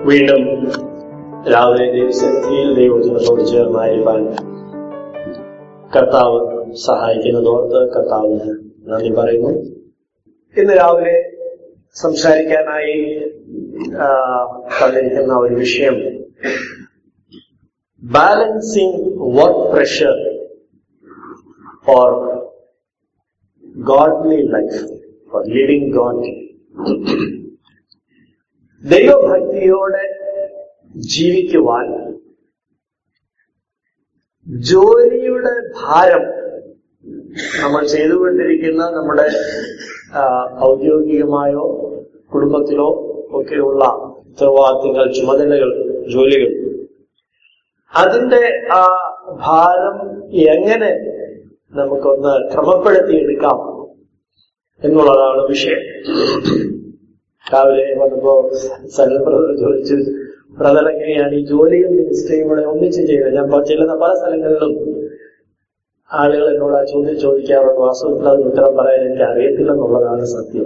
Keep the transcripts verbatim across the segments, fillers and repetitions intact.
വീണ്ടും രാവിലെ ദൈവസന്നിധിയിൽ ദൈവവചനത്തോട് ചേർന്നായിരിക്കാൻ കർത്താവ് സഹായിക്കുന്നതോർത്ത് കർത്താവിന് നന്ദി പറയുന്നു. ഇന്ന് രാവിലെ സംസാരിക്കാനായി തന്നിരിക്കുന്ന ഒരു വിഷയം balancing work pressure for godly life, for living godly. ദൈവഭക്തിയോടെ ജീവിക്കുവാൻ ജോലിയുടെ ഭാരം നമ്മൾ ചെയ്തുകൊണ്ടിരിക്കുന്ന നമ്മുടെ ഔദ്യോഗികമായോ കുടുംബത്തിലോ ഒക്കെയുള്ള ഉത്തരവാദിത്തങ്ങൾ, ചുമതലകൾ, ജോലികൾ, അതിന്റെ ആ ഭാരം എങ്ങനെ നമുക്കൊന്ന് ക്രമപ്പെടുത്തിയെടുക്കാം എന്നുള്ളതാണ് വിഷയം. രാവിലെ വന്നപ്പോ സനൽ ബ്രദർ ചോദിച്ചു, ബ്രദർ എങ്ങനെയാണ് ഈ ജോലിയും മിനിസ്ട്രിയും കൂടെ ഒന്നിച്ച് ചെയ്യുന്നത്? ഞാൻ ചെല്ലുന്ന പല സ്ഥലങ്ങളിലും ആളുകൾ എന്നോട് ആ ചോദ്യം ചോദിക്കാറുണ്ട്. വാസ്തവത്തിൽ അത് ഉത്തരം പറയാൻ എനിക്ക് അറിയത്തില്ലെന്നുള്ളതാണ് സത്യം.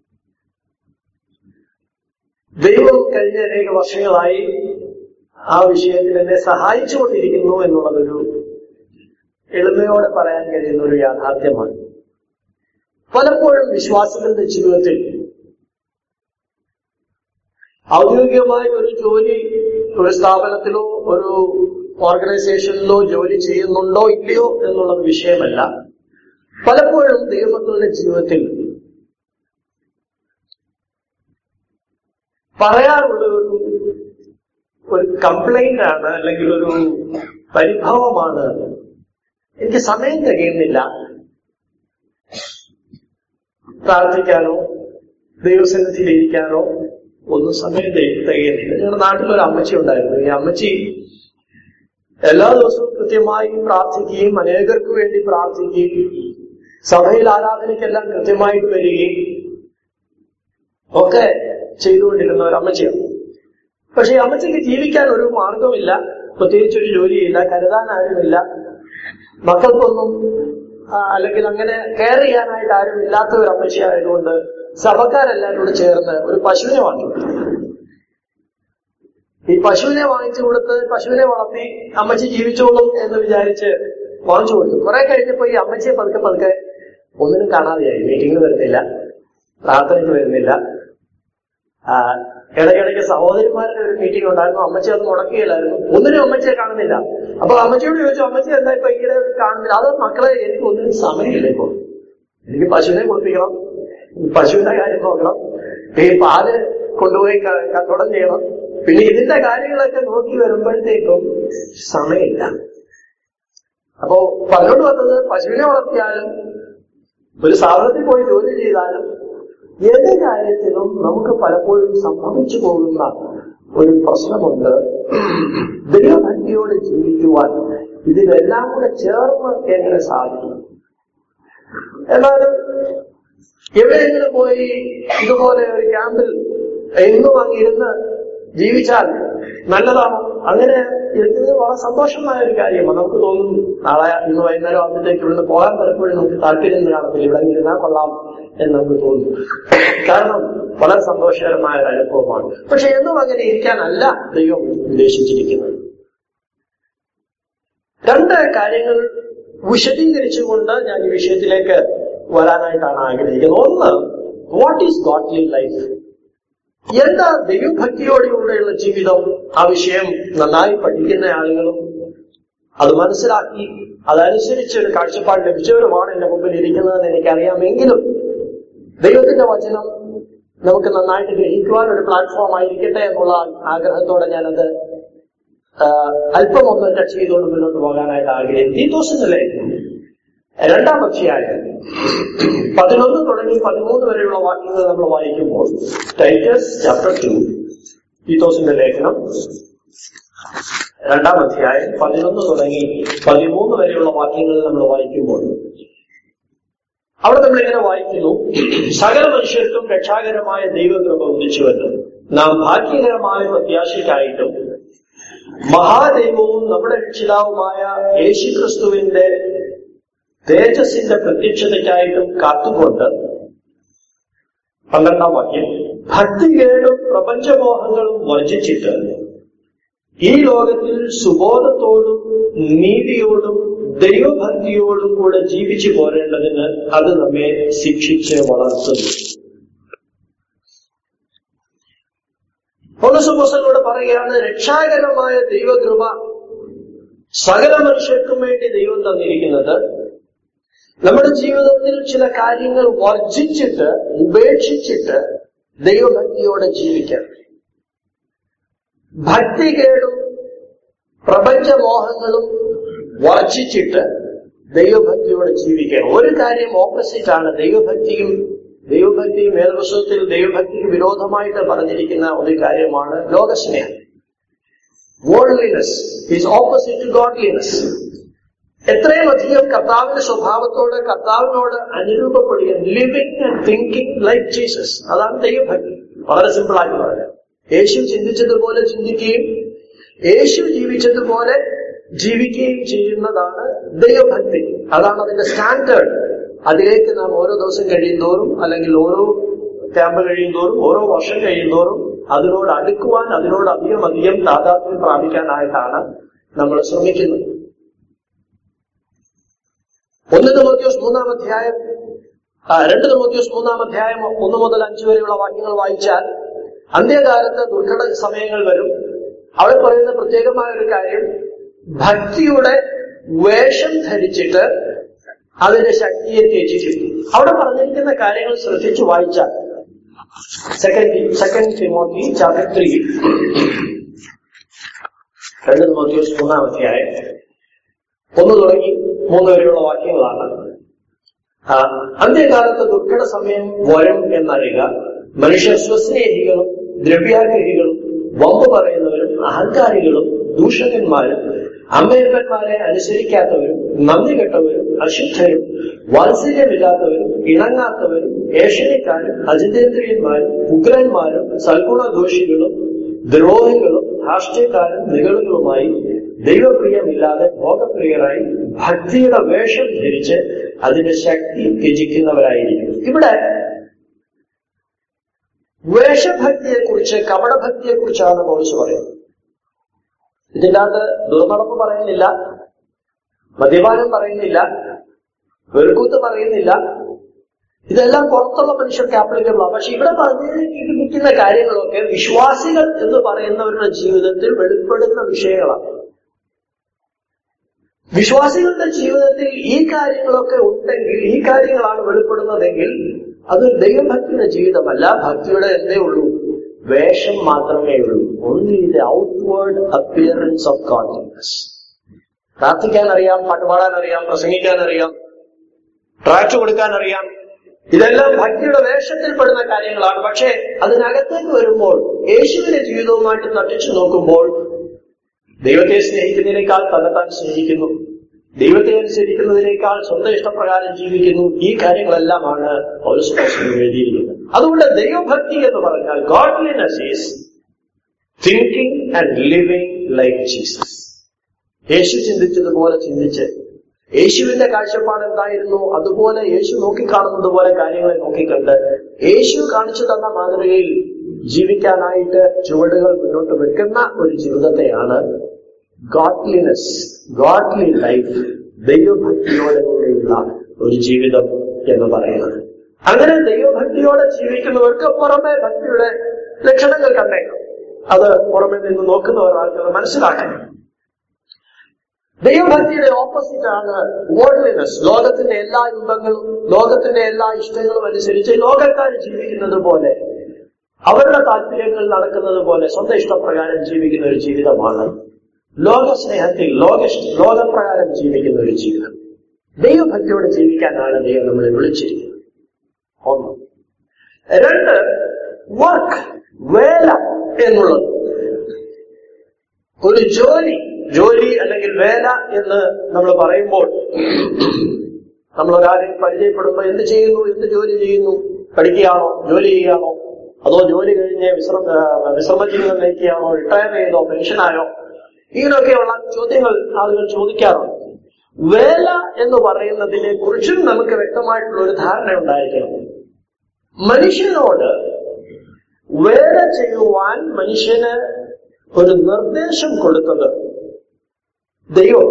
ദൈവം കഴിഞ്ഞ അനേക വർഷങ്ങളായി ആ വിഷയത്തിൽ എന്നെ സഹായിച്ചുകൊണ്ടിരിക്കുന്നു എന്നുള്ളതൊരു എളിമയോടെ പറയാൻ കഴിയുന്ന ഒരു യാഥാർത്ഥ്യമാണ്. പലപ്പോഴും വിശ്വാസികളുടെ ജീവിതത്തിൽ ഔദ്യോഗികമായ ഒരു ജോലി ഒരു സ്ഥാപനത്തിലോ ഒരു ഓർഗനൈസേഷനിലോ ജോലി ചെയ്യുന്നുണ്ടോ ഇല്ലയോ എന്നുള്ളത് വിഷയമല്ല. പലപ്പോഴും ദൈവമക്കളുടെ ജീവിതത്തിൽ പറയാറുള്ള ഒരു ഒരു കംപ്ലൈന്റ് ആണ്, അല്ലെങ്കിൽ ഒരു പരിഭവമാണ്, എനിക്ക് സമയം തികയുന്നില്ല പ്രാർത്ഥിക്കാനോ ദൈവസന്നിധിയിലിരിക്കാനോ ഒന്നും സമയം തികയുന്നില്ല. ഞങ്ങളുടെ നാട്ടിലൊരു അമ്മച്ചി ഉണ്ടായിരുന്നു. ഈ അമ്മച്ചി എല്ലാ ദിവസവും കൃത്യമായി പ്രാർത്ഥിക്കുകയും അനേകർക്ക് വേണ്ടി പ്രാർത്ഥിക്കുകയും സഭയിൽ ആരാധനയ്ക്കെല്ലാം കൃത്യമായിട്ട് വരികയും ഒക്കെ ചെയ്തുകൊണ്ടിരുന്ന ഒരു അമ്മച്ചിയാണ്. പക്ഷെ ഈ അമ്മച്ചിക്ക് ജീവിക്കാൻ ഒരു മാർഗമില്ല, പ്രത്യേകിച്ചൊരു ജോലിയില്ല, കരുതാൻ ആരുമില്ല, മക്കൾക്കൊന്നും അല്ലെങ്കിൽ അങ്ങനെ കെയർ ചെയ്യാനായിട്ട് ആരും ഇല്ലാത്ത ഒരു അമ്മച്ചി ആയതുകൊണ്ട് സഭക്കാരെല്ലാവരും കൂടെ ചേർന്ന് ഒരു പശുവിനെ വാങ്ങിച്ചു. ഈ പശുവിനെ വാങ്ങിച്ചു കൊടുത്ത് പശുവിനെ വളർത്തി അമ്മച്ചി ജീവിച്ചോളും എന്ന് വിചാരിച്ച് വാങ്ങിച്ചു കൊടുത്തു. കുറെ കഴിഞ്ഞപ്പോ ഈ അമ്മച്ചിയെ പതുക്കെ പതുക്കെ ഒന്നിനും കാണാതെയായി. മീറ്റിങ്ങിന് വരുന്നില്ല, പ്രാർത്ഥനയ്ക്ക് വരുന്നില്ല. ഇടയ്ക്കിടയ്ക്ക് സഹോദരിമാരുടെ ഒരു മീറ്റിംഗ് ഉണ്ടായിരുന്നു, അമ്മച്ചി അത് മുടക്കുകയില്ലായിരുന്നു. ഒന്നിനും അമ്മച്ചിയെ കാണുന്നില്ല. അപ്പൊ അമ്മച്ചിയോട് ചോദിച്ചു, അമ്മച്ചി എന്താ ഇപ്പൊ ഈയിടെ കാണുന്നില്ല? അത് മക്കളെ, എനിക്ക് ഒന്നിനും സമയമില്ല. ഇപ്പൊ എനിക്ക് പശുവിനെ കുളിപ്പിക്കണം, പശുവിന്റെ കാര്യം നോക്കണം, ഈ പാല് കൊണ്ടുപോയി കച്ചവടം ചെയ്യണം, പിന്നെ ഇതിന്റെ കാര്യങ്ങളൊക്കെ നോക്കി വരുമ്പോഴത്തേക്കും സമയമില്ല. അപ്പോ പറഞ്ഞോണ്ട് വന്നത്, പശുവിനെ വളർത്തിയാലും ഒരു സ്ഥാപനത്തിൽ പോയി ജോലി ചെയ്താലും ഏത് കാര്യത്തിലും നമുക്ക് പലപ്പോഴും സംഭവിച്ചു പോകുന്ന ഒരു പ്രശ്നമുണ്ട്. ദൈവഭക്തിയോടെ ജീവിക്കുവാൻ ഇതിലെല്ലാം കൂടെ ചേർന്ന് എങ്ങനെ സാധിക്കും? എന്നാലും എവിടെയെങ്കിലും പോയി ഇതുപോലെ ഒരു ക്യാമ്പിൽ എന്നും അങ്ങിരുന്ന് ജീവിച്ചാൽ നല്ലതാണോ? അങ്ങനെ ഇരുന്നത് വളരെ സന്തോഷമായ ഒരു കാര്യമാണ്. നമുക്ക് തോന്നും നാളെ ഇന്ന് വൈകുന്നേരം ആകുമ്പോഴത്തേക്ക് ഇവിടുന്ന് പോകാൻ പലപ്പോഴും നമുക്ക് താല്പര്യം കാണത്തില്ല, ഇവിടെ ഇരുന്നാൽ കൊള്ളാം എന്ന് നമുക്ക് തോന്നും. കാരണം വളരെ സന്തോഷകരമായ ഒരു അനുഭവമാണ്. പക്ഷെ എന്നും അങ്ങനെ ഇരിക്കാനല്ല ദൈവം ഉദ്ദേശിച്ചിരിക്കുന്നത്. രണ്ട് കാര്യങ്ങൾ വിശദീകരിച്ചുകൊണ്ട് ഞാൻ ഈ വിഷയത്തിലേക്ക് വരാനായിട്ടാണ് ആഗ്രഹിക്കുന്നത്. ഒന്ന്, വാട്ട് ഈസ് ഗോഡ്ലി ലൈഫ്? എന്താ ദൈവഭക്തിയോടെയുള്ള ജീവിതം? ആ വിഷയം നന്നായി പഠിക്കുന്ന ആളുകളും അത് മനസ്സിലാക്കി അതനുസരിച്ച് ഒരു കാഴ്ചപ്പാട് ലഭിച്ചവരുമാണ് എന്റെ മുമ്പിൽ ഇരിക്കുന്നതെന്ന് എനിക്കറിയാമെങ്കിലും ദൈവത്തിന്റെ വചനം നമുക്ക് നന്നായിട്ട് ഗ്രഹിക്കുവാൻ ഒരു പ്ലാറ്റ്ഫോം ആയിരിക്കട്ടെ എന്നുള്ള ആഗ്രഹത്തോടെ ഞാനത് അല്പം ഒന്ന് ടച്ച് ചെയ്തുകൊണ്ട് മുന്നോട്ട് പോകാനായിട്ട് ആഗ്രഹിക്കും. തീത്തോസിന്റെ ലേഖനം രണ്ടാം അധ്യായം പതിനൊന്ന് തുടങ്ങി പതിമൂന്ന് വരെയുള്ള വാക്യങ്ങൾ നമ്മൾ വായിക്കുമ്പോൾ, ടൈറ്റസ് ചാപ്റ്റർ ടു, തീത്തോസിന്റെ ലേഖനം രണ്ടാം അധ്യായം പതിനൊന്ന് തുടങ്ങി പതിമൂന്ന് വരെയുള്ള വാക്യങ്ങൾ നമ്മൾ വായിക്കുമ്പോൾ അവിടെ നമ്മൾ ഇങ്ങനെ വായിക്കുന്നു: സകല മനുഷ്യർക്കും രക്ഷാകരമായ ദൈവകൃപ ഉദിച്ചുവെന്ന് നാം ഭാഗ്യകരമായ പ്രത്യാശയ്ക്കായിട്ടും മഹാദൈവവും നമ്മുടെ രക്ഷിതാവുമായ യേശുക്രിസ്തുവിന്റെ തേജസ്സിന്റെ പ്രത്യക്ഷതയ്ക്കായിട്ടും കാത്തുകൊണ്ട്, പന്ത്രണ്ടാം വാക്യം, ഭക്തികേടും പ്രപഞ്ചമോഹങ്ങളും വർജിച്ചിട്ട് ഈ ലോകത്തിൽ സുബോധത്തോടും നീതിയോടും ദൈവഭക്തിയോടും കൂടെ ജീവിച്ചു പോരേണ്ടതിന് അത് നമ്മെ ശിക്ഷിച്ച് വളർത്തുന്നു. പൗലോസ് പറയുകയാണ്, രക്ഷാകരമായ ദൈവകൃപ സകല മനുഷ്യർക്കും വേണ്ടി ദൈവം തന്നിരിക്കുന്നത് നമ്മുടെ ജീവിതത്തിൽ ചില കാര്യങ്ങൾ വർജിച്ചിട്ട് ഉപേക്ഷിച്ചിട്ട് ദൈവഭക്തിയോടെ ജീവിക്കാൻ. ഭക്തികേടും പ്രപഞ്ചമോഹങ്ങളും വർജിച്ചിട്ട് ദൈവഭക്തിയോടെ ജീവിക്കാൻ. ഒരു കാര്യം ഓപ്പോസിറ്റ് ആണ് ദൈവഭക്തിയും ദൈവഭക്തിയും വേദപുസ്തകത്തിൽ ദൈവഭക്തിക്ക് വിരോധമായിട്ട് പറഞ്ഞിരിക്കുന്ന ഒരു കാര്യമാണ് ലോകസ്നേഹം. Worldliness is opposite to godliness. എത്രയും അധികം കർത്താവിന്റെ സ്വഭാവത്തോട് കർത്താവിനോട് അനുരൂപപ്പെടുക, living and thinking like Jesus, അതാണ് ദൈവഭക്തി. വളരെ സിമ്പിൾ ആയിട്ട് പറയാം. യേശു ചിന്തിച്ചതുപോലെ ചിന്തിക്കുകയും യേശു ജീവിച്ചതുപോലെ ജീവിക്കുകയും ചെയ്യുന്നതാണ് ദൈവഭക്തി. അതാണ് അതിന്റെ സ്റ്റാൻഡേർഡ്. അതിലേക്ക് നാം ഓരോ ദിവസം കഴിയുന്തോറും അല്ലെങ്കിൽ ഓരോ ക്യാമ്പ് കഴിയുന്തോറും ഓരോ വർഷം കഴിയുന്തോറും അതിനോട് അടുക്കുവാൻ, അതിനോട് അധികം അധികം താതാത്മ്യം പ്രാപിക്കാനായിട്ടാണ് നമ്മൾ ശ്രമിക്കുന്നത്. ഒന്ന് തിമോഥെയോസ് മൂന്നാം അധ്യായം രണ്ട് തിമോഥെയോസ് മൂന്നാം അധ്യായം ഒന്ന് മുതൽ അഞ്ചു വരെയുള്ള വാക്യങ്ങൾ വായിച്ചാൽ അന്ത്യകാലത്ത് ദുർഘട സമയങ്ങൾ വരും. അവിടെ പറയുന്ന പ്രത്യേകമായ ഒരു കാര്യം, ഭക്തിയുടെ വേഷം ധരിച്ചിട്ട് അതിന്റെ ശക്തിയെ ത്യജിക്കും. അവിടെ പറഞ്ഞിരിക്കുന്ന കാര്യങ്ങൾ ശ്രദ്ധിച്ചു വായിച്ചാൽ second second Timothy chapter three രണ്ട് തിമോഥെയോസ് മൂന്നാം അധ്യായം ഒന്ന് തുടങ്ങി മൂന്ന് വരെയുള്ള വാക്യങ്ങളാണ്. അന്ത്യകാലത്ത് ദുർഘട സമയം വരും എന്നറിയുക. മനുഷ്യർ സ്വസ്നേഹികളും ദ്രവ്യാഗ്രഹികളും വമ്പ് പറയുന്നവരും അഹങ്കാരികളും ദൂഷകന്മാരും അമ്മയപ്പന്മാരെ അനുസരിക്കാത്തവരും നന്ദി കെട്ടവരും അശുദ്ധരും വാത്സല്യമില്ലാത്തവരും ഇണങ്ങാത്തവരും ഏഷണിക്കാരും അജിതേന്ദ്രിയന്മാരും ഉഗ്രന്മാരും സൽഗുണദോഷികളും ദ്രോഹികളും ധാർഷ്ട്യക്കാരും നികളുകളുമായി ദൈവപ്രിയമില്ലാതെ ഭോഗപ്രിയരായി ഭക്തിയുടെ വേഷം ധരിച്ച് അതിന്റെ ശക്തി ത്യജിക്കുന്നവരായിരിക്കും. ഇവിടെ വേഷഭക്തിയെക്കുറിച്ച് കപടഭക്തിയെക്കുറിച്ചാണ് പൗലോസ് പറയുന്നത്. ഇതിൻ്റെ അകത്ത് ദുർനടപ്പ് പറയുന്നില്ല, മദ്യപാനം പറയുന്നില്ല, വെറുക്കൂത്ത് പറയുന്നില്ല. ഇതെല്ലാം പുറത്തുള്ള മനുഷ്യർക്ക് ആപ്ലിക്കബിൾ ആണ്. പക്ഷെ ഇവിടെ പറഞ്ഞിരിക്കുന്ന കാര്യങ്ങളൊക്കെ വിശ്വാസികൾ എന്ന് പറയുന്നവരുടെ ജീവിതത്തിൽ വെളിപ്പെടുന്ന വിഷയങ്ങളാണ്. വിശ്വാസികളുടെ ജീവിതത്തിൽ ഈ കാര്യങ്ങളൊക്കെ ഉണ്ടെങ്കിൽ, ഈ കാര്യങ്ങളാണ് വെളിപ്പെടുന്നതെങ്കിൽ അത് ദൈവഭക്തിയുടെ ജീവിതമല്ല, ഭക്തിയുടെ എന്തേ ഉള്ളൂ, വേഷം മാത്രമേ ഉള്ളൂ. Only the outward appearance of godliness. പ്രാർത്ഥിക്കാൻ അറിയാം, പാട്ടുപാടാൻ അറിയാം, പ്രസംഗിക്കാൻ അറിയാം, ട്രാക്ട് കൊടുക്കാൻ അറിയാം, ഇതെല്ലാം ഭക്തിയുടെ വേഷത്തിൽപ്പെടുന്ന കാര്യങ്ങളാണ്. പക്ഷേ അതിനകത്തേക്ക് വരുമ്പോൾ യേശുവിന്റെ ജീവിതവുമായിട്ട് തട്ടിച്ചു നോക്കുമ്പോൾ ദൈവത്തെ സ്നേഹിക്കുന്നതിനേക്കാൾ തന്നെത്താൻ സ്നേഹിക്കുന്നു, ദൈവത്തെ അനുസരിക്കുന്നതിനേക്കാൾ സ്വന്തം ഇഷ്ടപ്രകാരം ജീവിക്കുന്നു. ഈ കാര്യങ്ങളെല്ലാമാണ് പൗലോസ് എഴുതിയിരിക്കുന്നത്. അതുകൊണ്ട് ദൈവഭക്തി എന്ന് പറഞ്ഞാൽ godliness is thinking and living like Jesus. യേശു ചിന്തിച്ചതുപോലെ ചിന്തിച്ച്, യേശുവിന്റെ കാഴ്ചപ്പാട് എന്തായിരുന്നു അതുപോലെ യേശു നോക്കിക്കാണുന്നത് പോലെ കാര്യങ്ങളെ നോക്കിക്കണ്ട് യേശു കാണിച്ചു തന്ന മാതൃകയിൽ ജീവിക്കാനായിട്ട് ചുവടുകൾ മുന്നോട്ട് വെക്കുന്ന ഒരു ജീവിതത്തെയാണ് ഗോഡ്ലിനെസ്, ഗോഡ്ലി ലൈഫ്, ദൈവഭക്തിയോടെയുള്ള ഒരു ജീവിതം എന്ന് പറയുന്നത്. അങ്ങനെ ദൈവഭക്തിയോടെ ജീവിക്കുന്നവർക്ക് പുറമെ ഭക്തിയുടെ ലക്ഷണങ്ങൾ കണ്ടേക്കാം. അത് പുറമെ നിന്ന് നോക്കുന്നവർ ആൾക്കാർ മനസ്സിലാക്കണം. ദൈവഭക്തിയുടെ ഓപ്പോസിറ്റ് ആണ് വേൾഡ്ലിനെസ്. ലോകത്തിന്റെ എല്ലാ ഇമ്പങ്ങളും ലോകത്തിന്റെ എല്ലാ ഇഷ്ടങ്ങളും അനുസരിച്ച് ലോകക്കാർ ജീവിക്കുന്നത് പോലെ, അവരുടെ താല്പര്യങ്ങൾ നടക്കുന്നത് പോലെ സ്വന്തം ഇഷ്ടപ്രകാരം ജീവിക്കുന്ന ഒരു ജീവിതമാണ് ലോകസ്നേഹത്തിൽ ലോക ലോകപ്രകാരം ജീവിക്കുന്ന ഒരു ജീവിതം. ദൈവഭക്തിയോടെ ജീവിക്കാനാണ് ദൈവം നമ്മളെ വിളിച്ചിരിക്കുന്നത്. ഒന്ന്. രണ്ട്, വർക്ക്, വേല എന്നുള്ളത്. ഒരു ജോലി ജോലി അല്ലെങ്കിൽ വേല എന്ന് നമ്മൾ പറയുമ്പോൾ നമ്മൾ ഒരാളെ പരിചയപ്പെടുമ്പോൾ എന്ത് ചെയ്യുന്നു, എന്ത് ജോലി ചെയ്യുന്നു, പഠിക്കുകയാണോ, ജോലി ചെയ്യുകയാണോ, അതോ ജോലി കഴിഞ്ഞ് വിശ്രമ വിശ്രമ ജീവിതം നയിക്കുകയാണോ, റിട്ടയർ ചെയ്തോ, പെൻഷനായോ, ഇങ്ങനെയൊക്കെയുള്ള ചോദ്യങ്ങൾ ആളുകൾ ചോദിക്കാറുണ്ട്. വേല എന്ന് പറയുന്നതിനെ കുറിച്ചും നമുക്ക് വ്യക്തമായിട്ടുള്ള ഒരു ധാരണ ഉണ്ടായിരിക്കണം. മനുഷ്യനോട് വേല ചെയ്യുവാൻ മനുഷ്യന് ഒരു നിർദ്ദേശം കൊടുത്തത് ദൈവം.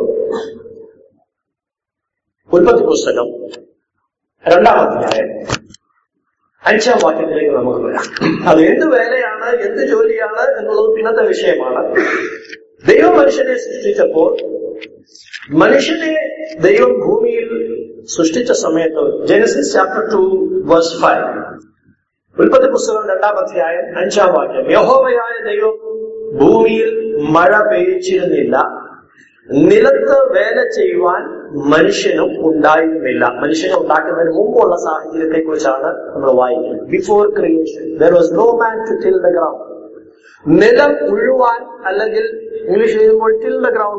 ഉൽപ്പത്തി പുസ്തകം രണ്ടാം അധ്യായം അഞ്ചാം വാക്യത്തിലേക്ക് നമുക്ക് വരാം. അത് എന്ത് വേലയാണ്, എന്ത് ജോലിയാണ് എന്നുള്ളത് പിന്നത്തെ വിഷയമാണ്. ദൈവം മനുഷ്യനെ സൃഷ്ടിച്ചപ്പോൾ, മനുഷ്യനെ ദൈവം ഭൂമിയിൽ സൃഷ്ടിച്ച സമയത്ത്, Genesis chapter two verse five, ഉൽപ്പത്തി പുസ്തകം രണ്ടാം അധ്യായം അഞ്ചാം വാക്യം, യഹോവയായ ദൈവം ഭൂമിയിൽ മഴ പെയ്ച്ചിരുന്നില്ല, നിലത്ത് വേല ചെയ്യുവാൻ മനുഷ്യനും ഉണ്ടായിരുന്നില്ല. മനുഷ്യനെ ഉണ്ടാക്കുന്നതിന് മുമ്പുള്ള സാഹചര്യത്തെ കുറിച്ചാണ് നമ്മൾ വായിക്കുന്നത്. Before creation there was no man to till the ground. നിലം ഉഴുവാൻ, അല്ലെങ്കിൽ ഇംഗ്ലീഷ് എഴുതുമ്പോൾ till the ground,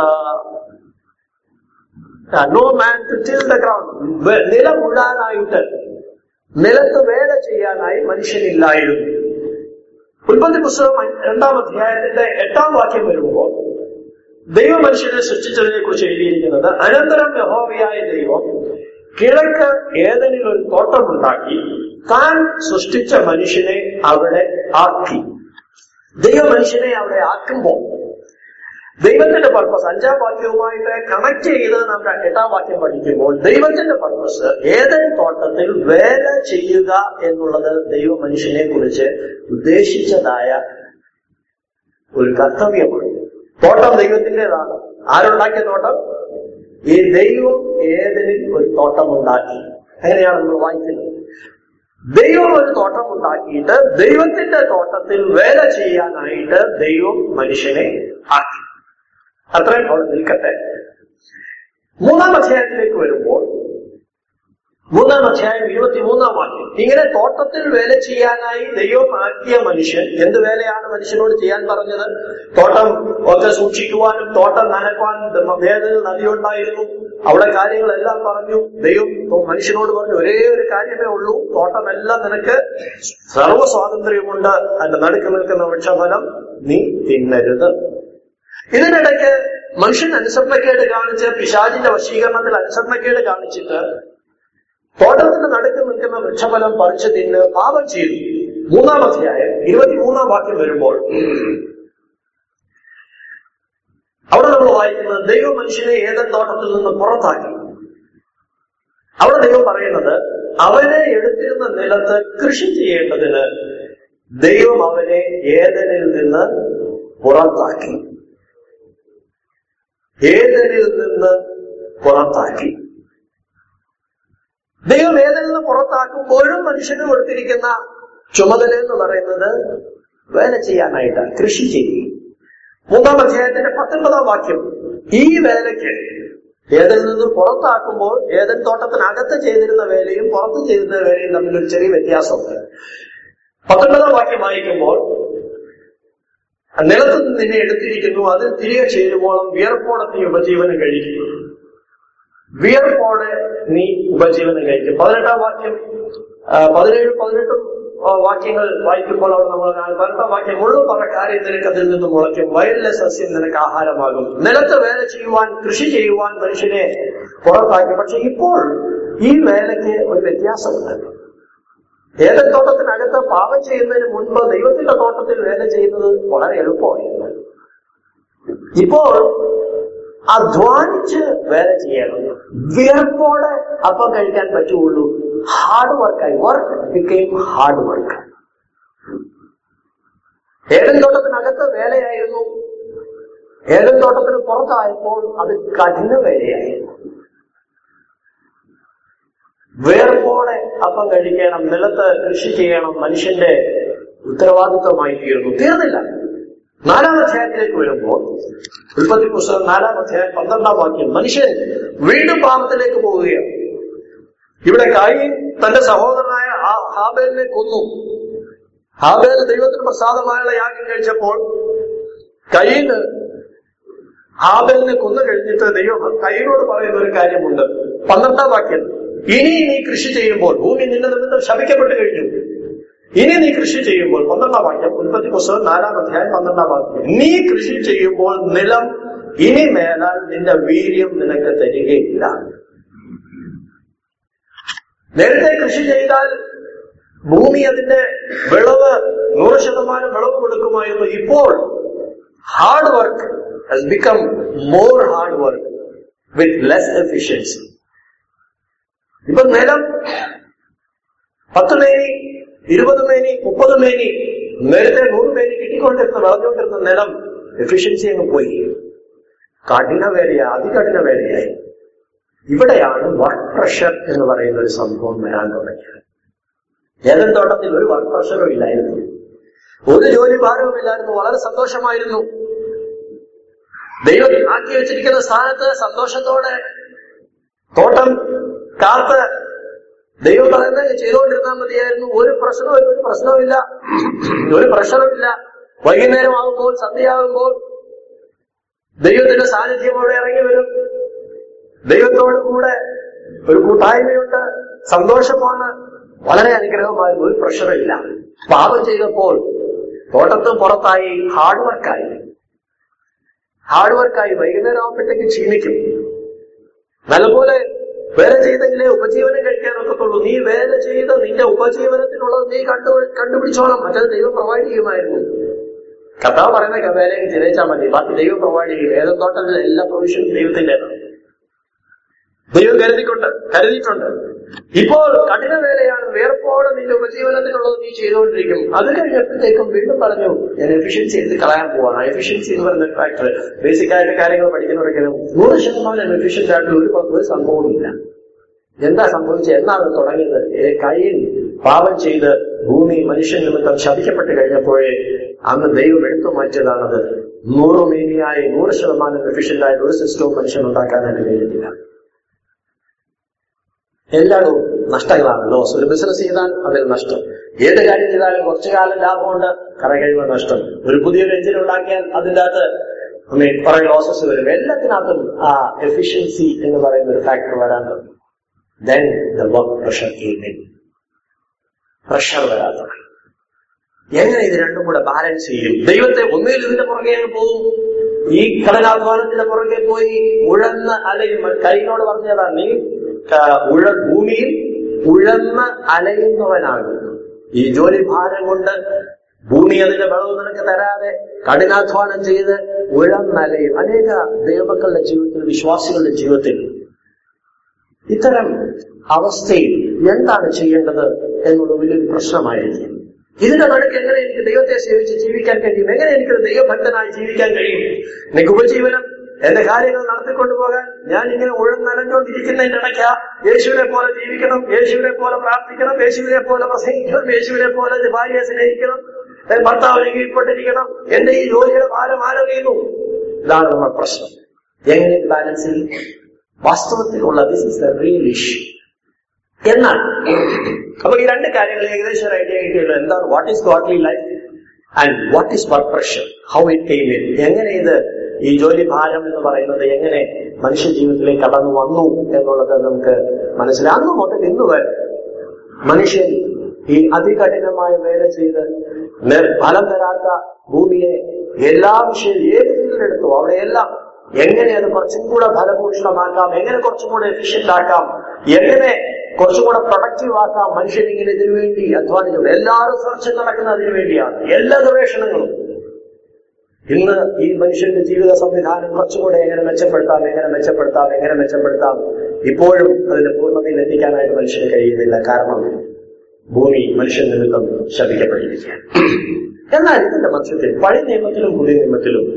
no man to till the ground, നിലം ഉഴാനായിട്ട്, നിലത്ത് വേല ചെയ്യാനായി മനുഷ്യനില്ലായിരുന്നു. ഉൽപ്പത്തി പുസ്തകം രണ്ടാം അധ്യായത്തിന്റെ എട്ടാം വാക്യം വരുമ്പോൾ ദൈവ മനുഷ്യനെ സൃഷ്ടിച്ചതിനെ കുറിച്ച് എഴുതിയിരിക്കുന്നത്, അനന്തരം യഹോവയായ ദൈവം കിഴക്ക് ഏദനിൽ ഒരു തോട്ടമുണ്ടാക്കി താൻ സൃഷ്ടിച്ച മനുഷ്യനെ അവിടെ ആക്കി. ദൈവ മനുഷ്യനെ അവിടെ ആക്കുമ്പോൾ ദൈവത്തിന്റെ പർപ്പസ്, അഞ്ചാം വാക്യവുമായിട്ട് കണക്ട് ചെയ്ത് നാം എട്ടാം വാക്യം പഠിക്കുമ്പോൾ, ദൈവത്തിന്റെ പർപ്പസ് ഏദൻ തോട്ടത്തിൽ വേല ചെയ്യുക എന്നുള്ളത് ദൈവ മനുഷ്യനെ കുറിച്ച് ഉദ്ദേശിച്ചതായ ഒരു കർത്തവ്യമാണ്. തോട്ടം ദൈവത്തിൻ്റെതാണ്. ആരുണ്ടാക്കിയ തോട്ടം? ഈ ദൈവം ഏദനിൽ ഒരു തോട്ടം ഉണ്ടാക്കി. അങ്ങനെയാണ് നമ്മൾ വായിക്കുന്നത്. ദൈവം ഒരു തോട്ടം ഉണ്ടാക്കിയിട്ട് ദൈവത്തിന്റെ തോട്ടത്തിൽ വേല ചെയ്യാനായിട്ട് ദൈവം മനുഷ്യനെ ആക്കി. അത്രയും അവിടെ നിൽക്കട്ടെ. മൂന്നാം അധ്യായത്തിലേക്ക് വരുമ്പോൾ, മൂന്നാം അധ്യായം ഇരുപത്തിമൂന്നാം വാക്യം, ഇങ്ങനെ തോട്ടത്തിൽ വേല ചെയ്യാനായി ദൈവം ആക്കിയ മനുഷ്യൻ, എന്ത് വേലയാണ് മനുഷ്യനോട് ചെയ്യാൻ പറഞ്ഞത്? തോട്ടം ഒക്കെ സൂക്ഷിക്കുവാനും തോട്ടം നനയ്ക്കുവാനും വേദന നദിയുണ്ടായിരുന്നു. അവിടെ കാര്യങ്ങളെല്ലാം പറഞ്ഞു. ദൈവം മനുഷ്യനോട് പറഞ്ഞു, ഒരേ ഒരു കാര്യമേ ഉള്ളൂ, തോട്ടമെല്ലാം നിനക്ക് സർവ്വ സ്വാതന്ത്ര്യമുണ്ട്, അതിന്റെ നടുക്ക് നിൽക്കുന്ന വൃക്ഷഫലം നീ തിന്നരുത്. ഇതിനിടയ്ക്ക് മനുഷ്യൻ അനുസരണക്കേട് കാണിച്ച്, പിശാചിന്റെ വശീകരണത്തിൽ അനുസരണക്കേട് കാണിച്ചിട്ട് തോട്ടത്തിന്റെ നടുക്ക് നിൽക്കുന്ന വൃക്ഷഫലം പറിച്ചു തിന്ന് പാപം ചെയ്തു. മൂന്നാം അധ്യായം ഇരുപത്തിമൂന്നാം വാക്യം വരുമ്പോൾ അവിടെ നമ്മൾ വായിക്കുന്നത്, ദൈവം മനുഷ്യനെ ഏദൻ തോട്ടത്തിൽ നിന്ന് പുറത്താക്കി. അവിടെ ദൈവം പറയുന്നത്, അവനെ എടുത്തിരുന്ന നിലത്ത് കൃഷി ചെയ്യേണ്ടതിന് ദൈവം അവനെ ഏദനിൽ നിന്ന് പുറത്താക്കി. ഏദനിൽ നിന്ന് പുറത്താക്കി. ദൈവം ഏദനിൽ നിന്ന് പുറത്താക്കുമ്പോഴും മനുഷ്യന് കൊടുത്തിരിക്കുന്ന ചുമതല എന്ന് പറയുന്നത് വേല ചെയ്യാനായിട്ടാണ്, കൃഷി ചെയ്യുക. മൂന്നാം അധ്യായത്തിന്റെ പത്തൊൻപതാം വാക്യം, ഈ വേലയ്ക്ക് ഏദനിൽ നിന്ന് പുറത്താക്കുമ്പോൾ ഏദൻ തോട്ടത്തിനകത്ത് ചെയ്തിരുന്ന വേലയും പുറത്ത് ചെയ്തിരുന്ന വേലയും തമ്മിലൊരു ചെറിയ വ്യത്യാസമുണ്ട്. പത്തൊൻപതാം വാക്യം വായിക്കുമ്പോൾ, നിലത്ത് നിന്ന് നിന്നെ എടുത്തിരിക്കുന്നു, അതിൽ തിരികെ ചേരുമ്പോഴും വിയർപ്പോടെ നീ ഉപജീവനം കഴിക്കും. വിയർപ്പോടെ നീ ഉപജീവനം കഴിക്കും. പതിനെട്ടാം വാക്യം, പതിനേഴ് പതിനെട്ടും വാക്യങ്ങൾ വായിക്കുമ്പോൾ അവിടെ നമ്മൾ പതിനെട്ടാം വാക്യം, മുള്ളു പറക്കാരി നിനക്ക് അതിൽ നിന്ന് മുളയ്ക്കും, വയലിലെ സസ്യം നിനക്ക് ആഹാരമാകും. നിലത്ത് വേല ചെയ്യുവാൻ, കൃഷി ചെയ്യുവാൻ മനുഷ്യനെ പുറത്താക്കി. പക്ഷെ ഇപ്പോൾ ഈ വേലയ്ക്ക് ഒരു വ്യത്യാസമുണ്ട്. ഏദൻ തോട്ടത്തിനകത്ത് പാപം ചെയ്യുന്നതിന് മുൻപ് ദൈവത്തിന്റെ തോട്ടത്തിൽ വേല ചെയ്യുന്നത് വളരെ എളുപ്പമായിരുന്നു. ഇപ്പോൾ അധ്വാനിച്ച് വേല ചെയ്യണം. വിയർപ്പോടെ അപ്പം കഴിക്കാൻ പറ്റുള്ളൂ. ഹാർഡ് വർക്കായി. Work became hard work. ഏദൻ തോട്ടത്തിനകത്ത് വേലയായിരുന്നു. ഏദൻ തോട്ടത്തിന് പുറത്തായപ്പോൾ അത് കഠിന വേലയായിരുന്നു. വേർപ്പോടെ അപ്പം കഴിക്കണം, നിലത്ത് കൃഷി ചെയ്യണം, മനുഷ്യന്റെ ഉത്തരവാദിത്വമായി തീർന്നു. തീർന്നില്ല. നാലാം അധ്യായത്തിലേക്ക് വരുമ്പോൾ, ഉൽപ്പത്തി പുസ്തകം നാലാം അധ്യായം പന്ത്രണ്ടാം വാക്യം, മനുഷ്യൻ വീണ്ടും പാപത്തിലേക്ക് പോവുകയാണ്. ഇവിടെ കായീൻ തന്റെ സഹോദരനായ ഹാബേലിനെ കൊന്നു. ഹാബേൽ ദൈവത്തിന് പ്രസാദമായുള്ള യാഗം കഴിച്ചപ്പോൾ കയീന് ഹാബേലിനെ കൊന്നു കഴിഞ്ഞിട്ട് ദൈവം കയീനോട് പറയുന്ന ഒരു കാര്യമുണ്ട്. പന്ത്രണ്ടാം വാക്യം, ഇനി നീ കൃഷി ചെയ്യുമ്പോൾ, ഭൂമി നിന്റെ നിമിത്തം ശപിക്കപ്പെട്ടു കഴിഞ്ഞു, ഇനി നീ കൃഷി ചെയ്യുമ്പോൾ, പന്ത്രണ്ടാം വാക്യം, ഉൽപ്പത്തി പുസ്തകം നാലാം അധ്യായം പന്ത്രണ്ടാം വാക്യം, നീ കൃഷി ചെയ്യുമ്പോൾ നിലം ഇനി മേലാൽ നിന്റെ വീര്യം നിനക്ക് തരികയില്ല. നേരത്തെ കൃഷി ചെയ്താൽ ഭൂമി അതിന്റെ വിളവ് നൂറ് ശതമാനം വിളവ് കൊടുക്കുമായിരുന്നു. ഇപ്പോൾ hard work has become more hard work with less efficiency. ഇപ്പൊ നിലം പത്ത് മേനി, ഇരുപത് മേനി, മുപ്പത് മേനി, നേരത്തെ നൂറ് മേനി കിട്ടിക്കൊണ്ടിരുന്ന വിളഞ്ഞുകൊണ്ടിരുന്ന നിലം എഫിഷ്യൻസി അങ്ങ് പോയി. കഠിന വേലയായി, അതികഠിന വേലയായി. ഇവിടെയാണ് വർക്ക് പ്രഷർ എന്ന് പറയുന്ന ഒരു സംഭവം വരാൻ തുടങ്ങിയത്. ഏതൻ തോട്ടത്തിൽ ഒരു വർക്ക് പ്രഷറും ഇല്ലായിരുന്നു, ഒരു ജോലി ഭാരവും ഇല്ലായിരുന്നു, വളരെ സന്തോഷമായിരുന്നു. ദൈവം ആക്കി വെച്ചിരിക്കുന്ന സ്ഥാനത്ത് സന്തോഷത്തോടെ തോട്ടം കാത്ത് ദൈവം പറയുന്നത് ചെയ്തുകൊണ്ടിരുന്നാൽ മതിയായിരുന്നു. ഒരു പ്രശ്നവും ഒരു പ്രശ്നവുമില്ല, ഒരു പ്രഷറും ഇല്ല. വൈകുന്നേരം ആകുമ്പോൾ, സന്ധ്യയാകുമ്പോൾ ദൈവത്തിന്റെ സാന്നിധ്യം അവിടെ ഇറങ്ങി വരും. ദൈവത്തോട് കൂടെ ഒരു കൂട്ടായ്മയുണ്ട്, സന്തോഷമാണ്, വളരെ അനുഗ്രഹമായിരുന്നു, ഒരു പ്രഷറില്ല. പാപം ചെയ്തപ്പോൾ തോട്ടത്തും പുറത്തായി ഹാർഡ് വർക്കായി ഹാർഡ് വർക്കായി വൈകുന്നേരം ആവുമ്പോഴത്തേക്ക് ക്ഷീണിക്കും. നല്ലപോലെ വേല ചെയ്തെങ്കിലേ ഉപജീവനം കഴിക്കാൻ ഒക്കത്തുള്ളൂ. നീ വേല ചെയ്ത് നിന്റെ ഉപജീവനത്തിനുള്ളത് നീ കണ്ടു കണ്ടുപിടിച്ചോണം, മറ്റത് ദൈവം പ്രൊവൈഡ് ചെയ്യുമായിരുന്നു. കർത്താവ് പറയുന്ന വേലയും ചിരയിച്ചാൽ മതി, ബാക്കി ദൈവം പ്രൊവൈഡ് ചെയ്യും. ഏതും തോട്ടത്തിൽ എല്ലാ പ്രൊവിഷനും ദൈവത്തിൻ്റെതാണ്, ദൈവം കരുതിക്കൊണ്ട് കരുതിയിട്ടുണ്ട്. ഇപ്പോൾ കഠിന വേലയാണ്, വേർപ്പോടെ നിന്റെ ഉപജീവനത്തിനുള്ളത് നീ ചെയ്തുകൊണ്ടിരിക്കും. അത് കഴിഞ്ഞപ്പോഴത്തേക്കും വീണ്ടും പറഞ്ഞു, ഞാൻ എഫിഷ്യൻസി എടുത്ത് കളയാൻ പോവാണ്. എഫിഷ്യൻസി എന്ന് പറയുന്ന ഫാക്ടർ ബേസിക് ആയിട്ട് കാര്യങ്ങൾ പഠിക്കുന്നവരൊക്കെയും നൂറ് ശതമാനം എഫിഷ്യന്റ് ആയിട്ടുള്ള ഒരു ഒരു സംഭവമില്ല. എന്താ സംഭവിച്ചത്? എന്നാണ് തുടങ്ങിയത്? കയ്യിൽ പാപം ചെയ്ത് ഭൂമി മനുഷ്യൻ നിമിത്തം ശപിക്കപ്പെട്ട് കഴിഞ്ഞപ്പോഴേ അന്ന് ദൈവം എടുത്തു മാറ്റിയതാണത്. നൂറ് മേനിയായി നൂറ് ശതമാനം എഫിഷ്യന്റ് ആയിട്ട് ഒരു സിസ്റ്റവും മനുഷ്യൻ ഉണ്ടാക്കാനായിട്ട് കഴിഞ്ഞിട്ടില്ല. എല്ലായിടവും നഷ്ടങ്ങളാണ്. ലോസ്. ഒരു ബിസിനസ് ചെയ്താൽ അതിൽ നഷ്ടം, ഏത് കാര്യം ചെയ്താലും കുറച്ചു കാലം ലാഭമുണ്ട്, കറ കഴിയുമ്പോൾ നഷ്ടം. ഒരു പുതിയൊരു എഞ്ചിൻ ഉണ്ടാക്കിയാൽ അതിൻ്റെ അകത്ത് കുറെ ലോസസ് വരും. എല്ലാത്തിനകത്തും ആ എഫിഷ്യൻസി എന്ന് പറയുന്ന ഒരു ഫാക്ടർ വരാൻ തുടങ്ങി. Then the work pressure came in. Pressure വരാൻ തുടങ്ങി. എങ്ങനെ ഇത് രണ്ടും കൂടെ ബാലൻസ് ചെയ്യും? ദൈവത്തെ ഒന്നിൽ ഇതിന്റെ പുറകെ പോകും, ഈ കടലാധ്വാനത്തിന്റെ പുറകെ പോയി ഉഴന്ന് അലയും. കൈനോട് പറഞ്ഞതാണ്, നീ ഉഴ ഭൂമിയിൽ ഉഴന്ന് അലയുന്നവനാകുന്നു. ഈ ജോലി ഭാരം കൊണ്ട് ഭൂമി അതിന്റെ വിളവ് നിനക്ക് തരാതെ കഠിനാധ്വാനം ചെയ്ത് ഉഴന്നലയും. അനേക ദൈവമക്കളുടെ ജീവിതത്തിൽ, വിശ്വാസികളുടെ ജീവിതത്തിൽ ഇത്തരം അവസ്ഥയിൽ എന്താണ് ചെയ്യേണ്ടത് എന്നുള്ള വലിയൊരു പ്രശ്നമായിരിക്കും. ഇതിന്റെ നടുക്ക് എങ്ങനെ എനിക്ക് ദൈവത്തെ സേവിച്ച് ജീവിക്കാൻ കഴിയും? എങ്ങനെ എനിക്ക് ദൈവഭക്തനായി ജീവിക്കാൻ കഴിയും? എനിക്ക് ഉപജീവനം, എന്റെ കാര്യങ്ങൾ നടത്തിക്കൊണ്ടുപോകാൻ ഞാൻ ഇങ്ങനെ ഉഴന്നലഞ്ഞുകൊണ്ടിരിക്കുന്നതിന്റെ ഇടയ്ക്ക് യേശുവിനെ പോലെ ജീവിക്കണം, യേശുവിനെ പോലെ പ്രാർത്ഥിക്കണം, യേശുവിനെ പോലെ പ്രസംഗിക്കണം, യേശുവിനെ പോലെ ഭാര്യയെ സ്നേഹിക്കണം, ഭർത്താവിനെ കീഴ്പ്പെട്ടിരിക്കണം, എന്റെ ഈ ജോലിയുടെ ഭാരം ആരോ ചെയ്യുന്നു. ഇതാണ് നമ്മുടെ പ്രശ്നം. എങ്ങനെ ബാലൻസ് ചെയ്യും? വാസ്തവത്തിലുള്ള this is the real issue. എന്നാൽ അപ്പൊ ഈ രണ്ട് കാര്യങ്ങൾ ഏകദേശം ഒരു ഐഡിയ കിട്ടിയല്ലോ. എന്താണ് what is godly life and what is work pressure, how it came in. എങ്ങനെ ഇത് ഈ ജോലി ഭാരം എന്ന് പറയുന്നത് എങ്ങനെ മനുഷ്യ ജീവിതത്തിലേക്ക് കടന്നു വന്നു എന്നുള്ളത് നമുക്ക് മനസ്സിലായി. അന്ന് മുതൽ ഇന്ന് വരെ മനുഷ്യൻ ഈ അതികഠിനമായ വേല ചെയ്ത് ഫലം തരാത്ത ഭൂമിയെ എല്ലാ വിഷയം ഏത് ഫീൽഡിലെടുത്തു അവിടെയെല്ലാം എങ്ങനെ അത് കുറച്ചും കൂടെ ഫലഭൂഷണമാക്കാം, എങ്ങനെ കുറച്ചും കൂടെ എഫിഷ്യന്റ് ആക്കാം, എങ്ങനെ കുറച്ചും കൂടെ പ്രൊഡക്റ്റീവ് ആക്കാം, മനുഷ്യൻ ഇങ്ങനെ ഇതിനു വേണ്ടി അധ്വാനിച്ചു. എല്ലാ റിസർച്ചും നടക്കുന്ന അതിനു വേണ്ടിയാണ്, എല്ലാ ഗവേഷണങ്ങളും. ഇന്ന് ഈ മനുഷ്യന്റെ ജീവിത സംവിധാനം കുറച്ചുകൂടെ എങ്ങനെ മെച്ചപ്പെടുത്താം, എങ്ങനെ മെച്ചപ്പെടുത്താം, എങ്ങനെ മെച്ചപ്പെടുത്താം, ഇപ്പോഴും അതിന്റെ പൂർണ്ണതയിൽ എത്തിക്കാനായിട്ട് മനുഷ്യന് കഴിയുന്നില്ല. കാരണം ഭൂമി മനുഷ്യൻ നിമിത്തം ശപിക്കപ്പെട്ടിരിക്കുകയാണ്. എന്നാൽ ഇതിന്റെ മധ്യത്തിൽ പഴയ നിയമത്തിലും പുതിയ നിയമത്തിലും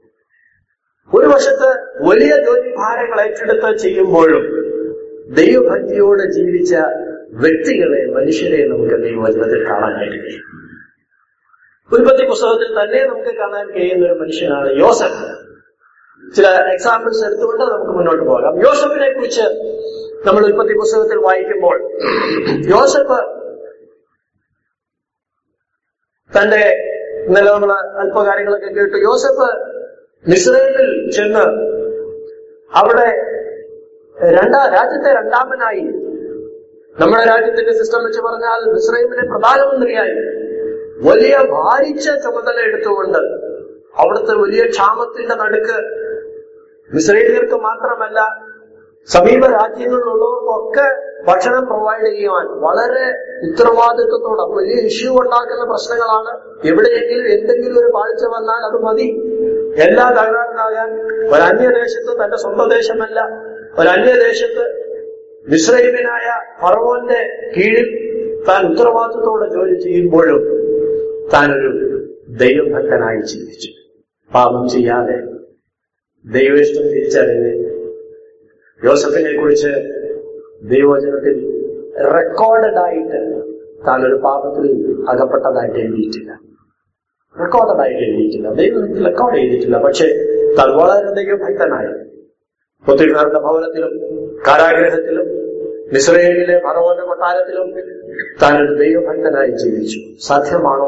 ഒരു വശത്ത് വലിയ ജോലി ഭാരങ്ങൾ ഏറ്റെടുത്ത് ചെയ്യുമ്പോഴും ദൈവഭക്തിയോടെ ജീവിച്ച വ്യക്തികളെ, മനുഷ്യരെ നമുക്ക് ദൈവവചനത്തിൽ കാണാനായിട്ട് കഴിയും. ഉൽപ്പത്തി പുസ്തകത്തിൽ തന്നെ നമുക്ക് കാണാൻ കഴിയുന്ന ഒരു മനുഷ്യനാണ് യോസഫ്. ചില എക്സാമ്പിൾസ് എടുത്തുകൊണ്ട് നമുക്ക് മുന്നോട്ട് പോകാം. യോസഫിനെ കുറിച്ച് നമ്മൾ ഉൽപ്പത്തി പുസ്തകത്തിൽ വായിക്കുമ്പോൾ യോസഫ് തന്റെ ഇന്നലെ നമ്മൾ അല്പകാര്യങ്ങളൊക്കെ കേട്ടു. യോസഫ് മിസ്രൈമിൽ ചെന്ന് അവിടെ രണ്ടാ രാജ്യത്തെ രണ്ടാമനായി, നമ്മുടെ രാജ്യത്തിന്റെ സിസ്റ്റം വെച്ച് പറഞ്ഞാൽ മിസ്രൈമിലെ പ്രധാനമന്ത്രിയായി വലിയ ഭാരിച്ച ചുമതല എടുത്തുകൊണ്ട് അവിടുത്തെ വലിയ ക്ഷാമത്തിന്റെ നടുക്ക് മിസ്രൈമിയർക്ക് മാത്രമല്ല സമീപ രാജ്യങ്ങളിലുള്ളവർക്കൊക്കെ ഭക്ഷണം പ്രൊവൈഡ് ചെയ്യുവാൻ വളരെ ഉത്തരവാദിത്വത്തോടെ, വലിയ ഇഷ്യൂ ഉണ്ടാക്കുന്ന പ്രശ്നങ്ങളാണ്. എവിടെയെങ്കിലും എന്തെങ്കിലും ഒരു പാളിച്ച വന്നാൽ അത് മതി, എല്ലാ തകരാറിനാകാൻ. ഒരു അന്യദേശത്ത്, തന്റെ സ്വന്തം ദേശമല്ല, ഒരു അന്യദേശത്ത് മിസ്രൈമ്യനായ ഫറവോന്റെ കീഴിൽ താൻ ഉത്തരവാദിത്വത്തോടെ ജോലി ചെയ്യുമ്പോഴും താനൊരു ദൈവഭക്തനായി ജീവിച്ചു. പാപം ചെയ്യാതെ ദൈവേഷ്ടം തിരിച്ചറിഞ്ഞ് യോസഫിനെ കുറിച്ച് ദൈവവചനത്തിൽ റെക്കോർഡഡായിട്ട് താനൊരു പാപത്തിൽ അകപ്പെട്ടതായിട്ട് എഴുതിയിട്ടില്ല. റെക്കോർഡഡായിട്ട് എഴുതിയിട്ടില്ല, ദൈവത്തിൽ റെക്കോർഡ് ചെയ്തിട്ടില്ല. പക്ഷെ താൻ വളരെ ദൈവഭക്തനായി പൊത്തിഫേറിന്റെ ഭവനത്തിലും കാരാഗ്രഹത്തിലും മിസ്രൈമിലെ ഫറവോന്റെ കൊട്ടാരത്തിലും താനൊരു ദൈവഭക്തനായി ജീവിച്ചു. സാധ്യമാണോ?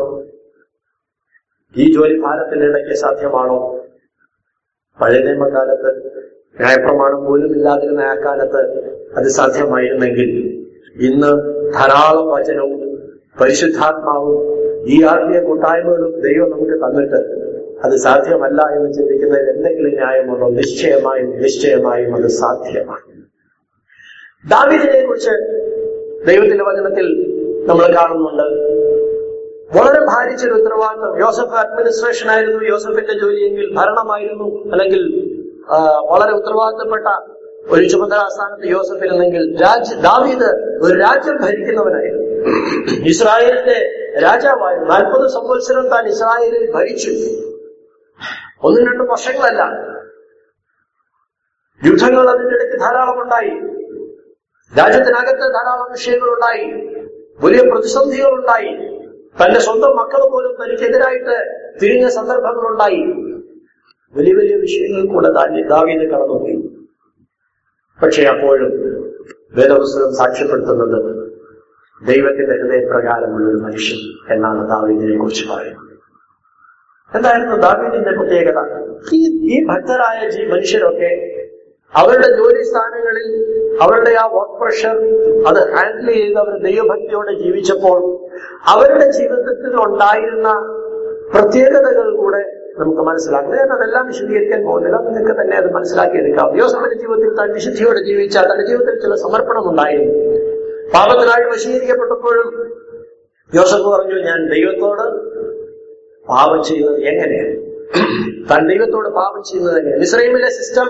ഈ ജോലി ഭാരത്തിന്റെ ഇടയ്ക്ക് സാധ്യമാണോ? പഴയ നിയമകാലത്ത് ന്യായപ്രമാണം പോലും ഇല്ലാതിരുന്ന ആ കാലത്ത് അത് സാധ്യമായിരുന്നെങ്കിൽ ഇന്ന് ധാരാളം വചനവും പരിശുദ്ധാത്മാവും ഈ ആത്മീയ കൂട്ടായ്മകളും ദൈവം നമുക്ക് തന്നിട്ട് അത് സാധ്യമല്ല എന്ന് ചിന്തിക്കുന്നതിൽ എന്തെങ്കിലും ന്യായമുണ്ടോ? നിശ്ചയമായും നിശ്ചയമായും അത് സാധ്യമാണ്. ദാവീദിനെ കുറിച്ച് ദൈവത്തിന്റെ വചനത്തിൽ നമ്മൾ കാണുന്നുണ്ട്. വളരെ ഭാരിച്ചൊരു ഉത്തരവാദിത്വം. യോസഫ് അഡ്മിനിസ്ട്രേഷൻ ആയിരുന്നു യോസഫിന്റെ ജോലിയെങ്കിൽ, ഭരണമായിരുന്നു, അല്ലെങ്കിൽ വളരെ ഉത്തരവാദിത്തപ്പെട്ട ഒരു ചുമതലാസ്ഥാനത്ത് യോസഫിരുന്നെങ്കിൽ, രാജ്യ ദാവീദ് ഒരു രാജ്യം ഭരിക്കുന്നവനായിരുന്നു, ഇസ്രായേലിന്റെ രാജാവായിരുന്നു. നാൽപ്പത് സംവത്സരം താൻ ഇസ്രായേലിൽ ഭരിച്ചു. ഒന്നും രണ്ടും വർഷങ്ങളല്ല, യുദ്ധങ്ങൾ അതിന്റെ ഇടയ്ക്ക് ധാരാളം ഉണ്ടായി. രാജ്യത്തിനകത്ത് ധാരാളം വിഷയങ്ങളുണ്ടായി, വലിയ പ്രതിസന്ധികളുണ്ടായി. തന്റെ സ്വന്തം മക്കൾ പോലും തനിക്കെതിരായിട്ട് തിരിഞ്ഞ സന്ദർഭങ്ങളുണ്ടായി. വലിയ വലിയ വിഷയങ്ങൾ കൂടെ ദാവീദ് കടന്നുപോയി. പക്ഷെ അപ്പോഴും വേദപുസ്തകം സാക്ഷ്യപ്പെടുത്തുന്നത് ദൈവത്തിന്റെ ഹൃദയപ്രകാരമുള്ള ഒരു മനുഷ്യൻ എന്നാണ് ദാവീദിനെ കുറിച്ച് പറയുന്നത്. എന്തായിരുന്നു ദാവീദിന്റെ പ്രത്യേകത? ഈ ഈ ഭക്തരായ ഈ മനുഷ്യരൊക്കെ അവരുടെ ജോലി സ്ഥാനങ്ങളിൽ അവരുടെ ആ വർക്ക് പ്രഷർ അത് ഹാൻഡിൽ ചെയ്ത് അവർ ദൈവഭക്തിയോടെ ജീവിച്ചപ്പോൾ അവരുടെ ജീവിതത്തിൽ ഉണ്ടായിരുന്ന പ്രത്യേകതകൾ കൂടെ നമുക്ക് മനസ്സിലാക്കാം. ഞാൻ അതെല്ലാം വിശദീകരിക്കാൻ പോകുന്നില്ല, നിങ്ങൾക്ക് തന്നെ അത് മനസ്സിലാക്കിയെടുക്കാം. യോസഫിന്റെ ജീവിതത്തിൽ താൻ വിശുദ്ധിയോടെ ജീവിച്ച തന്റെ ജീവിതത്തിൽ ചില സമർപ്പണം ഉണ്ടായിരുന്നു. പാപത്തിനായി വശീകരിക്കപ്പെട്ടപ്പോഴും യോസഫ് പറഞ്ഞു, ഞാൻ ദൈവത്തോട് പാപം ചെയ്യുന്നത് എങ്ങനെയാണ്? താൻ ദൈവത്തോട് പാപം ചെയ്യുന്നത് എങ്ങനെയാണ്? ഇസ്രായേലിലെ സിസ്റ്റം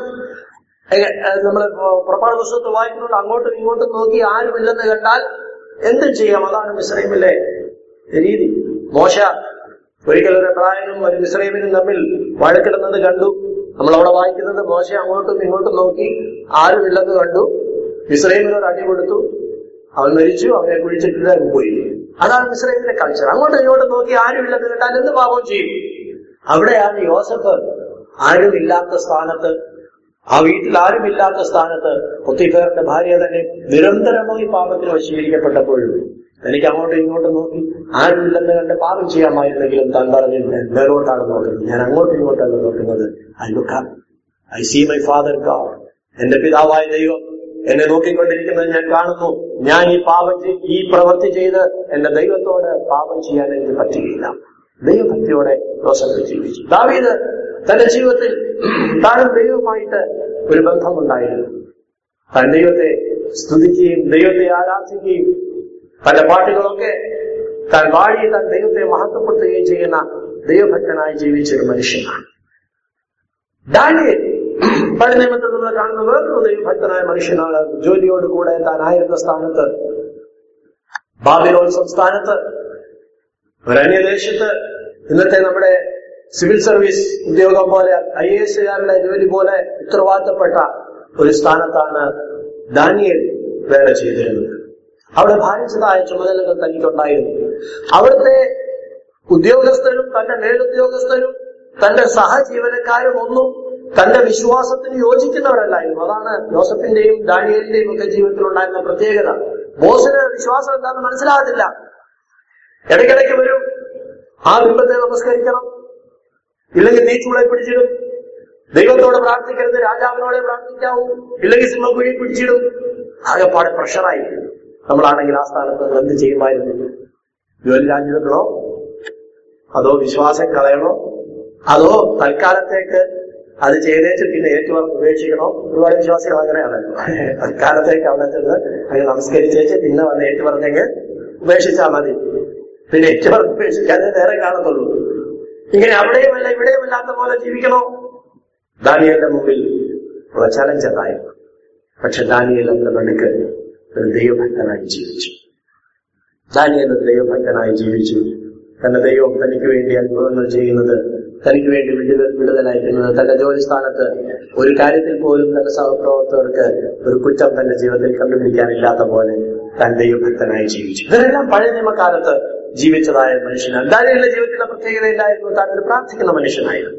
നമ്മൾ പുറപ്പാട് പുസ്തകത്തിൽ വായിക്കുന്നുണ്ട്. അങ്ങോട്ടും ഇങ്ങോട്ടും നോക്കി ആരുമില്ലെന്ന് കണ്ടാൽ എന്തും ചെയ്യാം, അതാണ് മിസ്രൈമിലെ രീതി. മോശ ഒരിക്കൽ ഒരു എബ്രായനും ഒരു മിസ്രൈമിനും തമ്മിൽ വഴക്കിടുന്നത് കണ്ടു. നമ്മളവിടെ വായിക്കുന്നത് മോശ അങ്ങോട്ടും ഇങ്ങോട്ടും നോക്കി ആരുമില്ലെന്ന് കണ്ടു, മിസ്രൈമിന് ഒരു അടി കൊടുത്തു, അവൻ മരിച്ചു, അവനെ കുഴിച്ചിട്ട് പോയി. അതാണ് മിസ്രൈമിലെ കൾച്ചർ. അങ്ങോട്ടും ഇങ്ങോട്ടും നോക്കി ആരുമില്ലെന്ന് കണ്ടാൽ എന്ത് പാപം ചെയ്യും. അവിടെയാണ് യോസഫ് ആരുമില്ലാത്ത സ്ഥാനത്ത്, ആ വീട്ടിൽ ആരുമില്ലാത്ത സ്ഥാനത്ത് പൊത്തിഫേറിന്റെ ഭാര്യ തന്നെ നിരന്തരമായി പാപത്തിന് വശീകരിക്കപ്പെട്ടപ്പോഴും എനിക്ക് അങ്ങോട്ടും ഇങ്ങോട്ടും നോക്കി ആരുമില്ലെന്ന് കണ്ട് പാപം ചെയ്യാമായിരുന്നെങ്കിലും താൻ പറഞ്ഞു, മേലോട്ടാണ് നോക്കുന്നത്, ഞാൻ അങ്ങോട്ടും ഇങ്ങോട്ടല്ല നോക്കുന്നത്. I look up, I see my father God. എന്റെ പിതാവായ ദൈവം എന്നെ നോക്കിക്കൊണ്ടിരിക്കുന്നത് ഞാൻ കാണുന്നു. ഞാൻ ഈ പാപം ഈ പ്രവൃത്തി ചെയ്ത് എന്റെ ദൈവത്തോട് പാപം ചെയ്യാൻ എനിക്ക് പറ്റുകയില്ല. ദൈവഭക്തിയോടെ യോസഫ് ജീവിച്ചു. ദാവീദ് തന്റെ ജീവിതത്തിൽ താനും ദൈവവുമായിട്ട് ഒരു ബന്ധമുണ്ടായിരുന്നു. താൻ ദൈവത്തെ സ്തുതിക്കുകയും ദൈവത്തെ ആരാധിക്കുകയും തന്റെ പാട്ടുകളൊക്കെ താൻ പാടി താൻ ദൈവത്തെ മഹത്വപ്പെടുത്തുകയും ചെയ്യുന്ന ദൈവഭക്തനായി ജീവിച്ചൊരു മനുഷ്യനാണ് ദാനിയേൽ. പഴയ നിയമത്തിൽ നമ്മൾ കാണുന്ന വേറൊരു ദൈവഭക്തനായ മനുഷ്യനാണ്. ജോലിയോട് കൂടെ താൻ ആയിരുന്ന സ്ഥാനത്ത്, ബാബിലോൺ സംസ്ഥാനത്ത്, ഒരു അന്യദേശത്ത്, ഇന്നത്തെ നമ്മുടെ സിവിൽ സർവീസ് ഉദ്യോഗം പോലെ, ഐ എ എസുകാരുടെ ജോലി പോലെ ഉത്തരവാദിത്തപ്പെട്ട ഒരു സ്ഥാനത്താണ് ദാനിയേൽ വേല ചെയ്തിരുന്നത്. അവിടെ ഭാരിച്ചതായ ചുമതലകൾ തനിക്കുണ്ടായിരുന്നു. അവിടുത്തെ ഉദ്യോഗസ്ഥരും തന്റെ മേലുദ്യോഗസ്ഥരും തന്റെ സഹജീവനക്കാരും ഒന്നും തന്റെ വിശ്വാസത്തിന് യോജിക്കുന്നവരല്ലായിരുന്നു. അതാണ് യോസഫിന്റെയും ദാനിയേലിന്റെയും ഒക്കെ ജീവിതത്തിൽ ഉണ്ടായിരുന്ന പ്രത്യേകത. ബോസിന് വിശ്വാസം എന്താണെന്ന് മനസ്സിലാകത്തില്ല. ഇടയ്ക്കിടയ്ക്ക് വരും, ആ ബിംബത്തെ നമസ്കരിക്കണം, ഇല്ലെങ്കിൽ നീച്ചുളെ പിടിച്ചിടും, ദൈവത്തോട് പ്രാർത്ഥിക്കരുത്, രാജാവിനോടെ പ്രാർത്ഥിക്കാവൂ, ഇല്ലെങ്കിൽ സിംഹക്കുഴി പിടിച്ചിടും. ആകെപ്പാടെ പ്രഷറായി. നമ്മളാണെങ്കിൽ ആ സ്ഥാനത്ത് എന്ത് ചെയ്യുമായിരുന്നു? ജോലി രാജിവെക്കണോ, അതോ വിശ്വാസം കളയണോ, അതോ തൽക്കാലത്തേക്ക് അത് ചെയ്തേച്ച് പിന്നെ ഏറ്റുപറഞ്ഞ് ഉപേക്ഷിക്കണോ? ഒരുപാട് വിശ്വാസികൾ അങ്ങനെയാണല്ലോ. അക്കാലത്തേക്ക് അവിടെ ചെന്ന് അങ്ങനെ നമസ്കരിച്ചേച്ച് പിന്നെ വന്ന് ഏറ്റുപറഞ്ഞെങ്കിൽ ഉപേക്ഷിച്ചാൽ മതി. പിന്നെ ഏറ്റുപറഞ്ഞ് ഉപേക്ഷിക്കാതെ നേരെ കാണത്തുള്ളൂ. ഇങ്ങനെ അവിടെയുമല്ല ഇവിടെയുമില്ലാത്ത പോലെ ജീവിക്കണോ? ദാനിയേലിന്റെ മുമ്പിൽ ഉള്ള ചലഞ്ച് അതായിരുന്നു. പക്ഷെ ദാനിയേൽ എന്ന നടുക്ക് ഒരു ദൈവഭക്തനായി ജീവിച്ചു. ദാനിയേൽ ഒരു ദൈവഭക്തനായി ജീവിച്ചു. തന്റെ ദൈവം തനിക്ക് വേണ്ടി അനുഭവങ്ങൾ ചെയ്യുന്നത്, തനിക്ക് വേണ്ടി വിടുതൽ വിടുതലയക്കുന്നത്, തന്റെ ജോലി സ്ഥാനത്ത് ഒരു കാര്യത്തിൽ പോലും തന്റെ സഹപ്രവർത്തകർക്ക് ഒരു കുറ്റം തന്റെ ജീവിതത്തിൽ കണ്ടുപിടിക്കാനില്ലാത്ത പോലെ താൻ ദൈവഭക്തനായി ജീവിച്ചു. ഇതെല്ലാം പഴയ നിയമകാലത്ത് ജീവിച്ചതായ മനുഷ്യനാണ്. ദാനിയേലിന്റെ ജീവിതത്തിലെ പ്രത്യേകത ഇല്ലായിരുന്നു, താൻ ഒരു പ്രാർത്ഥിക്കുന്ന മനുഷ്യനായിരുന്നു.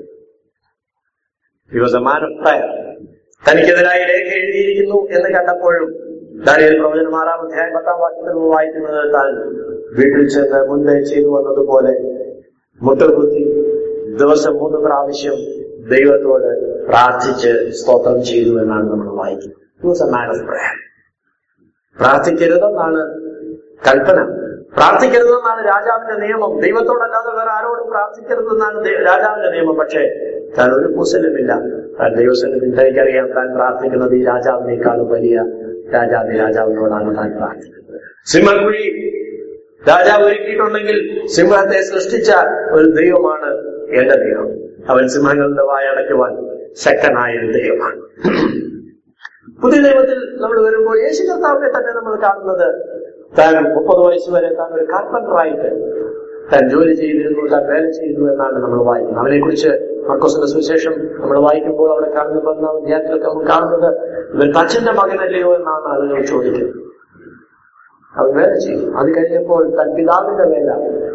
He was a man of prayer. തനിക്കെതിരായി രേഖ എഴുതിയിരിക്കുന്നു എന്ന് കണ്ടപ്പോഴും ദാനിയേൽ പ്രവചനം ആറാം അധ്യായം പത്താം വാക്യത്തിൽ വായിക്കുന്നത്, താൻ വീട്ടിൽ ചെന്ന് മുൻപേ ചെയ്തു വന്നതുപോലെ മുട്ടുകുത്തി ദിവസം മൂന്ന് പ്രാവശ്യം ദൈവത്തോട് പ്രാർത്ഥിച്ച് സ്തോത്രം ചെയ്തു എന്നാണ് നമ്മൾ വായിക്കുന്നത്. He was a man of prayer. പ്രാർത്ഥിക്കരുതെന്നാണ് കൽപ്പന, പ്രാർത്ഥിക്കരുതെന്നാണ് രാജാവിന്റെ നിയമം. ദൈവത്തോടല്ലാതെ വേറെ ആരോടും പ്രാർത്ഥിക്കരുതെന്നാണ് രാജാവിന്റെ നിയമം. പക്ഷേ താൻ ഒരു കുശലമില്ല. താൻ ദൈവസന്നിധിയിൽ തനിക്കറിയാം താൻ പ്രാർത്ഥിക്കുന്നത് ഈ രാജാവിനേക്കാളും വലിയ രാജാവി രാജാവിനോടാണ് താൻ പ്രാർത്ഥിക്കുന്നത്. സിംഹക്കുഴി രാജാവ് ഒരുക്കിയിട്ടുണ്ടെങ്കിൽ സിംഹത്തെ സൃഷ്ടിച്ച ഒരു ദൈവമാണ് എന്റെ ദൈവം. അവൻ സിംഹങ്ങളുടെ വായടയ്ക്കുവാൻ ശക്തനായ ഒരു ദൈവമാണ്. പുതിയ ദൈവത്തിൽ നമ്മൾ വരുമ്പോൾ യേശു കർത്താവിനെ തന്നെ നമ്മൾ കാണുന്നത്, താൻ മുപ്പത് വയസ്സ് വരെ താൻ ഒരു കാർപ്പന്ററായിട്ട് താൻ ജോലി ചെയ്തിരുന്നു, താൻ വേല ചെയ്തു എന്നാണ് നമ്മൾ വായിക്കുന്നത്. അവനെ കുറിച്ച് മർക്കോസിന്റെ സുവിശേഷം നമ്മൾ വായിക്കുമ്പോൾ അവിടെ കാണുന്ന പതിനാം അധ്യായത്തിലൊക്കെ നമ്മൾ കാണുന്നത്, ഇവൻ അച്ഛന്റെ മകനല്ലയോ എന്നാണ് ആളുകൾ ചോദിക്കുന്നത്. അവൻ വേല ചെയ്തു. അത് കഴിഞ്ഞപ്പോൾ തൻ പിതാവിന്റെ വേല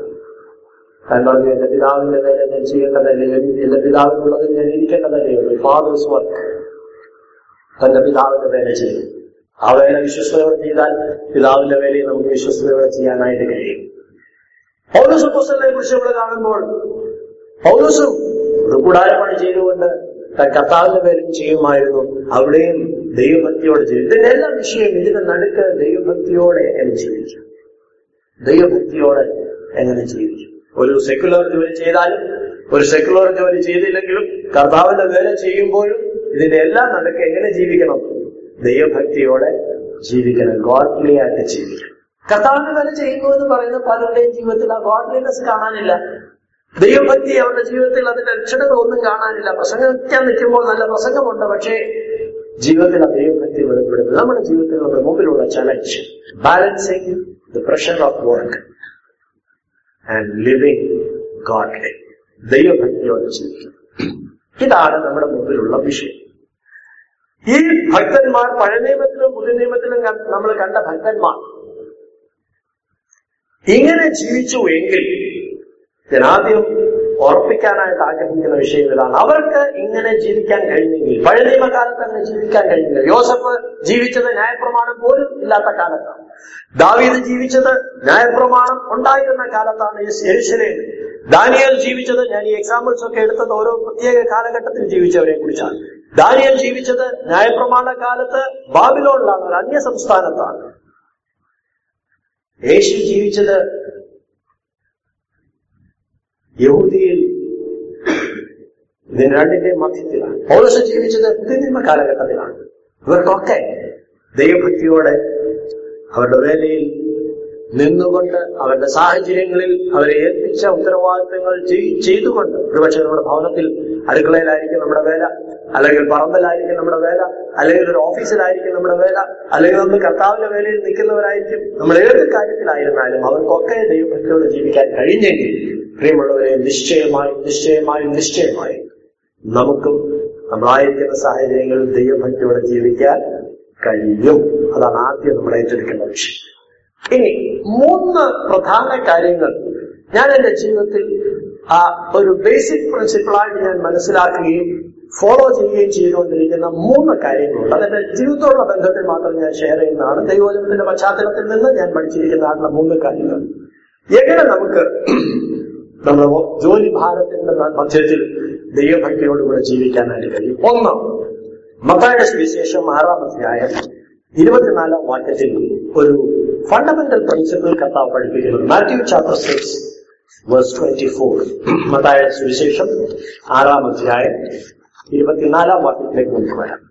താൻ പറഞ്ഞു, എന്റെ പിതാവിന്റെ വേല ഞാൻ ചെയ്യേണ്ടതല്ലേ, എന്റെ പിതാവിനുള്ളത് ഞാൻ ഇരിക്കേണ്ടതല്ലേ, ഫാദേഴ്സ് വർക്ക്. തന്റെ പിതാവിന്റെ വേല ചെയ്തു. ആ വേല വിശ്വസ്തയോടെ ചെയ്താൽ പിതാവിന്റെ വേലയെ നമുക്ക് വിശ്വസ്തയോടെ ചെയ്യാനായിട്ട് കഴിയും. പൗലോസ് അപ്പോസ്തലനെ കുറിച്ച് നമ്മൾ കാണുമ്പോൾ, പൗലോസും ഒരു കൂടാരപ്പണി ചെയ്തുകൊണ്ട് താൻ കർത്താവിന്റെ പേരും ചെയ്യുമായിരുന്നു. അവിടെയും ദൈവഭക്തിയോടെ ചെയ്തു. ഇതിന്റെ എല്ലാ വിഷയം ഇതിന്റെ നടുക്ക് ദൈവഭക്തിയോടെ എങ്ങനെ ജീവിച്ചു, ദൈവഭക്തിയോടെ എങ്ങനെ ജീവിച്ചു. ഒരു സെക്കുലർ ജോലി ചെയ്താലും ഒരു സെക്കുലർ ജോലി ചെയ്തില്ലെങ്കിലും കർത്താവിന്റെ വേല ചെയ്യുമ്പോഴും ഇതിന്റെ എല്ലാ നടുക്ക് എങ്ങനെ ജീവിക്കണം? ദൈവഭക്തിയോടെ ജീവിക്കണം, ഗോഡ്ലി ആയിട്ട് ജീവിക്കണം. കർത്താവിന്റെ വേല ചെയ്യുന്നു എന്ന് പറയുന്ന പലരുടെയും ജീവിതത്തിൽ ആ ഗോഡ്ലിനെസ് കാണാനില്ല. ദൈവഭക്തി അവരുടെ ജീവിതത്തിൽ അതിന്റെ ലക്ഷണങ്ങളൊന്നും കാണാനില്ല. പ്രസംഗിക്കാൻ നിൽക്കുമ്പോൾ നല്ല പ്രസംഗമുണ്ട്, പക്ഷേ ജീവിതത്തിൽ ആ ദൈവഭക്തി വെളിപ്പെടുന്നത്. നമ്മുടെ ജീവിതത്തിൽ നമ്മുടെ മുമ്പിലുള്ള challenge, balancing the pressure of work and living godly, ദൈവഭക്തിയോടെ ജീവിക്കണം. ഇതാണ് നമ്മുടെ മുമ്പിലുള്ള വിഷയം. ഈ ഭക്തന്മാർ പഴയ നിയമത്തിലും പുതിയ നിയമത്തിലും നമ്മൾ കണ്ട ഭക്തന്മാർ ഇങ്ങനെ ജീവിച്ചു എങ്കിൽ, ഞാൻ ആദ്യം ഉറപ്പിക്കാനായിട്ട് ആഗ്രഹിക്കുന്ന വിഷയം ഇതാണ്. അവർക്ക് ഇങ്ങനെ ജീവിക്കാൻ കഴിഞ്ഞെങ്കിൽ, പഴയ നിയമകാലത്ത് അങ്ങനെ ജീവിക്കാൻ കഴിഞ്ഞില്ല. യോസഫ് ജീവിച്ചത് ന്യായപ്രമാണം പോലും ഇല്ലാത്ത കാലത്താണ്. ദാവീദ് ജീവിച്ചത് ന്യായപ്രമാണം ഉണ്ടായിരുന്ന കാലത്താണ് യെരൂശലേമിൽ. ദാനിയേൽ ജീവിച്ചത്, ഞാൻ ഈ എക്സാമ്പിൾസ് ഒക്കെ എടുത്തത് ഓരോ പ്രത്യേക കാലഘട്ടത്തിൽ ജീവിച്ചവരെ കുറിച്ചാണ്. ദാനിയേൽ ജീവിച്ചത് ന്യായപ്രമാണ കാലത്ത് ബാബിലോണിലാണ്, ഒരു അന്യ സംസ്ഥാനത്താണ്. യേശു ജീവിച്ചത് യഹൂദിയിൽ, ഇതിന് രണ്ടിന്റെ മധ്യത്തിലാണ്. പൗലോസ് ജീവിച്ചത് പുതിയ നിയമ കാലഘട്ടത്തിലാണ്. ഇവർക്കൊക്കെ ദൈവഭക്തിയോടെ അവരുടെ വേലയിൽ നിന്നുകൊണ്ട്, അവരുടെ സാഹചര്യങ്ങളിൽ അവരെ ഏൽപ്പിച്ച ഉത്തരവാദിത്തങ്ങൾ ചെയ്തുകൊണ്ട്, ഒരുപക്ഷെ നമ്മുടെ ഭവനത്തിൽ അടുക്കളയിലായിരിക്കും നമ്മുടെ വേല, അല്ലെങ്കിൽ പറമ്പലായിരിക്കും നമ്മുടെ വേല, അല്ലെങ്കിൽ ഒരു ഓഫീസിലായിരിക്കും നമ്മുടെ വേല, അല്ലെങ്കിൽ നമ്മൾ കർത്താവിന്റെ വേലയിൽ നിൽക്കുന്നവരായിരിക്കും. നമ്മൾ ഏത് കാര്യത്തിലായിരുന്നാലും അവർക്കൊക്കെ ദൈവഭക്തിയോടെ ജീവിക്കാൻ കഴിഞ്ഞെങ്കിൽ, പ്രിയമുള്ളവരെ, നിശ്ചയമായും നിശ്ചയമായും നിശ്ചയമായും നമുക്കും നമ്മളായിരിക്കുന്ന സാഹചര്യങ്ങളിൽ ദൈവഭക്തിയോടെ ജീവിക്കാൻ കഴിയും. അതാണ് ആദ്യം നമ്മൾ ഏറ്റെടുക്കേണ്ട വിഷയം. ഇനി മൂന്ന് പ്രധാന കാര്യങ്ങൾ ഞാൻ എന്റെ ജീവിതത്തിൽ ആ ഒരു ബേസിക് പ്രിൻസിപ്പിളായിട്ട് ഞാൻ മനസ്സിലാക്കുകയും ഫോളോ ചെയ്യുകയും ചെയ്തുകൊണ്ടിരിക്കുന്ന മൂന്ന് കാര്യങ്ങളുണ്ട്. അതെന്റെ ജീവിതത്തോടുള്ള ബന്ധത്തിൽ മാത്രം ഞാൻ ഷെയർ ചെയ്യുന്നതാണ്. ദൈവവചനത്തിന്റെ പശ്ചാത്തലത്തിൽ നിന്ന് ഞാൻ പഠിച്ചിരിക്കുന്നതായിട്ടുള്ള മൂന്ന് കാര്യങ്ങൾ. എങ്ങനെ നമുക്ക് നമ്മുടെ ജോലി ഭാരത്തിന്റെ മധ്യത്തിൽ ദൈവഭക്തിയോടുകൂടെ ജീവിക്കാനായിട്ട് കഴിയും? ഒന്ന്, മത്തായിയുടെ സുവിശേഷം ആറാം അധ്യായം ഇരുപത്തിനാലാം വാക്യത്തിൽ ഒരു ഫണ്ടമെന്റൽ പ്രിൻസിപ്പിൾ കർത്താവ് പഠിപ്പിക്കുന്നത്. Matthew chapter six verse twenty four. മത്തായിയുടെ സുവിശേഷം ആറാം അധ്യായം ഇരുപത്തിനാലാം വാക്യത്തിലേക്ക് നമുക്ക് വരാം.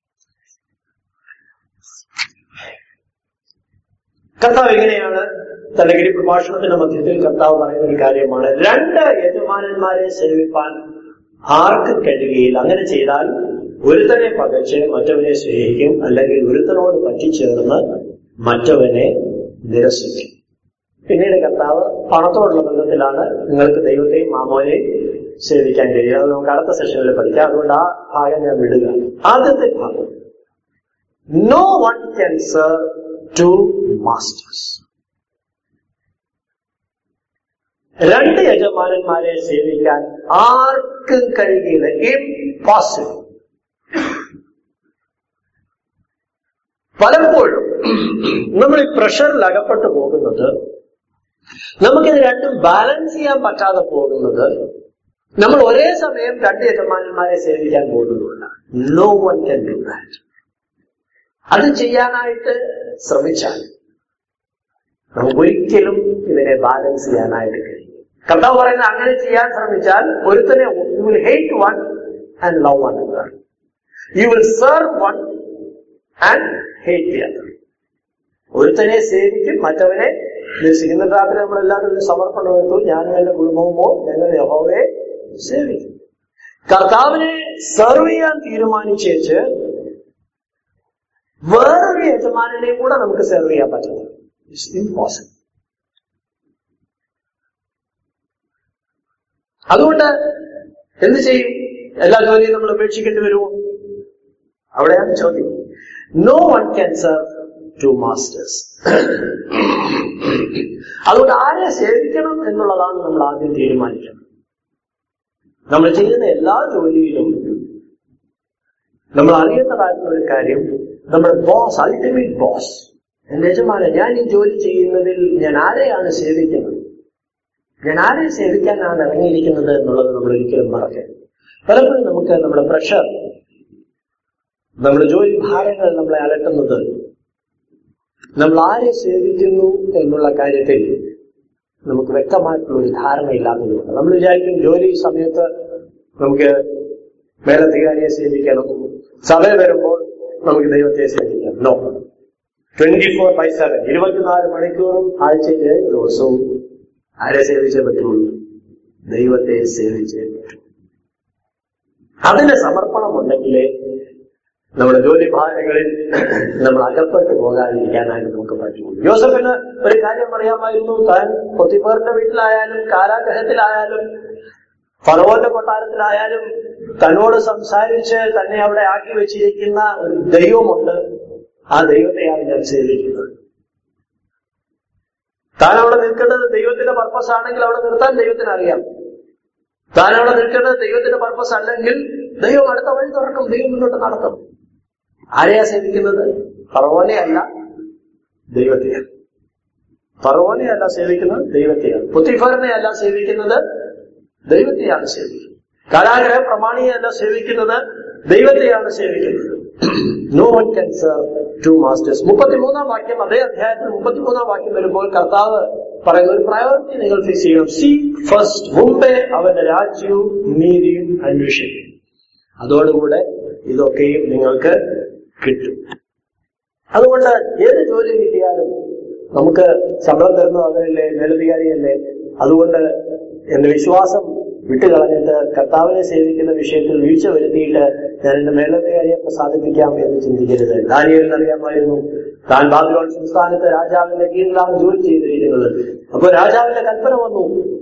കർത്താവ് എങ്ങനെയാണ് തന്റെ ഗിരിപ്രഭാഷണത്തിന്റെ മധ്യത്തിൽ കർത്താവ് പറയുന്ന ഒരു കാര്യമാണ്, രണ്ട് യജമാനന്മാരെ സേവിപ്പാൻ ആർക്ക് കഴിയുകയില്ല. അങ്ങനെ ചെയ്താൽ ഒരുത്തനെ പകച്ച് മറ്റവനെ സ്നേഹിക്കും, അല്ലെങ്കിൽ ഒരുത്തനോട് പറ്റിച്ചേർന്ന് മറ്റവനെ നിരസിക്കും. പിന്നീട് കർത്താവ് പണത്തോടുള്ള ബന്ധത്തിലാണ് നിങ്ങൾക്ക് ദൈവത്തെയും മാമോനെയും സേവിക്കാൻ കഴിയുക. അത് നമുക്ക് അടുത്ത സെഷനിൽ പഠിക്കാം. അതുകൊണ്ട് ആ ഭാഗം ഞാൻ വിടുക. ആദ്യത്തെ ഭാഗം, no one can serve two masters. രണ്ട് യജമാനന്മാരെ സേവിക്കാൻ ആർക്കും കഴിയുകയില്ല. ഇംപോസിബിൾ. പലപ്പോഴും നമ്മൾ ഈ പ്രഷറിൽ അകപ്പെട്ടു പോകുന്നത്, നമുക്കിത് രണ്ടും ബാലൻസ് ചെയ്യാൻ പറ്റാതെ പോകുന്നത്, നമ്മൾ ഒരേ സമയം രണ്ട് യജമാനന്മാരെ സേവിക്കാൻ പോകുന്നതുകൊണ്ടാണ്. No one can do that. അത് ചെയ്യാനായിട്ട് ശ്രമിച്ചാൽ നമുക്ക് ഒരിക്കലും ഇതിനെ ബാലൻസ് ചെയ്യാനായിട്ട് കഴിയും. കർത്താവ് പറയുന്നത്, അങ്ങനെ ചെയ്യാൻ ശ്രമിച്ചാൽ ഒരുത്തനെ you will hate one and love one another. You will serve one and hate the other. ഒരുത്തനെ സേവിക്കും, മറ്റവനെ നിരസിക്കും. ഇന്നത്തെ രാത്രി നമ്മളെല്ലാവരും ഒരു സമർപ്പണം എടുത്തു, ഞാനും എന്റെ കുടുംബവുമോ ഞങ്ങൾ യഹോവയെ സേവിക്കും. കർത്താവിനെ സെർവ് ചെയ്യാൻ തീരുമാനിച്ചേച്ച് വേറൊരു യജമാനെയും കൂടെ നമുക്ക് സെർവ് ചെയ്യാൻ പറ്റില്ല. It's impossible. അതുകൊണ്ട് എന്ത് ചെയ്യും? എല്ലാ ജോലിയും നമ്മൾ ഉപേക്ഷിക്കേണ്ടി വരുമോ? അവിടെയാണ് ചോദ്യം. No one can serve two masters. അതുകൊണ്ട് ആരെ സേവിക്കണം എന്നുള്ളതാണ് നമ്മൾ ആദ്യം തീരുമാനിക്കുന്നത്. നമ്മൾ ചെയ്യുന്ന എല്ലാ ജോലിയിലും നമ്മൾ അറിയേണ്ടതായിട്ടുള്ള ഒരു കാര്യം, നമ്മുടെ ബോസ്, അൾട്ടിമേറ്റ് ബോസ്, എന്റെ യജമാനൻ, ഞാൻ ഈ ജോലി ചെയ്യുന്നതിൽ ഞാൻ ആരെയാണ് സേവിക്കുന്നത്, ഞാൻ ആരെ സേവിക്കാനാണ് ഇറങ്ങിയിരിക്കുന്നത് എന്നുള്ളത് നമ്മൾ ഒരിക്കലും മറക്കരുത്. പലപ്പോഴും നമുക്ക് നമ്മുടെ പ്രഷർ, നമ്മുടെ ജോലി ഭാരങ്ങൾ നമ്മളെ അലട്ടുന്നത് നമ്മൾ ആരെ സേവിക്കുന്നു എന്നുള്ള കാര്യത്തിൽ നമുക്ക് വ്യക്തമായിട്ടുള്ള ഒരു ധാരണയില്ലാത്തതുകൊണ്ട്. നമ്മൾ വിചാരിക്കും ജോലി സമയത്ത് നമുക്ക് മേലധികാരിയെ സേവിക്കണം, സമയം വരുമ്പോൾ നമുക്ക് ദൈവത്തെ സേവിക്കണം. No, twenty four by seven ഇരുപത്തിനാല് മണിക്കൂറും ആഴ്ചയിൽ ഏഴ് ദിവസവും ആരെ സേവിച്ചേ പറ്റുള്ളൂ? ദൈവത്തെ സേവിച്ചേ പറ്റൂ. അതിന് സമർപ്പണമുണ്ടെങ്കിലേ നമ്മുടെ ജോലി ഭാരങ്ങളിൽ നമ്മൾ അകപ്പെട്ടു പോകാതിരിക്കാനായിട്ട് നമുക്ക് പറ്റുള്ളൂ. യോസഫിന് ഒരു കാര്യം അറിയാമായിരുന്നു. താൻ പൊത്തിഫറിന്റെ വീട്ടിലായാലും കാരാഗ്രഹത്തിലായാലും ഫറവോന്റെ കൊട്ടാരത്തിലായാലും തന്നോട് സംസാരിച്ച് തന്നെ അവിടെ ആക്കി വെച്ചിരിക്കുന്ന ഒരു ദൈവമുണ്ട്. ആ ദൈവത്തെയാണ് ഞാൻ സേവിക്കുന്നത്. താൻ അവിടെ നിൽക്കേണ്ടത് ദൈവത്തിന്റെ പർപ്പസ് ആണെങ്കിൽ അവിടെ നിർത്താൻ ദൈവത്തിന് അറിയാം. താൻ അവിടെ നിൽക്കേണ്ടത് ദൈവത്തിന്റെ പർപ്പസ് അല്ലെങ്കിൽ ദൈവം അടുത്ത വഴി തുറക്കും, ദൈവം മുന്നോട്ട് നടത്തും. ആരെയാ സേവിക്കുന്നത്? ഫറവോനെ അല്ല, ദൈവത്തെയാണ്. ഫറവോനെ അല്ല സേവിക്കുന്നത്, ദൈവത്തെയാണ്. പൊത്തിഫറിനെ അല്ല സേവിക്കുന്നത്, ദൈവത്തെയാണ് സേവിക്കുന്നത്. കാരാഗ്രഹ പ്രമാണിയല്ല സേവിക്കുന്നത്, ദൈവത്തെയാണ് സേവിക്കുന്നത്. No one can serve two masters. മുപ്പത്തിമൂന്നാം വാക്യം, അതേ അധ്യായത്തിൽ മുപ്പത്തിമൂന്നാം വാക്യം വരുമ്പോൾ കർത്താവ് പറയുന്ന ഒരു പ്രയോറിറ്റി നിങ്ങൾ ഫിക്സ് ചെയ്യണം. സീക്ക് ഫസ്റ്റ്, മുമ്പേ അവന്റെ രാജ്യവും നീതിയും അന്വേഷിക്കും, അതോടുകൂടെ ഇതൊക്കെയും നിങ്ങൾക്ക് കിട്ടും. അതുകൊണ്ട് ഏത് ജോലി കിട്ടിയാലും നമുക്ക് ശമ്പളം തരുന്നത് അവരല്ലേ, മേലധികാരിയല്ലേ. അതുകൊണ്ട് എന്റെ വിശ്വാസം വിട്ടുകളഞ്ഞിട്ട് കർത്താവിനെ സേവിക്കുന്ന വിഷയത്തിൽ വീഴ്ച വരുത്തിയിട്ട് ഞാൻ എന്റെ മേലധികാരിയെ പ്രസാദിപ്പിക്കാം എന്ന് ചിന്തിക്കരുത്. ദാനിയേലിന് അറിയാമായിരുന്നു, താൻ ബാബിലോൺ സംസ്ഥാനത്ത് രാജാവിന്റെ കീഴിലാണ് ജോലി ചെയ്തിരിക്കുന്നത്. അപ്പൊ രാജാവിന്റെ കൽപ്പന വന്നു,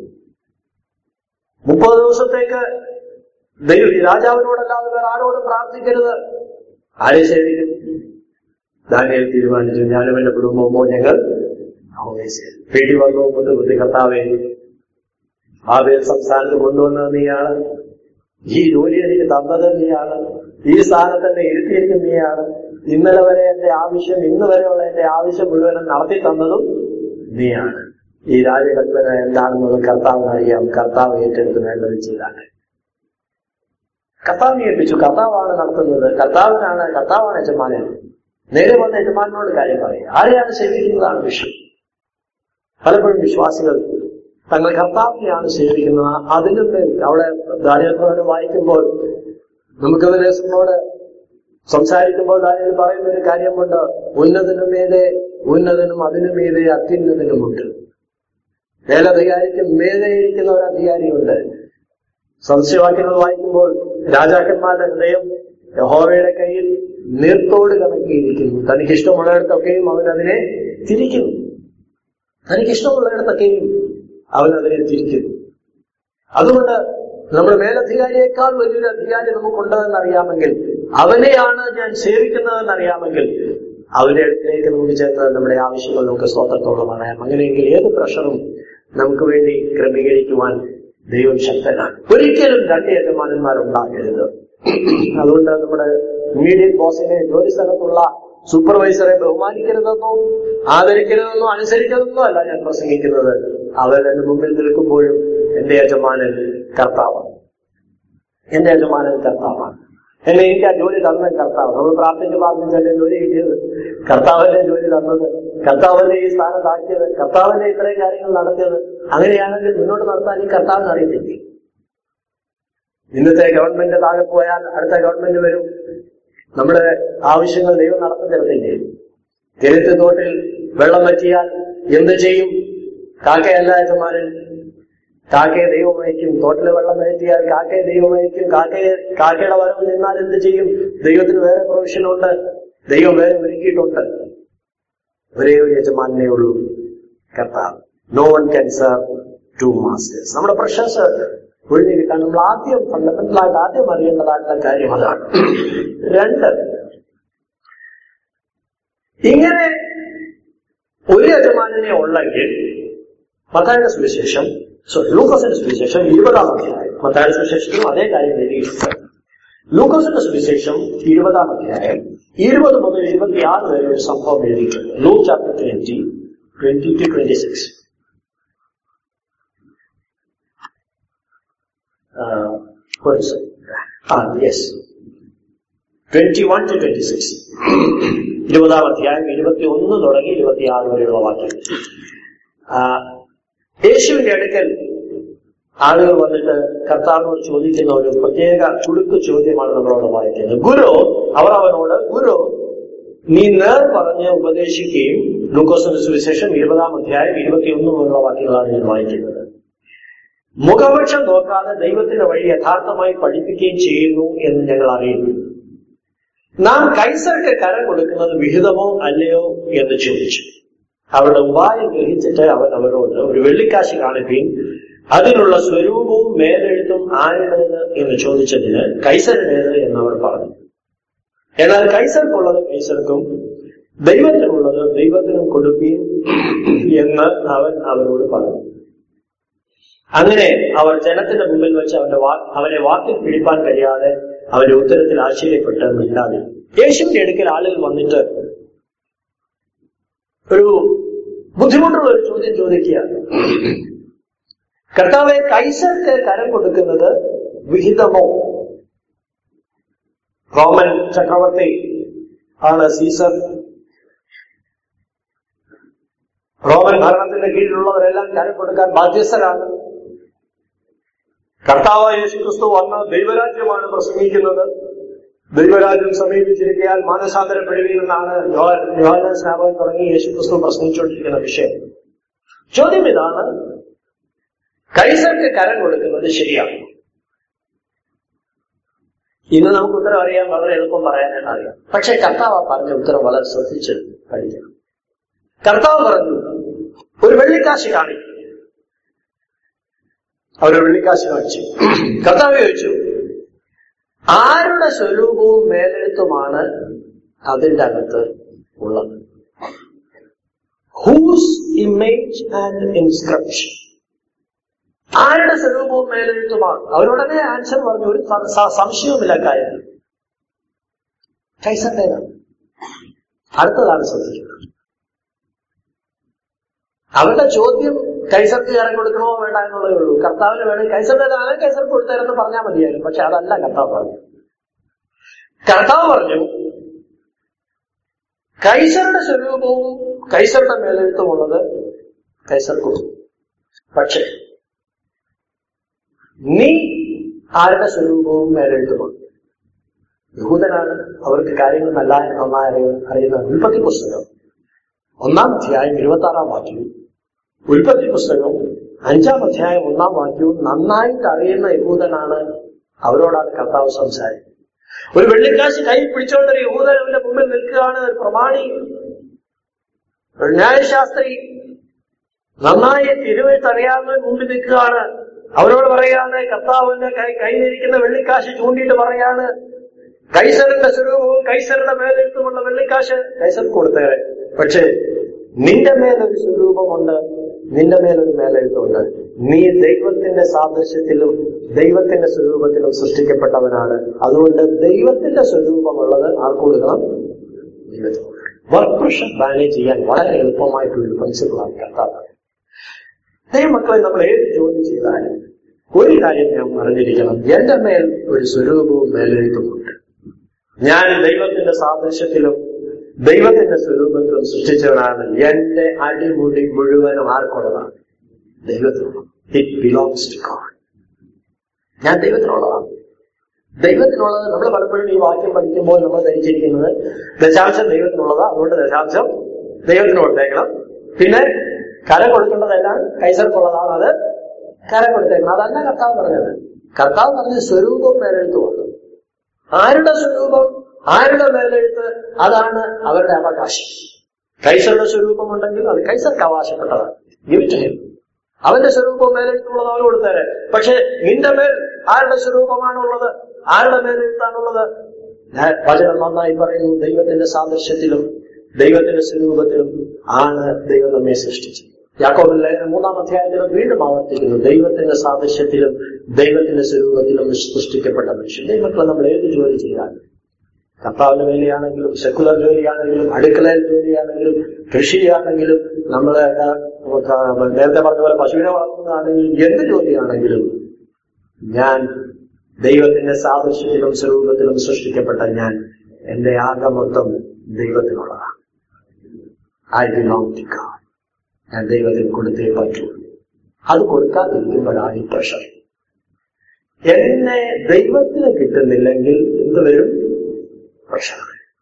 മുപ്പത് ദിവസത്തേക്ക് ദൈവം രാജാവിനോടല്ലാതെ വേറെ ആരോടും പ്രാർത്ഥിക്കരുത്. ആരെ സേവിക്കും? ദാനിയേൽ തീരുമാനിച്ചു, ഞാനും എന്റെ കുടുംബമോ ഞങ്ങൾ വീട്ടിൽ വന്നു ബുദ്ധി ബുദ്ധി കർത്താവേ, ബാബേൽ സംസ്ഥാനത്ത് കൊണ്ടുവന്നത് നീയാണ്, ഈ ജോലി എനിക്ക് തന്നത് നീയാണ്, ഈ സ്ഥാനത്ത് എന്നെ ഇരുത്തിയിരിക്കുന്ന നീയാണ്, ഇന്നലെ വരെ എന്റെ ആവശ്യം, ഇന്ന് വരെയുള്ള എന്റെ ആവശ്യം മുഴുവനും നടത്തി തന്നതും നീയാണ്. ഈ രാജകൽപ്പന എന്താണെന്നത് കർത്താവിന് അറിയാം. കർത്താവ് ഏറ്റെടുത്ത് വേണ്ടത് ചെയ്താണ്. കർത്താവിനെ ഏൽപ്പിച്ചു. കർത്താവാണ് നടത്തുന്നത്, കർത്താവിനാണ് കർത്താവാണ് യജമാനൻ. നേരെ വന്ന യജമാനോട് കാര്യം പറയും. ആരെയാണ് സേവിക്കുന്നതാണ് വിഷയം. പലപ്പോഴും വിശ്വാസികൾ തങ്ങൾ കർത്താവിനെയാണ് സേവിക്കുന്നത്. അതിലും അവിടെ ദാനിയേൽ പ്രവചനം വായിക്കുമ്പോൾ നമുക്കത് ലേസറിനോട് സംസാരിക്കുമ്പോൾ ദാനിയേൽ പറയുന്ന ഒരു കാര്യമുണ്ട്. ഉന്നതനും മീതെ ഉന്നതനും അതിനു മീതെ അത്യുന്നതനുമുണ്ട്. മേലധികാരിക്ക് മീതെ ഇരിക്കുന്ന ഒരു അധികാരിയുണ്ട്. സംശയവാക്യങ്ങൾ വായിക്കുമ്പോൾ രാജാക്കന്മാരുടെ ഹൃദയം യഹോവയുടെ കയ്യിൽ നീർത്തോട് കണക്കിയിരിക്കുന്നു. തനിക്കിഷ്ടമുള്ളിടത്തൊക്കെയും അവൻ അതിനെ തിരിക്കുന്നു. തനിക്കിഷ്ടമുള്ളിടത്തൊക്കെയും അവൻ അതിനെ തിരിക്കുന്നു. അതുകൊണ്ട് നമ്മുടെ മേലധികാരിയേക്കാൾ വലിയൊരു അധികാരി നമുക്കുണ്ടെന്ന് അറിയാമെങ്കിൽ, അവനെയാണ് ഞാൻ സേവിക്കുന്നതെന്ന് അറിയാമെങ്കിൽ, അവന്റെ അടുത്തേക്ക് നമുക്ക് ചേർത്ത് നമ്മുടെ ആവശ്യങ്ങൾ നമുക്ക് സ്വതന്ത്രത്തോളം പറയാം. അങ്ങനെയെങ്കിൽ ഏത് പ്രഷറും നമുക്ക് വേണ്ടി ക്രമീകരിക്കുവാൻ ദൈവം ശക്തനാണ്. ഒരിക്കലും രണ്ട് യജമാനന്മാരുണ്ടാകരുത്. അതുകൊണ്ട് നമ്മുടെ ഇമ്മീഡിയറ്റ് ബോസിനെ, ജോലി സ്ഥലത്തുള്ള സൂപ്പർവൈസറെ ബഹുമാനിക്കരുതെന്നോ ആദരിക്കരുതെന്നോ അനുസരിക്കരുതെന്നോ അല്ല ഞാൻ പ്രസംഗിക്കുന്നത്. അവർ എന്റെ മുമ്പിൽ നിൽക്കുമ്പോഴും എന്റെ യജമാനൻ കർത്താവാണ്. എന്റെ യജമാനൻ കർത്താവാണ്. എന്നെ എനിക്ക് ആ ജോലി തന്ന കർത്താവ്. നമ്മൾ പ്രാർത്ഥിച്ച് പ്രാർത്ഥിച്ചല്ലേ ജോലി കിട്ടിയത്. കർത്താവല്ലേ ജോലി തന്നത്, കർത്താവല്ലേ ഈ സ്ഥാനത്താക്കിയത്, കർത്താവല്ലേ ഇത്രയും കാര്യങ്ങൾ നടത്തിയത്. അങ്ങനെയാണെങ്കിൽ മുന്നോട്ട് നടത്താൻ ഈ കർത്താവിന് അറിയത്തില്ലേ? ഇന്നത്തെ ഗവൺമെന്റ് താഴെ പോയാൽ അടുത്ത ഗവൺമെന്റ് വരും. നമ്മുടെ ആവശ്യങ്ങൾ ദൈവം നടത്തി തരത്തില്ലേ? തിരുത്ത് തോട്ടിൽ വെള്ളം വറ്റിയാൽ എന്ത് ചെയ്യും? കാക്കയല്ല യജമാനൻ, കാക്കയെ ദൈവം അയക്കും. തോട്ടിൽ വെള്ളം വറ്റിയാൽ കാക്കയെ ദൈവം അയക്കും. കാക്കയെ കാക്കയുടെ വരവ് നിന്നാൽ എന്ത് ചെയ്യും? ദൈവത്തിന് വേറെ പ്രൊവിഷനുണ്ട്, ദൈവം വേറെ ഒരുക്കിയിട്ടുണ്ട്. ഒരേ ഒരു യജമാനേ ഉള്ളൂ, കർത്താവ്. No one can serve two masters. നമ്മുടെ പ്രശംസ ഒഴിഞ്ഞു കിട്ടാൻ നമ്മൾ ആദ്യം ഫണ്ടമെന്റലായിട്ട് ആദ്യം അറിയേണ്ടതായിട്ടുള്ള കാര്യം അതാണ്. രണ്ട്, ഇങ്ങനെ ഒരു യജമാനെ ഉള്ളെങ്കിൽ മത്തായിയുടെ സുവിശേഷം സോ ലൂക്കോസിന്റെ സുവിശേഷം ഇരുപതാം അധ്യായം, മത്തായിയുടെ സുവിശേഷത്തിലും അതേ കാര്യം എഴുതിയിട്ടുണ്ട്. ലൂക്കോസിന്റെ സുവിശേഷം ഇരുപതാം അധ്യായം ഇരുപത് മുതൽ ഇരുപത്തിയാറ് വരെ ഒരു സംഭവം എഴുതിയിട്ടുണ്ട്. Luke chapter twenty twenty two twenty six yes twenty one two twenty six ഇരുപതാം അധ്യായം ഇരുപത്തി ഒന്ന് തുടങ്ങി ഇരുപത്തിയാറ് വരെയുള്ള വാക്യം. യേശുവിന്റെ അടുക്കൽ ആളുകൾ വന്നിട്ട് കർത്താവിനോട് ചോദിക്കുന്ന ഒരു പ്രത്യേക ചുടുക്ക് ചോദ്യമാണ് നമ്മളോട് വായിക്കുന്നത്. ഗുരു, അവർ അവനോട്, ഗുരു, നീ നേർ പറഞ്ഞ് ഉപദേശിക്കുകയും, ലൂക്കോസിന്റെ സുവിശേഷം ഇരുപതാം അധ്യായം ഇരുപത്തിയൊന്ന് മുതലുള്ള വാക്യങ്ങളാണ് ഞാൻ വായിക്കുന്നത്. മുഖപക്ഷം നോക്കാതെ ദൈവത്തിന്റെ വഴി യഥാർത്ഥമായി പഠിപ്പിക്കുകയും ചെയ്യുന്നു എന്ന് ഞങ്ങൾ അറിയുന്നു. നാം കൈസർക്ക് കരം കൊടുക്കുന്നത് വിഹിതമോ അല്ലയോ എന്ന് ചോദിച്ചു. അവരുടെ ഉപായം ഗ്രഹിച്ചിട്ട് അവൻ അവരോട്, ഒരു വെള്ളിക്കാശ് കാണിക്കുകയും അതിനുള്ള സ്വരൂപവും മേലെഴുത്തും ആരുടേത് എന്ന് ചോദിച്ചതിന് കൈസരുടേത് എന്നവർ പറഞ്ഞു. എന്നാൽ കൈസർക്കുള്ളത് കൈസർക്കും ദൈവത്തിനുള്ളത് ദൈവത്തിനും കൊടുക്കുകയും എന്ന് അവൻ അവരോട് പറഞ്ഞു. അങ്ങനെ അവർ ജനത്തിന്റെ മുമ്പിൽ വെച്ച് അവന്റെ അവനെ വാക്കിൽ പിടിപ്പാൻ കഴിയാതെ അവന്റെ ഉത്തരത്തിൽ ആശ്ചര്യപ്പെട്ട് മിണ്ടാതെ. യേശുവിന്റെ അടുക്കൽ ആളുകൾ വന്നിട്ട് ഒരു ബുദ്ധിമുട്ടുള്ള ഒരു ചോദ്യം ചോദിക്കുകയാണ്. കർത്താവെ, കൈസർക്ക് കരം കൊടുക്കുന്നത് വിഹിതമോ? റോമൻ ചക്രവർത്തി ആണ് സീസർ. റോമൻ ഭരണത്തിന്റെ കീഴിലുള്ളവരെല്ലാം കരം കൊടുക്കാൻ ബാധ്യസ്ഥരാണ്. കർത്താവായ യേശു ക്രിസ്തു വന്ന ദൈവരാജ്യമാണ് പ്രസംഗിക്കുന്നത്. ദൈവരാജ്യം സമീപിച്ചിരിക്കാൻ മാനസാന്തരപ്പെടുകയെന്നാണ് യോഹന്നാൻ സ്നാപകൻ തുടങ്ങി യേശു ക്രിസ്തു പ്രസംഗിച്ചുകൊണ്ടിരിക്കുന്ന വിഷയം. ചോദ്യം ഇതാണ്, കൈസർക്ക് കരം കൊടുക്കുന്നത് ശരിയാണ്? ഇന്ന് നമുക്ക് ഉത്തരം അറിയാൻ വളരെ എളുപ്പം പറയാനായിട്ട് അറിയാം. പക്ഷെ കർത്താവ് പറഞ്ഞ ഉത്തരം വളരെ ശ്രദ്ധിച്ച് പഠിക്കണം. കർത്താവ് പറഞ്ഞു, ഒരു വെള്ളിക്കാശ് കാണിക്കും. അവരൊരു വെള്ളിക്കാശ് കാണിച്ചു. കർത്താവ് ചോദിച്ചു, ആരുടെ സ്വരൂപവും മേലെഴുത്തുമാണ് അതിന്റെ അകത്ത് ഉള്ളത്? Whose image and inscription? ആരുടെ സ്വരൂപവും മേലെഴുത്തുമാണ്? അവരുടനെ ആൻസർ പറഞ്ഞു, ഒരു സംശയവുമില്ല കാര്യത്തിൽ കൈസറിന്റേതാണ്. അടുത്തതാണ് ശ്രദ്ധിക്കുന്നത്. അവരുടെ ചോദ്യം കൈസർക്ക് കരം കൊടുക്കണമോ വേണ്ട എന്നുള്ളതേ ഉള്ളൂ. കർത്താവിന് വേണമെങ്കിൽ കൈസറിന്റേതാണ്, കൈസർക്ക് കൊടുത്തരെന്ന് പറഞ്ഞാൽ മതിയായിരുന്നു. പക്ഷെ അതല്ല കർത്താവ് പറഞ്ഞു. കർത്താവ് പറഞ്ഞു, കൈസറുടെ സ്വരൂപവും കൈസറുടെ മേലെഴുത്തുമുള്ളത് കൈസർക്ക് കൊടുക്കും. പക്ഷെ നീ ആരുടെ സ്വരൂപവും മേലെഴുത്തുമുണ്ട്? യഹൂദനാണ്, അവർക്ക് കാര്യങ്ങൾ നല്ല നന്നായി അറിയുന്ന ഉൽപ്പത്തി പുസ്തകം ഒന്നാം അധ്യായം ഇരുപത്തി ആറാം വാക്യവും ഉൽപ്പത്തി പുസ്തകം അഞ്ചാം അധ്യായം ഒന്നാം വാക്യവും നന്നായിട്ട് അറിയുന്ന യഹൂദനാണ്. അവരോടാണ് കർത്താവ് സംസാരിക്കുന്നത്. ഒരു വെള്ളിക്കാശ് കൈ പിടിച്ചോണ്ടൊരു യഹൂദൻ അവന്റെ മുമ്പിൽ നിൽക്കുകയാണ്. ഒരു പ്രമാണി, ഒരു ന്യായശാസ്ത്രി, നന്നായി തിരുവെഴുത്ത് അറിയാവുന്നവൻ മുമ്പിൽ നിൽക്കുകയാണ്. അവരോട് പറയാണ്, കർത്താവിന്റെ കൈ കയ്യിലിരിക്കുന്ന വെള്ളിക്കാശ് ചൂണ്ടിയിട്ട് പറയാണ്, കൈസറിന്റെ സ്വരൂപവും കൈസറുടെ മേലെഴുത്തുമുള്ള വെള്ളിക്കാശ് കൈസർ കൊടുത്തേറെ, പക്ഷേ നിന്റെ മേലൊരു സ്വരൂപമുണ്ട്, നിന്റെ മേലൊരു മേലെഴുത്തുണ്ട്. നീ ദൈവത്തിന്റെ സാദൃശ്യത്തിലും ദൈവത്തിന്റെ സ്വരൂപത്തിലും സൃഷ്ടിക്കപ്പെട്ടവനാണ്. അതുകൊണ്ട് ദൈവത്തിന്റെ സ്വരൂപമുള്ളത് ആർക്ക് കൊടുക്കണം? ദൈവത്തിന്. വർക്ക് പ്രഷർ മാനേജ് ചെയ്യാൻ വളരെ എളുപ്പമായിട്ടുള്ളൊരു പ്രിൻസിപ്പിളാണ് കർത്താവ്. ദൈവമക്കളെ, നമ്മൾ ഏത് ജോലി ചെയ്താലും ഒരു കാര്യം ഞാൻ അറിഞ്ഞിരിക്കണം, എന്റെ മേൽ ഒരു സ്വരൂപവും മേലെഴുത്തുമുണ്ട്. ഞാൻ ദൈവത്തിന്റെ സാദൃശ്യത്തിലും ദൈവത്തിന്റെ സ്വരൂപത്തിലും സൃഷ്ടിച്ചവനാണ്. എന്റെ അടിമുടി മുഴുവനും ആർക്കുള്ളതാണ്? ദൈവത്തിനുള്ളത്. It belongs to God. ഞാൻ ദൈവത്തിനുള്ളതാണ്. ദൈവത്തിനുള്ളത് നമ്മൾ പലപ്പോഴും ഈ വാക്യം പഠിക്കുമ്പോൾ നമ്മൾ ധരിച്ചിരിക്കുന്നത് ദശാംശം ദൈവത്തിനുള്ളതാ, അതുകൊണ്ട് ദശാംശം ദൈവത്തിന് കൊടുത്തേക്കണം. പിന്നെ കരം കൊടുക്കേണ്ടതെല്ലാം കൈസർക്കുള്ളതാണ്, അത് കരം കൊടുത്തേക്കണം. അതല്ല കർത്താവ് പറഞ്ഞത്. കർത്താവ് പറഞ്ഞ സ്വരൂപവും മേലെഴുത്തുമാണ്. ആരുടെ സ്വരൂപം, ആരുടെ മേലെഴുത്ത്, അതാണ് അവരുടെ അവകാശം. കൈസറുടെ സ്വരൂപമുണ്ടെങ്കിൽ അത് കൈസർക്ക് അവകാശപ്പെട്ടതാണ്. ഗിവിറ്റ് അവന്റെ സ്വരൂപവും മേലെഴുത്തുള്ളത് അവന് കൊടുത്തേരെ. പക്ഷെ നിന്റെ മേൽ ആരുടെ സ്വരൂപമാണുള്ളത്, ആരുടെ മേലെഴുത്താണുള്ളത്? വചനം നന്നായി പറയുന്നു, ദൈവത്തിന്റെ സാദൃശ്യത്തിലും ദൈവത്തിന്റെ സ്വരൂപത്തിലും ആണ് ദൈവം നമ്മെ സൃഷ്ടിച്ചത്. യാക്കോബിന്റെ ലേഖനം മൂന്നാം അധ്യായത്തിൽ വീണ്ടും ആവർത്തിക്കുന്നു, ദൈവത്തിന്റെ സാദൃശ്യത്തിലും ദൈവത്തിന്റെ സ്വരൂപത്തിലും സൃഷ്ടിക്കപ്പെട്ട മനുഷ്യൻ. ദൈവമക്കളെ, നമ്മൾ ഏത് ജോലി ചെയ്താലും, കർത്താവിന്റെ വേലയാണെങ്കിലും സെക്കുലർ ജോലിയാണെങ്കിലും അടുക്കളയിൽ ജോലിയാണെങ്കിലും കൃഷിയാണെങ്കിലും നമ്മൾ നേരത്തെ പറഞ്ഞ പോലെ പശുവിനെ വളർത്തുന്നതാണെങ്കിലും എന്ത് ജോലിയാണെങ്കിലും, ഞാൻ ദൈവത്തിന്റെ സാദൃശ്യത്തിലും സ്വരൂപത്തിലും സൃഷ്ടിക്കപ്പെട്ട ഞാൻ എന്റെ ആകെ മൊത്തം ദൈവത്തിനുള്ളതാണ്. I belong to God. ഞാൻ ദൈവത്തിന് കൊടുത്തേ പറ്റൂ. അത് കൊടുക്കാതിരിക്കുമ്പോഴാണ് ഈ പ്രഷർ. എന്നെ ദൈവത്തിന് കിട്ടുന്നില്ലെങ്കിൽ എന്ത് വരും? പ്രഷർ.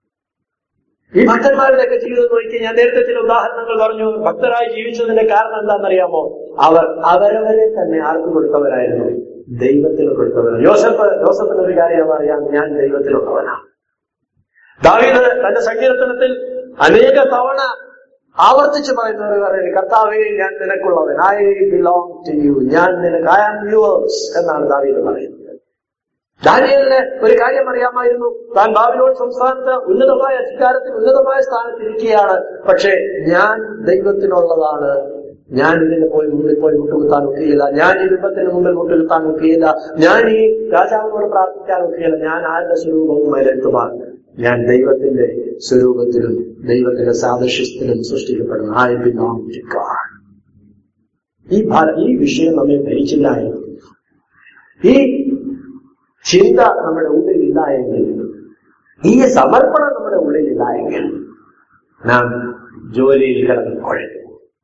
ഈ ഭക്തന്മാരുടെയൊക്കെ ജീവിതം നോക്കി ഞാൻ നേരത്തെ ചില ഉദാഹരണങ്ങൾ പറഞ്ഞു. ഭക്തരായി ജീവിച്ചതിന്റെ കാരണം എന്താണെന്നറിയാമോ? അവർ അവരവരെ തന്നെ ആർക്ക് കൊടുത്തവരായിരുന്നു? ദൈവത്തിന് കൊടുത്തവരാണ്. യോസഫ് യോസഫിന് ഒരു കാര്യം അറിയാം, ഞാൻ ദൈവത്തിനുള്ളവനാണ്. ദാവീദ് തന്റെ സങ്കീർത്തനത്തിൽ അനേക തവണ ആവർത്തിച്ച് പറയുന്ന ഒരു കാര്യം, കർത്താവേ ഞാൻ നിനക്കുള്ളവൻ, ഐ ബിലോങ് ടു യു, ഞാൻ നിനക്ക്, ഐ ആം യുവേഴ്സ് എന്നാണ് ദാവീദ് പറയുന്നത്. ദാനിയേലിന് ഒരു കാര്യം അറിയാമായിരുന്നു, താൻ ബാബിലോൺ സംസ്ഥാനത്ത് ഉന്നതമായ അധികാരത്തിൽ ഉന്നതമായ സ്ഥാനത്തിരിക്കുകയാണ്. പക്ഷെ ഞാൻ ദൈവത്തിനുള്ളതാണ്, ഞാൻ ഇതിന് പോയി മുമ്പിൽ പോയി മുട്ടുകുത്താൻ ഒക്കുകയില്ല, ഞാൻ ഈ രൂപത്തിന് മുമ്പിൽ മുട്ടുകുത്താൻ ഒക്കുകയില്ല, ഞാൻ ഈ രാജാവിനോട് പ്രാർത്ഥിക്കാൻ ഒക്കുകയില്ല. ഞാൻ ആരുടെ സ്വരൂപവും മേലെത്തുമാണ്? ഞാൻ ദൈവത്തിന്റെ സ്വരൂപത്തിലും ദൈവത്തിന്റെ സാദൃശ്യത്തിലും സൃഷ്ടിക്കപ്പെടുന്നു. I belong to God. ഈ ഈ വിഷയം നമ്മെ ധരിച്ചില്ലായെങ്കിൽ, ഈ ചിന്ത നമ്മുടെ ഉള്ളിലില്ല എങ്കിൽ, ഈ സമർപ്പണം നമ്മുടെ ഉള്ളിലില്ല എങ്കിൽ, നാം ജോലിയിൽ കിടന്ന് കുഴഞ്ഞു.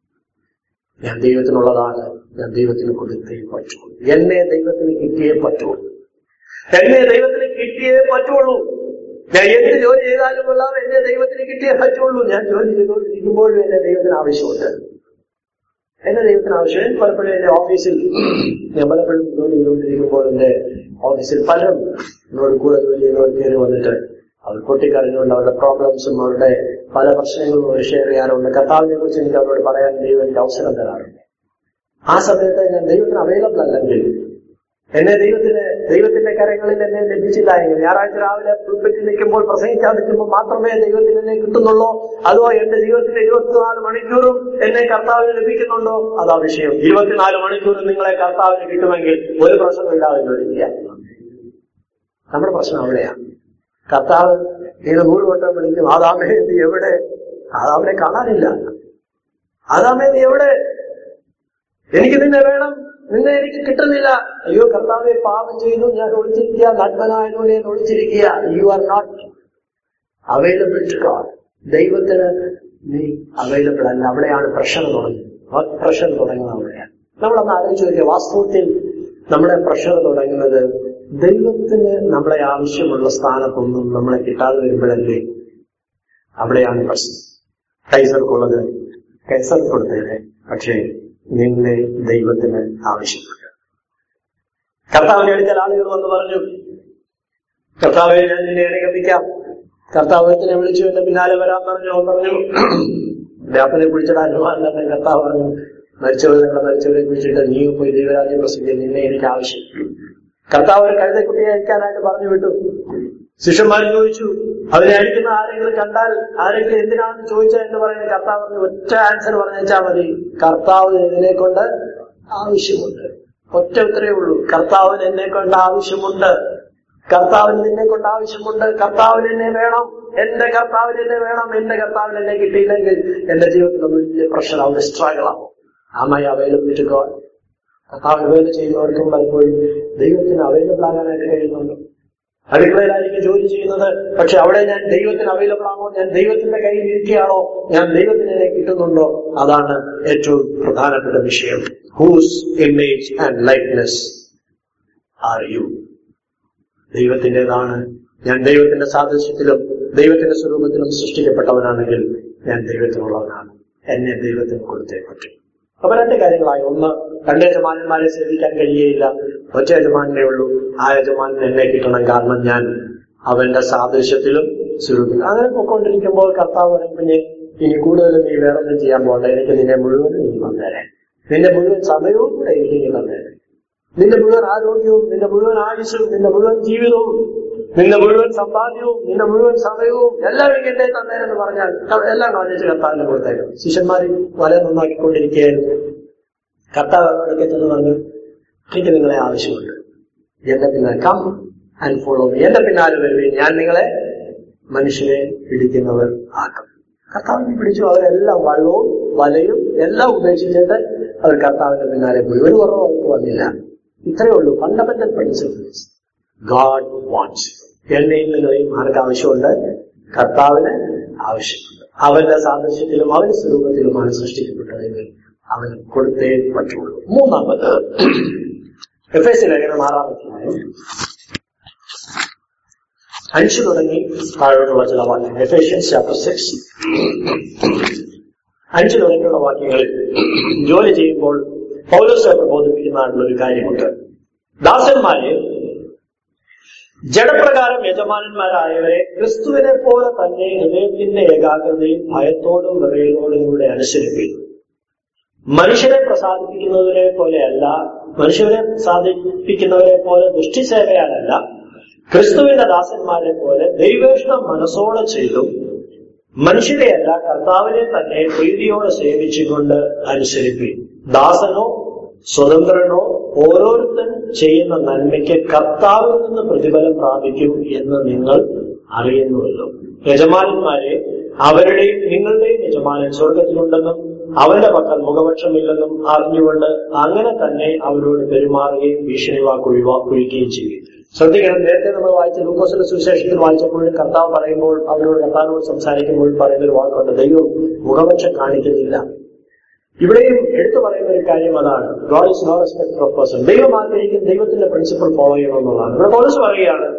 ഞാൻ ദൈവത്തിനുള്ളതാണ്, ഞാൻ ദൈവത്തിന് കൊടുത്തേ പറ്റുള്ളൂ, എന്നെ ദൈവത്തിന് കിട്ടിയേ പറ്റുള്ളൂ, എന്നെ ദൈവത്തിന് കിട്ടിയേ പറ്റുള്ളൂ. ഞാൻ എന്ത് ജോലി ചെയ്താലും കൊള്ളാം, എന്നെ ദൈവത്തിന് കിട്ടിയേ പറ്റുള്ളൂ. ഞാൻ ജോലി ചെയ്തുകൊണ്ടിരിക്കുമ്പോഴും എന്നെ ദൈവത്തിന് ആവശ്യമുണ്ട്. എന്റെ ദൈവത്തിന് ആവശ്യം. പലപ്പോഴും എന്റെ ഓഫീസിൽ ഞാൻ പലപ്പോഴും ജോലി ചെയ്തുകൊണ്ടിരിക്കുമ്പോൾ എന്റെ ഓഫീസിൽ പലരും എന്നോട് കൂടെ ജോലി ചെയ്യുന്നവർ കയറി വന്നിട്ട് അവർ പൊട്ടിക്കറിഞ്ഞുകൊണ്ട് അവരുടെ പ്രോബ്ലംസും അവരുടെ പല പ്രശ്നങ്ങളും ഷെയർ ചെയ്യാറുണ്ട്. കർത്താവിനെ കുറിച്ച് എനിക്ക് അവരോട് പറയാൻ ദൈവം എനിക്ക് അവസരം തരാറുണ്ട്. ആ സമയത്ത് ഞാൻ ദൈവത്തിന് അവൈലബിൾ അല്ലെങ്കിൽ, എന്നെ ദൈവത്തിന് ദൈവത്തിന്റെ കരങ്ങളിൽ എന്നെ ലഭിച്ചില്ല എങ്കിൽ, ഞായറാഴ്ച രാവിലെ പുൽപ്പറ്റിൽ നിൽക്കുമ്പോൾ പ്രസംഗിക്കാൻ നിൽക്കുമ്പോൾ മാത്രമേ ദൈവത്തിന് എന്നെ കിട്ടുന്നുള്ളൂ, അതോ എന്റെ ജീവിതത്തിലെ ഇരുപത്തിനാല് മണിക്കൂറും എന്നെ കർത്താവിന് ലഭിക്കുന്നുണ്ടോ? അതാ വിഷയം. ഇരുപത്തിനാല് മണിക്കൂറും നിങ്ങളെ കർത്താവിന് കിട്ടുമെങ്കിൽ ഒരു പ്രശ്നമില്ലാതെ ജോലി ചെയ്യാം. നമ്മുടെ പ്രശ്നം അവിടെയാണ്. കർത്താവ് ഇങ്ങനെ നൂറ് വട്ടം വിളിക്കും, ആദാമേ നീ എവിടെ? ആദാമിനെ കാണാനില്ല. ആദാമേ നീ എവിടെ? എനിക്ക് നിന്നെ വേണം, നിന്നെ എനിക്ക് കിട്ടുന്നില്ല. അയ്യോ കർത്താവെ, പാപം ചെയ്തു, ഞാൻ ഒളിച്ചിരിക്കുക, നഗ്നനായതുകൊണ്ട് ഞാൻ ഒളിച്ചിരിക്കുക. You are not available to God. ദൈവത്തിന് നീ അവൈലബിൾ അല്ല. അവിടെയാണ് പ്രഷർ തുടങ്ങുന്നത്. പ്രഷർ തുടങ്ങുന്നത് അവിടെയാണ്. നമ്മളൊന്ന് ആലോചിച്ച് നോക്കിയ, വാസ്തവത്തിൽ നമ്മുടെ പ്രഷർ തുടങ്ങുന്നത് ദൈവത്തിന് നമ്മളെ ആവശ്യമുള്ള സ്ഥാനത്തൊന്നും നമ്മളെ കിട്ടാതെ വരുമ്പോഴല്ലേ അവിടെയാണ് പ്രശ്നം. കൈസർക്കുള്ളത് കൈസർ കൊടുത്തേനെ, പക്ഷേ നിന്നെ ദൈവത്തിന് ആവശ്യമുണ്ട്. കർത്താവിന്റെ അടുക്കൽ ആളുകൾ വന്ന് പറഞ്ഞു, കർത്താവെ ഞാൻ നിന്നെ അനുഗമിക്കാം. കർത്താവത്തിനെ വിളിച്ചു, എന്നെ പിന്നാലെ വരാൻ പറഞ്ഞു. അവൻ പറഞ്ഞു, എന്റെ അപ്പനെ കുഴിച്ചിടാൻ തന്നെ. കർത്താവ് പറഞ്ഞു, മരിച്ചവരെ നിങ്ങളെ മരിച്ചവരെ കുഴിച്ചിട്ട് നീ പോയി ദൈവരാജ്യം പ്രസിദ്ധിയിൽ നിന്നെ എനിക്ക് ആവശ്യം. കർത്താവ് ഒരു കഴുതക്കുട്ടിയെ അയക്കാനായിട്ട് പറഞ്ഞു വിട്ടു. ശിഷ്യന്മാർ ചോദിച്ചു, അതിനെ അടിക്കുന്ന ആരെങ്കിലും കണ്ടാൽ ആരെങ്കിലും എന്തിനാണെന്ന് ചോദിച്ചാൽ എന്ന് പറയുന്നത് കർത്താവ് പറഞ്ഞു, ഒറ്റ ആൻസർ പറഞ്ഞാൽ മതി, കർത്താവിന് ഇതിനെ കൊണ്ട് ആവശ്യമുണ്ട്. ഒറ്റ ഉത്തരവേ ഉള്ളൂ, കർത്താവിന് എന്നെ കൊണ്ട് ആവശ്യമുണ്ട്. കർത്താവിന് നിന്നെ കൊണ്ട് ആവശ്യമുണ്ട്. കർത്താവിന് എന്നെ വേണം. എന്റെ കർത്താവിന് എന്നെ വേണം. എന്റെ കർത്താവിന് എന്നെ കിട്ടിയില്ലെങ്കിൽ എന്റെ ജീവിതത്തിൽ വലിയ പ്രഷറാവും, സ്ട്രഗിളാവും. Am I available to God. കർത്താവ് അവൈലബിൾ ചെയ്യുന്നവർക്കും പലപ്പോഴും ദൈവത്തിന് അവൈലബിൾ ആകാനായിട്ട് കഴിയുന്നുണ്ട്. അടുക്കളയിലായിരിക്കും ജോലി ചെയ്യുന്നത്, പക്ഷെ അവിടെ ഞാൻ ദൈവത്തിന് അവൈലബിൾ ആണോ, ഞാൻ ദൈവത്തിന്റെ കയ്യിൽ ഇരിക്കുകയാണോ, ഞാൻ ദൈവത്തിന് എന്നെ കിട്ടുന്നുണ്ടോ? അതാണ് ഏറ്റവും പ്രധാനപ്പെട്ട വിഷയം. Whose image and likeness are you? ദൈവത്തിൻ്റെതാണ്. ഞാൻ ദൈവത്തിന്റെ സാദൃശ്യത്തിലും ദൈവത്തിന്റെ സ്വരൂപത്തിലും സൃഷ്ടിക്കപ്പെട്ടവനാണെങ്കിൽ ഞാൻ ദൈവത്തിനുള്ളവനാണ്. എന്നെ ദൈവത്തിന് കൊടുത്തേ പറ്റും. അപ്പൊ രണ്ട് കാര്യങ്ങളായി. ഒന്ന്, രണ്ട് യജമാനന്മാരെ സേവിക്കാൻ കഴിയുകയില്ല, ഒറ്റ യജമാനേ ഉള്ളൂ. ആ യജമാനൻ എന്നെ കിട്ടണം, കാരണം ഞാൻ അവന്റെ സാദൃശ്യത്തിലും സ്വരൂപത്തിലും. അങ്ങനെ പൊയ്ക്കൊണ്ടിരിക്കുമ്പോൾ കർത്താവ് പറയുമ്പോൾ, ഇനി കൂടുതലും നീ വേറൊന്നും ചെയ്യാൻ പോകണ്ട, എനിക്ക് നിന്നെ മുഴുവനും നീ തന്നേരെ. നിന്റെ മുഴുവൻ സമയവും കൂടെ എനിക്ക് നീ തന്നേരെ. നിന്റെ മുഴുവൻ ആരോഗ്യവും, നിന്റെ മുഴുവൻ ആയുസ്സും, നിന്റെ മുഴുവൻ ജീവിതവും, നിന്റെ മുഴുവൻ സമ്പാദ്യവും, നിന്റെ മുഴുവൻ സമയവും എല്ലാം എന്റെ തന്നേരെന്ന് പറഞ്ഞാൽ എല്ലാം കാണിച്ച് കർത്താവിനെ കൊടുത്തേക്കും. ശിഷ്യന്മാര് വല നന്നാക്കിക്കൊണ്ടിരിക്കുകയായിരുന്നു. കർത്താവ് അടുക്കത്തെന്ന് പറഞ്ഞു, എനിക്ക് നിങ്ങളെ ആവശ്യമുണ്ട്. എന്റെ പിന്നാലെ കം ആൻഡ് ഫോളോ മീ. എന്റെ പിന്നാലെ വരുവേ, ഞാൻ നിങ്ങളെ മനുഷ്യരെ പിടിക്കുന്നവർ ആക്കും. കർത്താവിനെ പിടിച്ചു. അവരെല്ലാം വള്ളവും വലയും എല്ലാം ഉപേക്ഷിച്ചിട്ട് അവർ കർത്താവിന്റെ പിന്നാലെ പോയി. ഒരു കുറവ് അവർക്ക് വന്നില്ല. ഇത്രയേ ഉള്ളൂ ഫണ്ടമെന്റൽ പ്രിൻസിപ്പിൾസ്. God wants. എന്നെയും നിങ്ങളെയും ആർക്ക് ആവശ്യമുണ്ട്? കർത്താവിന് ആവശ്യമുണ്ട്. അവന്റെ സാദൃശ്യത്തിലും അവന്റെ സ്വരൂപത്തിലുമാണ് സൃഷ്ടിക്കപ്പെട്ടതെങ്കിൽ അവന് കൊടുത്തേ പറ്റുള്ളൂ. മൂന്നാമത്, എഫേസ്യ ലേഖനം ആറാം അധ്യായം അഞ്ചു തുടങ്ങി താഴോട്ടുള്ള ചില വാക്യങ്ങൾ. എഫേഷ്യൻസ് ചാപ്റ്റർ സിക്സ് അഞ്ചു തുടങ്ങിയുള്ള വാക്യങ്ങളിൽ ജോലി ചെയ്യുമ്പോൾ പൗലോസ് പ്രബോധിപ്പിക്കുന്നതായിട്ടുള്ള ഒരു കാര്യമുണ്ട്. ദാസന്മാരെ ജഡപ്രകാരം യജമാനന്മാരായവരെ ക്രിസ്തുവിനെ പോലെ തന്നെ ഹൃദയത്തിന്റെ ഏകാഗ്രതയും ഭയത്തോടും വിറയലോടും കൂടെ അനുസരിപ്പിക്കും. മനുഷ്യരെ പ്രസാദിപ്പിക്കുന്നവരെ പോലെയല്ല, മനുഷ്യരെ പ്രസാദിപ്പിക്കുന്നവരെ പോലെ ദുഷ്ടിസേവയാലല്ല, ക്രിസ്തുവിന്റെ ദാസന്മാരെ പോലെ ദൈവേഷ്ടം മനസ്സോടെ ചെയ്തും മനുഷ്യരെയല്ല കർത്താവിനെ തന്നെ പ്രീതിയോടെ സേവിച്ചുകൊണ്ട് അനുസരിപ്പിക്കും. ദാസനോ സ്വതന്ത്രനോ ഓരോരുത്തൻ ചെയ്യുന്ന നന്മയ്ക്ക് കർത്താവിൽ നിന്ന് പ്രതിഫലം പ്രാപിക്കും എന്ന് നിങ്ങൾ അറിയുന്നുവല്ലോ. യജമാനന്മാരെ, അവരുടെയും നിങ്ങളുടെയും യജമാനൻ സ്വർഗത്തിലുണ്ടെന്നും അവന്റെ പക്കൽ മുഖപക്ഷമില്ലെന്നും അറിഞ്ഞുകൊണ്ട് അങ്ങനെ തന്നെ അവരോട് പെരുമാറുകയും ഭീഷണി വാക്ക് ഒഴിവാക്കുകയും ചെയ്യും. ശ്രദ്ധിക്കണം, നേരത്തെ നമ്മൾ വായിച്ച ലൂക്കോസിന്റെ സുവിശേഷത്തിൽ വായിച്ചപ്പോഴും കർത്താവ് പറയുമ്പോൾ, അവരോട് കർത്താവിനോട് സംസാരിക്കുമ്പോൾ പറയുന്ന ഒരു വാക്കുണ്ട്, ദൈവം മുഖപക്ഷം കാണിക്കുന്നില്ല. ഇവിടെയും എടുത്തു പറയുന്ന ഒരു കാര്യം അതാണ്. God is no respecter of person. ദൈവം ആഗ്രഹിക്കും ദൈവത്തിന്റെ പ്രിൻസിപ്പിൾ ഫോളോ ചെയ്യണമെന്നുള്ളതാണ്. ഇവിടെ പൗലോസ് പറയുകയാണ്,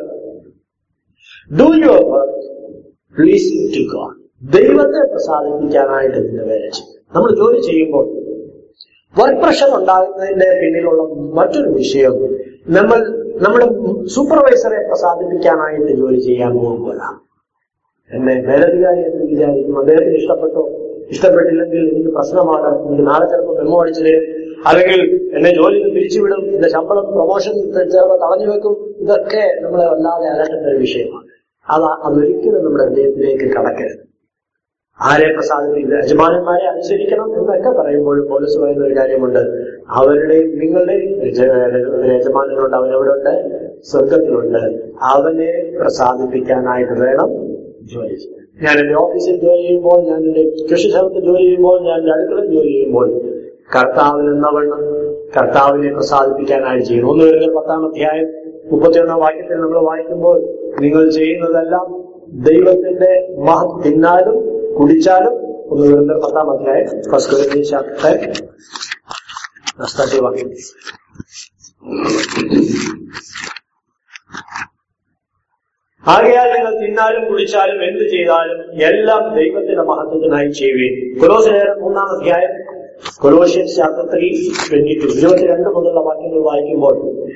do your work pleasing to God. ദൈവത്തെ പ്രസാദിപ്പിക്കാനായിട്ട് ഇതിന്റെ വേല ചെയ്യും. നമ്മൾ ജോലി ചെയ്യുമ്പോൾ വർക്ക് പ്രഷർ ഉണ്ടാകുന്നതിന്റെ പിന്നിലുള്ള മറ്റൊരു വിഷയം, നമ്മൾ നമ്മുടെ സൂപ്പർവൈസറെ പ്രസാദിപ്പിക്കാനായിട്ട് ജോലി ചെയ്യാൻ പോകുമ്പോഴാണ്. എന്നെ മേലധികാരി എന്ന് വിചാരിക്കും, അദ്ദേഹത്തിന് ഇഷ്ടപ്പെട്ടോ ഇഷ്ടപ്പെട്ടില്ലെങ്കിൽ എനിക്ക് പ്രശ്നമാണ്, എനിക്ക് നാളെ ചിലപ്പോൾ മെമ്മോ അടിച്ചു തരും, അല്ലെങ്കിൽ എന്നെ ജോലിയിൽ പിരിച്ചുവിടും, എന്റെ ശമ്പളം പ്രൊമോഷൻ ചിലപ്പോൾ തടഞ്ഞു വെക്കും. ഇതൊക്കെ നമ്മളെ വല്ലാതെ അലട്ടുന്ന ഒരു വിഷയമാണ്. അത് അതൊരിക്കലും നമ്മുടെ ഹൃദയത്തിലേക്ക് കടക്കരുത്. ആരെ പ്രസാദിപ്പിക്കുക, യജമാനന്മാരെ അനുസരിക്കണം എന്നൊക്കെ പറയുമ്പോഴും പൗലോസ് പറയുന്ന ഒരു കാര്യമുണ്ട്, അവരുടെയും നിങ്ങളുടെയും യജമാനനുണ്ട്, അവനവരുണ്ട്, സ്വർഗത്തിലുണ്ട്. അവനെ പ്രസാദിപ്പിക്കാനായിട്ട് വേണം ജോലി ചെയ്യാൻ. ഞാൻ എന്റെ ഓഫീസിൽ ജോലി ചെയ്യുമ്പോൾ, ഞാൻ എന്റെ കൃഷി സ്ഥലത്ത് ജോലി ചെയ്യുമ്പോൾ, ഞാൻ എന്റെ അടുക്കളയിൽ ജോലി ചെയ്യുമ്പോൾ കർത്താവിന് എന്നവണ്ണം കർത്താവിനെ പ്രസാദിപ്പിക്കാനായി ചെയ്യുന്നു. ഒന്ന് വരുന്ന പത്താം അധ്യായം മുപ്പത്തിയൊന്നാം വാക്യത്തിൽ നമ്മൾ വായിക്കുമ്പോൾ, നിങ്ങൾ ചെയ്യുന്നതെല്ലാം ദൈവത്തിന്റെ മഹത് തിന്നാലും കുടിച്ചാലും. ഒന്ന് വരുന്ന പത്താം അധ്യായം ഫസ്റ്റ് കൊരിന്ത്യൻസ് ചാപ്റ്റർ വാക്യം ആകയാൽ നിങ്ങൾ തിന്നാലും കുടിച്ചാലും എന്ത് ചെയ്താലും എല്ലാം ദൈവത്തിന്റെ മഹത്വത്തിനായി ചെയ്യുകയും. കൊലോസ്യർ മൂന്നാം അധ്യായം, Colossians chapter three twenty two ഇരുപത്തിരണ്ട് മുതലുള്ള വാക്യങ്ങൾ വായിക്കുമ്പോൾ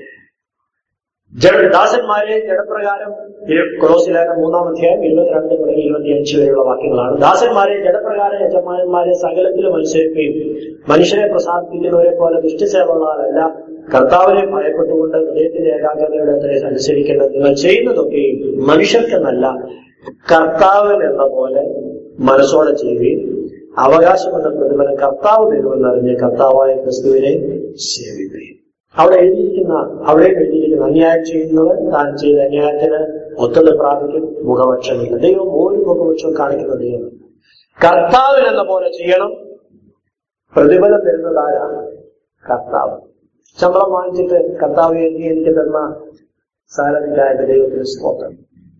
ജഡ ദാസന്മാരെ ജഡപ്രകാരം, കൊലോസ്യർ മൂന്നാം അധ്യായം ഇരുപത്തിരണ്ട് മുതൽ ഇരുപത്തിയഞ്ച് വരെയുള്ള വാക്യങ്ങളാണ്. ദാസന്മാരെ ജഡപ്രകാരം യജമാനന്മാരെ സകലത്തിലും അനുസരിക്കുകയും മനുഷ്യരെ പ്രസാദിപ്പിക്കുന്നവരെ പോലെ ദുഷ്ടസേവകളല്ല, കർത്താവിനെ ഭയപ്പെട്ടുകൊണ്ട് ഹൃദയത്തിന്റെ ഏകാഗ്രതയുടെ അനുസരിക്കേണ്ടത്. നിങ്ങൾ ചെയ്യുന്നതൊക്കെയും മനുഷ്യർക്കെന്നല്ല കർത്താവിനെന്ന പോലെ മനസ്സോടെ ചെയ്യുകയും അവകാശമെന്ന പ്രതിഫലം കർത്താവ് തരുമെന്നറിഞ്ഞ് കർത്താവായ ക്രിസ്തുവിനെ സേവിക്കുകയും. അവിടെ എഴുതിയിരിക്കുന്ന അവിടെ എഴുതിയിരിക്കുന്ന അന്യായം ചെയ്യുന്നവൻ താൻ ചെയ്ത അന്യായത്തിന് ഒത്തത് പ്രാപിക്കും, മുഖപക്ഷമില്ല. ദൈവം ഒരു മുഖപക്ഷവും കാണിക്കുന്ന ദൈവം. കർത്താവിനെന്ന പോലെ ചെയ്യണം. പ്രതിഫലം തരുന്നത് ആരാണ്? കർത്താവ്. ശമ്പളം വാങ്ങിച്ചിട്ട് കർത്താവ് എഴുതി എനിക്ക് തന്ന സാലറിക്കാരുടെ ദൈവത്തിന് സ്തോത്രം.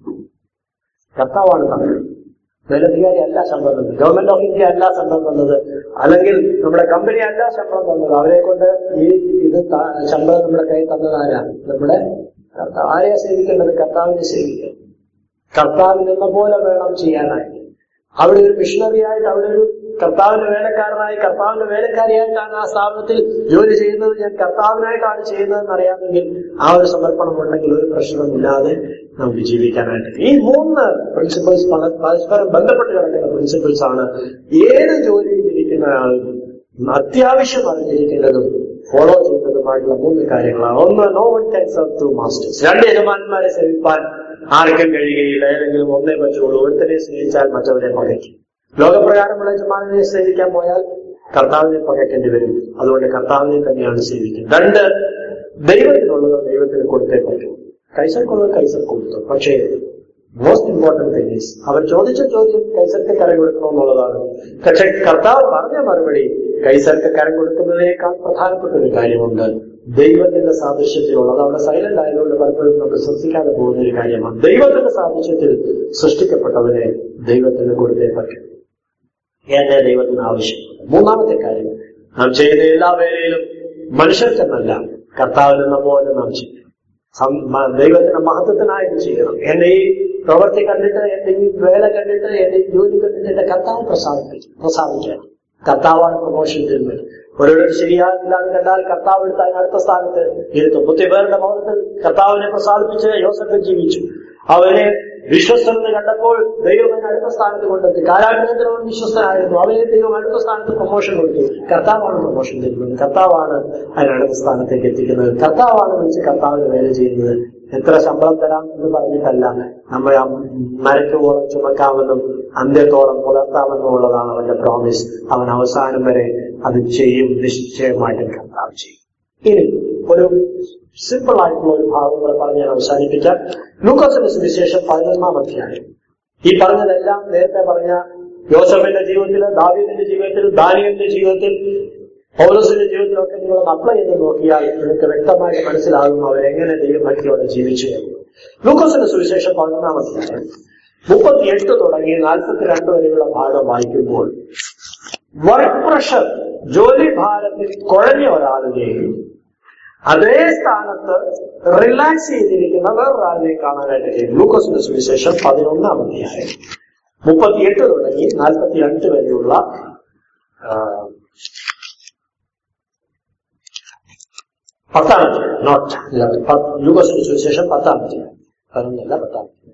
കർത്താവാണ് തന്നത്. മേലധികാരി അല്ല ശമ്പളം തന്നത്, ഗവൺമെന്റ് ഓഫ് ഇന്ത്യ അല്ല ശമ്പളം തന്നത്, അല്ലെങ്കിൽ നമ്മുടെ കമ്പനി അല്ല ശമ്പളം തന്നത്. അവരെ കൊണ്ട് ഈ ഇത് ശമ്പളം നമ്മുടെ കയ്യിൽ തന്നതാരാ? നമ്മുടെ കർത്താവ്. ആരെയാ സേവിക്കേണ്ടത്? കർത്താവിനെ സേവിക്കുക. കർത്താവിനെന്ന പോലെ വേണം ചെയ്യാനായിട്ട്. അവിടെ ഒരു മിഷണറി ആയിട്ട്, അവിടെ ഒരു കർത്താവിന്റെ വേലക്കാരനായി, കർത്താവിന്റെ വേലക്കാരിയായിട്ടാണ് ആ സ്ഥാപനത്തിൽ ജോലി ചെയ്യുന്നത്, ഞാൻ കർത്താവിനായിട്ടാണ് ചെയ്യുന്നതെന്ന് അറിയാമെങ്കിൽ ആ ഒരു സമർപ്പണം ഉണ്ടെങ്കിൽ ഒരു പ്രശ്നമില്ലാതെ നമുക്ക് ജീവിക്കാനായിട്ട്. ഈ മൂന്ന് പ്രിൻസിപ്പിൾസ് പരസ്പരം ബന്ധപ്പെട്ട് കിടക്കുന്ന പ്രിൻസിപ്പിൾസ് ആണ് ഏത് ജോലിയിൽ ഇരിക്കുന്ന ആളും അത്യാവശ്യം അറിഞ്ഞിരിക്കേണ്ടതും ഫോളോ ചെയ്യുന്നതുമായിട്ടുള്ള മൂന്ന് കാര്യങ്ങളാണ്. ഒന്ന്, no one can serve two masters. രണ്ട് യജമാനന്മാരെ സേവിപ്പാൻ ആർക്കും കഴിയുകയില്ല, ഏതെങ്കിലും ഒന്നേ പറ്റുള്ളൂ. ഒരുത്തനെ സ്നേഹിച്ചാൽ മറ്റവരെ പകയ്ക്കും. ലോകപ്രകാരമുള്ള യജമാനെ സേവിക്കാൻ പോയാൽ കർത്താവിനെ പകയ്ക്കേണ്ടി വരും. അതുകൊണ്ട് കർത്താവിനെ തന്നെയാണ് സേവിക്കുന്നത്. രണ്ട്, ദൈവത്തിനുള്ളത് ദൈവത്തിന് കൊടുത്തേ പറ്റൂ. കൈസർക്കുള്ളത് കൈസർ കൊടുത്തു. പക്ഷേ മോസ്റ്റ് ഇമ്പോർട്ടന്റ് തിങ് ഈസ് അവർ ചോദിച്ച ചോദ്യം കൈസർക്ക് കരം കൊടുക്കണമെന്നുള്ളതാണ്. പക്ഷെ കർത്താവ് പറഞ്ഞ മറുപടി കൈസർക്ക് കരം കൊടുക്കുന്നതിനേക്കാൾ പ്രധാനപ്പെട്ട ഒരു കാര്യമുണ്ട്. ദൈവത്തിന്റെ സാദൃശ്യത്തിലുള്ളത്. അവിടെ സൈലന്റ് ആയതുകൊണ്ട് പലപ്പോഴും നമുക്ക് ശ്രദ്ധിക്കാതെ പോകുന്ന ഒരു കാര്യമാണ്. ദൈവത്തിന്റെ സാദൃശ്യത്തിൽ സൃഷ്ടിക്കപ്പെട്ടവനെ ദൈവത്തിന് കൊടുത്തേ പറ്റും. എന്നെ ദൈവത്തിന് ആവശ്യമുണ്ട്. മൂന്നാമത്തെ കാര്യം, നാം ചെയ്യുന്ന എല്ലാ വേലയിലും മനുഷ്യർക്കെന്നല്ല കർത്താവിനെന്ന പോലെ നാം ചെയ്യണം. ദൈവത്തിന്റെ മഹത്വത്തിനായിട്ട് ചെയ്യണം. എന്റെ ഈ പ്രവൃത്തി കണ്ടിട്ട്, എന്റെ ഈ വേല കണ്ടിട്ട്, എന്റെ ഈ ജോലി കണ്ടിട്ട് എന്റെ കർത്താവ് പ്രസാദിപ്പിച്ചു പ്രസാദിക്കണം. കർത്താവാണ് പ്രമോഷൻ തരുന്നത്. ഓരോരുത്തർ ശരിയാകില്ലാന്ന് കണ്ടാൽ കർത്താവ് എടുത്ത് അതിന് അടുത്ത സ്ഥാനത്ത് ഇരുത്തും. മുത്തിപേരുടെ ഭവനത്തിൽ കർത്താവിനെ പ്രസാദിപ്പിച്ച് യോസഫ് ജീവിച്ചു. അവനെ വിശ്വസ്തനെന്ന് കണ്ടപ്പോൾ ദൈവം അതിന് അടുത്ത സ്ഥാനത്ത് കൊണ്ടെത്തി. കാലാഗ്രഹത്തിൽ അവൻ വിശ്വസ്തനായിരുന്നു. അവനെ ദൈവം അടുത്ത സ്ഥാനത്ത് പ്രമോഷൻ കൊടുത്തു. കർത്താവാണ് പ്രമോഷൻ തരുന്നത്. കർത്താവാണ് അതിനടുത്ത സ്ഥാനത്തേക്ക് എത്തിക്കുന്നത്. കർത്താവാണ് വിളിച്ച് കർത്താവിന് വേല ചെയ്യുന്നത്. എത്ര ശമ്പളം തരാം എന്ന് പറഞ്ഞിട്ടല്ല, നമ്മളെ മരക്കോളം ചുമക്കാമെന്നും അന്ത്യത്തോളം പുലർത്താമെന്നും ഉള്ളതാണ് അവന്റെ പ്രോമിസ്. അവൻ അവസാനം വരെ അത് ചെയ്യും. നിശ്ചയമായിട്ടും കർത്താവ് ചെയ്യും. ഇനി ഒരു സിമ്പിൾ ആയിട്ടുള്ള ഒരു ഭാഗം കൂടെ പറഞ്ഞ് ഞാൻ അവസാനിപ്പിക്കാം. ലൂക്കോസിന്റെ സുവിശേഷം പതിനൊന്നാം അധ്യായം. ഈ പറഞ്ഞതെല്ലാം നേരത്തെ പറഞ്ഞ യോസഫിന്റെ ജീവിതത്തിൽ, ദാവീദിന്റെ ജീവിതത്തിൽ, ദാനിയേലിന്റെ ജീവിതത്തിൽ, പൗലോസിന്റെ ജീവിതത്തിലൊക്കെ നിങ്ങൾ അപ്ലൈ ചെയ്ത് നോക്കിയാൽ നിങ്ങൾക്ക് വ്യക്തമായിട്ട് മനസ്സിലാകും അവരെങ്ങനെ ദൈവഭക്തിയോടെ ജീവിച്ചു. ലൂക്കോസിന്റെ സുവിശേഷം പതിനൊന്നാം അധ്യായം മുപ്പത്തിയെട്ട് തുടങ്ങി നാൽപ്പത്തിരണ്ട് വരെയുള്ള ഭാഗം വായിക്കുമ്പോൾ വർക്ക് പ്രഷർ, ജോലി ഭാരത്തിൽ കുഴഞ്ഞ ഒരാളിനെയും അതേ സ്ഥാനത്ത് റിലാക്സ് ചെയ്തിരിക്കുന്ന വേറൊരാളിനെ കാണാനായിട്ട് കഴിയും. ലൂക്കോസിന്റെ സുവിശേഷം പതിനൊന്നാം അധ്യായം മുപ്പത്തിയെട്ട് തുടങ്ങി നാൽപ്പത്തിരണ്ട് വരെയുള്ള പത്താം അധ്യായം, നോട്ട് ലൂക്കോസിന്റെ സുവിശേഷം പത്താം അധ്യായം, പതിനൊന്നല്ല പത്താം അധ്യായം.